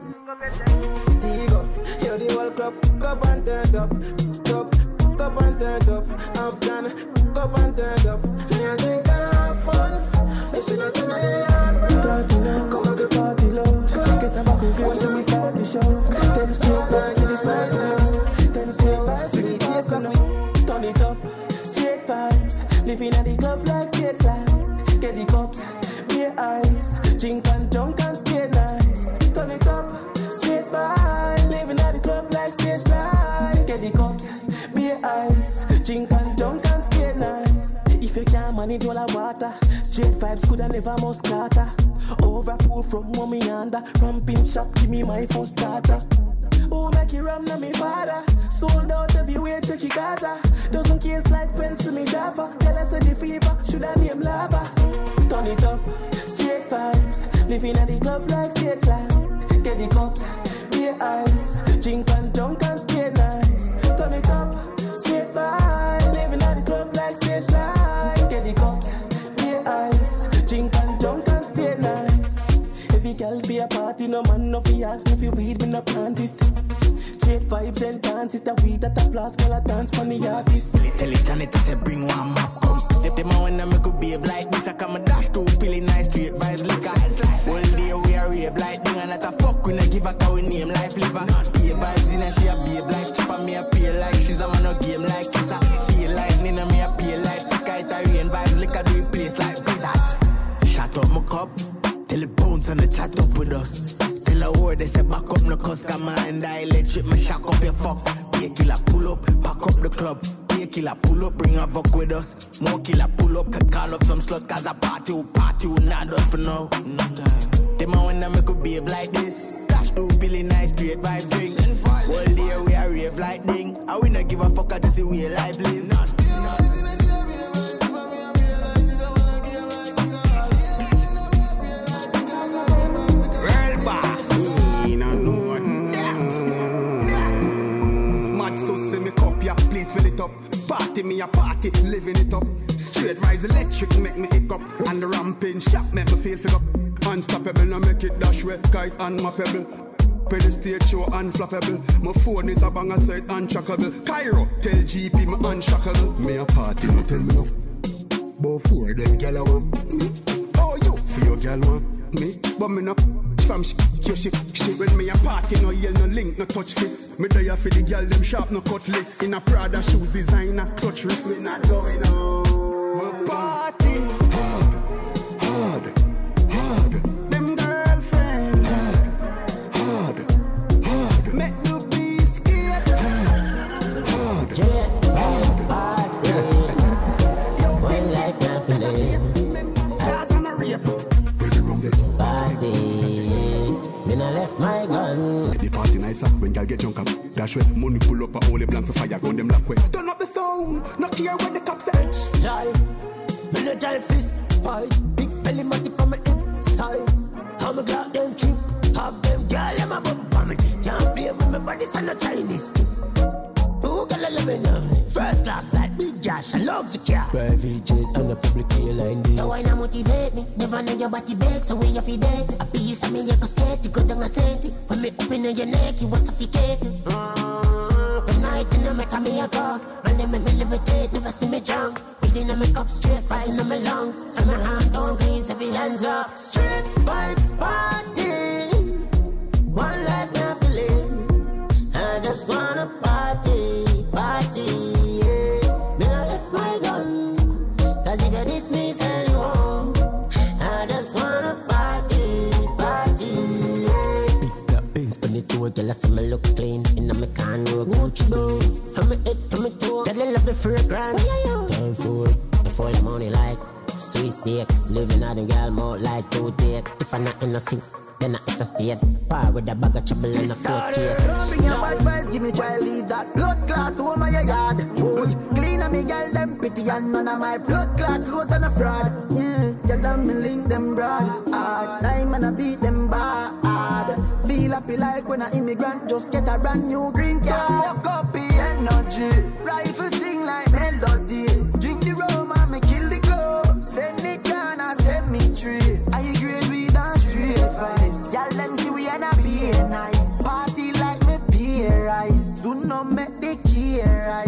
Tigo, you the whole club, cup and turned up. Cup, cup and turned up. I've done, cup and turned up. Me I think I have fun. You should have done a yard, bro. Starting now, come on, get party low. Get a back, get when we start the show. Ten straight back to this party now. Ten straight back to this party now. Turn it up, straight vibes. Living at the club like stage line. Get the cups, beer ice. Drink and drunk and stay nice. Turn it up, straight vibes. Living at the club like stage line. Get the cups, beer ice. Drink and drunk and stay nice. If you can't manage all the water, straight vibes could have never must clatter. Overpool from mommy under. Ramping shop, give me my first starter. Who make you rum, not me father. Sold out everywhere, check your Gaza. Dozen case like pencil, me Java. Tell us the fever, should I name lava? Turn it up, straight vibes. Living at the club like stage line. Get the cups, beer ice. Drink and drunk and stay nice. Turn it up, straight vibes. Living at the club like stage line. Get the cups, beer ice. Drink and drunk and stay nice. Every girl be a party, no man no fi ask me if you weed, me no plant it. Straight vibes and dance, it a weed that a flask, girl a dance for the artist. Tell it Janet to say bring one map come. If them a wanna make a behave like this, I come a dash to pilly nice straight vibes liquor. All day we a rave like thing and not a fuck we not give a cow name life liver. Pay vibes in and she a behave like chipper, me a pay like she's a man no game like kisser. Pay lightning and me a pay like thick it a rain vibes liquor do it place like blizzard. Shut up my cup. Tell the bones and the chat up with us. Tell the word they say back up no cause come and I electric me shock up your fuck. Be a killer pull up, back up the club. Be a killer pull up, bring a fuck with us. More killer pull up, can call up some slut cause a party who party who not done for now. No time. Them a wanna make a behave like this. Dash to Billy nice straight vibe drink. All day we a rave like ding. I we not give a fuck to see we a life live. None. me a party, living it up. Straight vibes, electric, make me hiccup. And the ramping shop make me feel feel up. Unstoppable, no make it dash with kite and my pebble. Pay the stage show unflappable. My phone is a banger set untrackable. Cairo, tell G P me unshackable. Me a party, no tell me enough. But four them gyal a want me. Oh you, for your gyal want me. But me no from sh**, you shit, shit. When me a party, no yell, no link, no touch fist. Me there for the gyal, them sharp, no cutlass. In a Prada shoes, designer, clutch wrist. We not going on. We party hard, hard. My gun. The party nicer when y'all get drunk up. Dash way, money pull up a holy blank for fire gun them lock way. Turn up the sound, not care where the cops edge. Live, when a giant fist fight, big belly matty from my inside. How me got them cheap, have them girl in my bum for me. Can't play with my body, so no Chinese skin. Who gonna let me know? First class flight, big Josh, and love secure. Private jet and a public airline this. So why not motivate me? Never know your body big, so where you feel dead? A piece of me, you go skate, you go down a centi. When me open in your neck, you want suffocate. Mm, the night in the make me a go. And then make me levitate, never see me drunk. Breathing in my cup straight, fighting in my lungs. From my hand down, greens, every hands up. Straight vibes party. One life now feeling. I just wanna party, party, yeah. Me I left my gun, cause if you diss me, send you home. I just wanna party, party, yeah. Big that Benz, spin it to a girl, I see me look clean. In a me can road, Gucci boo, from me head to me toe. Tell you love the fragrance. time for it. Before the money like sweet steaks, living out in girl mouth like two take. If I'm not innocent, then it's a spade. Par with a bag of trouble in a court case. Don't bring your bad vibes, give me try leave that. Blood clot home of your yard. Boy, clean of me girl, them pretty and none of my blood clot close and a fraud. Yeah, girl, them me link them broad. Hard time and I beat them bad. Feel happy like when a immigrant just get a brand new green card. Fuck up the energy. Rifle sing like melody. Drink the rum and me kill the club. Send it down and send me tree. I agree with that straight vibes. Y'all them see we and a be nice. Party like me peer eyes. Do not make the key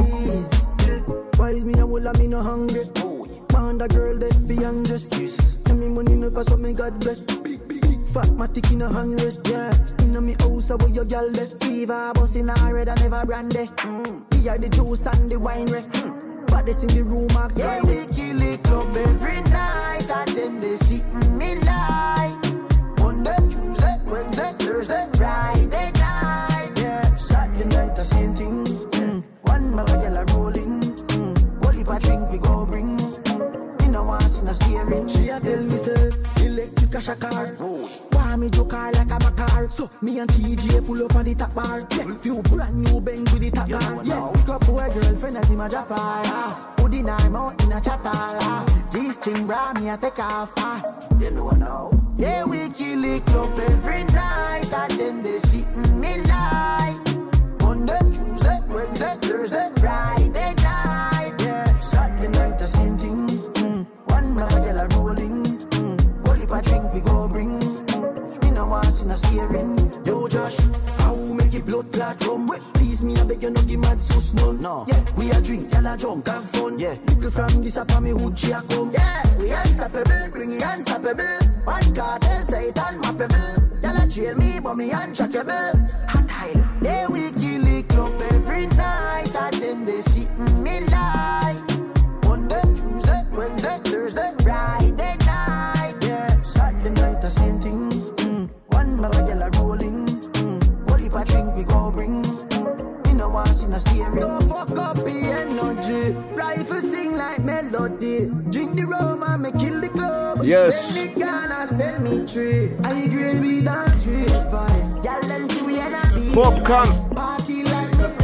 rise. Wise me and will me no hungry. Find a girl that fi undress. Tell me money no for so me God bless. Big big big fat matic in a hand rest. Yeah, inna me house where your girl there. Fever bus in a red and never brandy. Mm. Here the juice and the wine wreck. Mm. Baddest in the room, Max. Yeah, we kill it club every night and then they sit in me like. Monday, Tuesday, Wednesday, Thursday, Friday night. Yeah, Saturday night the same thing. Mm. One mother girl a rolling. Mm. Wally pa drink we go bring. Mm. In a once in a steering. She a tell me say electric a car. Why me joke car like I'm a car? So me and T J pull up on the top bar. Yeah, few brand new Benz with the top bar. Yeah, pick up boy girlfriend as him a drop her off. Put in her mouth in a chatter. G-string bra me a take her fast. You know now. Yeah, we kill it club every night and then they sit in me like. Monday, Tuesday, Wednesday, Thursday, Friday night. Yeah, Saturday night the same thing. Mm. One mother girl a rolling. Mm. Wally pa drink we go bring. Mm. In a once in a steering. Yo Josh, how make it blood clot from wet? Please me I beg you no give mad sus none. No. Yeah, we a drink, y'all a jump, have fun. Yeah, little from this up on me hood she a come. Yeah, we unstoppable, bring it unstoppable. One cartel say it unmappable. Y'all a trail me but me untrackable. Hot tile. Yeah, we kill it club every night and then they sit in me like. Monday, Tuesday, Wednesday, Thursday, Friday night. Yeah, Saturday night the same thing. Mm. One mother girl a rolling. Mm. Wally pa drink we go bring. Mm. In a once in a steering. Don't fuck up the energy. Rifle sing like melody. Drink the rum and me kill the club. Yes. Send me Ghana, send me tree. I agree with that street vibes. Y'all them see we and a beat. Popcorn. Party like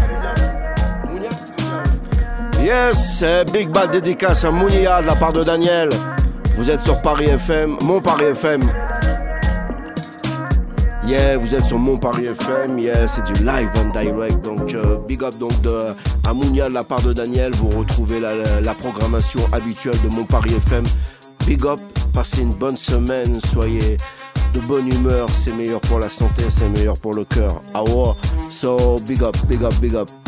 Yes, euh, Big Bad dédicace à Mounia de la part de Daniel. Vous êtes sur Paris F M, mon Paris F M. Yeah, vous êtes sur Mon Paris F M. Yeah, c'est du live and direct. Donc, euh, big up donc de Amounia de la part de Daniel. Vous retrouvez la, la, la programmation habituelle de Mon Paris F M. Big up, passez une bonne semaine. Soyez de bonne humeur. C'est meilleur pour la santé, c'est meilleur pour le cœur. Ah ouais. So, big up, big up, big up.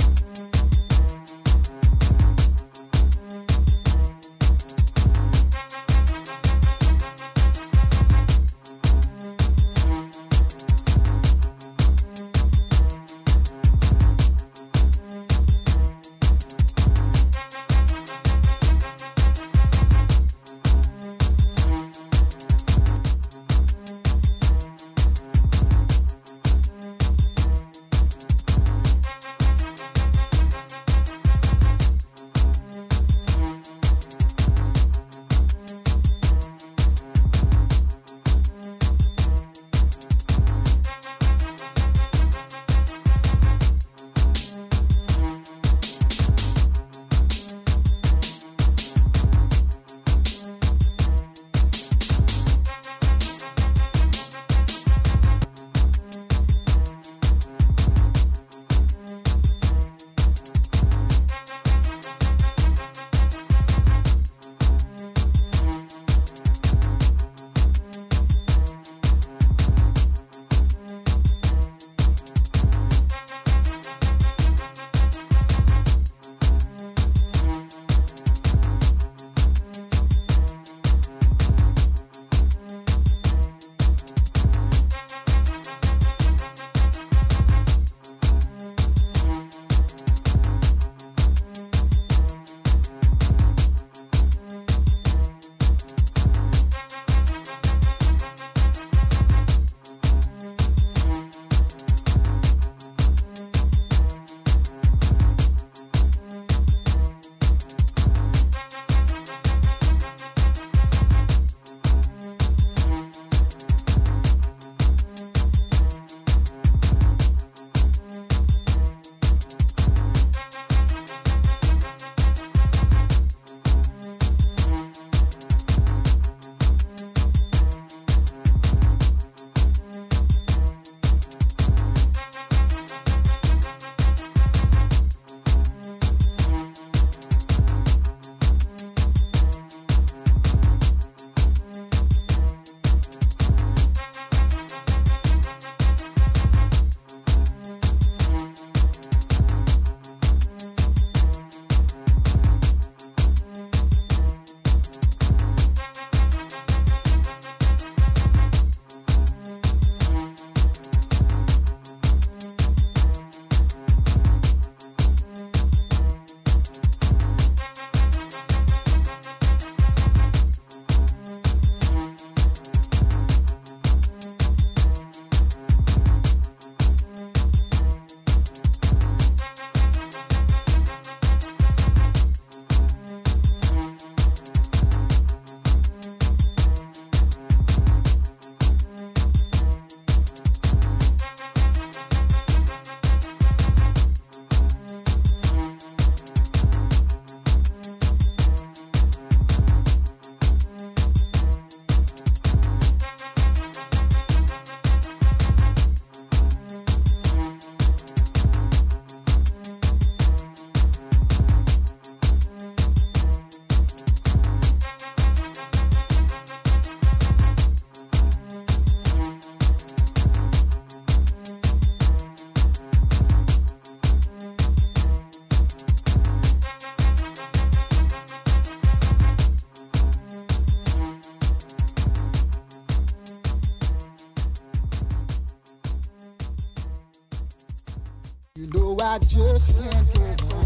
I just can't go on.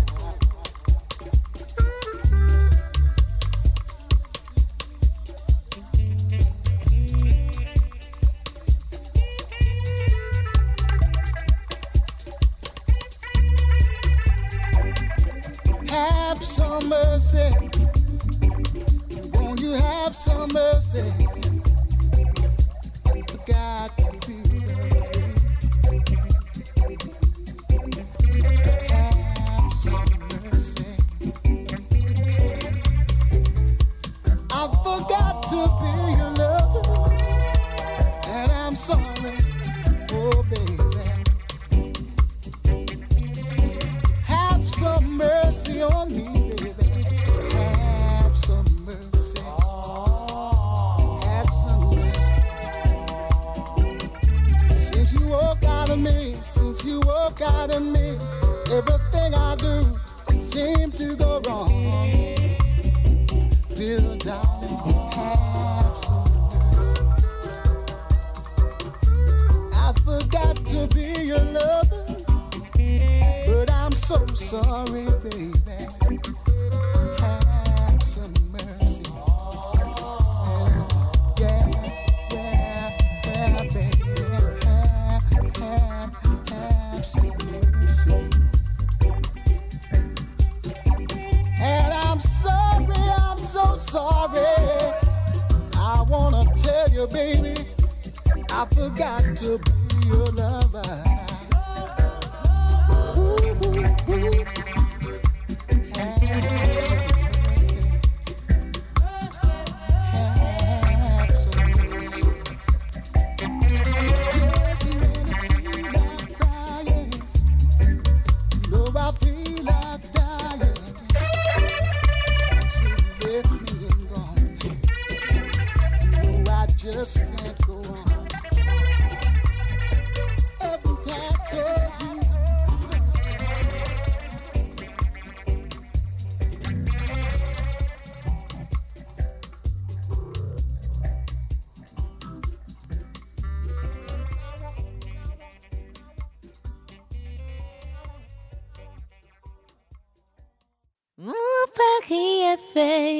Have some mercy. Won't you have some mercy? Got to be have some mercy. I forgot to be your lover, and I'm sorry. Oh, baby, have some mercy on me, baby. Have some mercy. Have some mercy. Since you walk out of me, since you walk out of me, everything I do seems to go wrong. Little darling, have some mercy. I forgot to be your lover, but I'm so sorry, baby. Have some mercy. Yeah, yeah, yeah, baby. Have, have, have some mercy. And I'm sorry, I'm so sorry. I wanna tell you, baby, I forgot to be your lover. Ooh, ooh, ooh. Have some mercy. Just when I feel like crying, know I feel like dying. Since you left me and gone, no, I just can't go on. Haven't I told you? Mon Paris F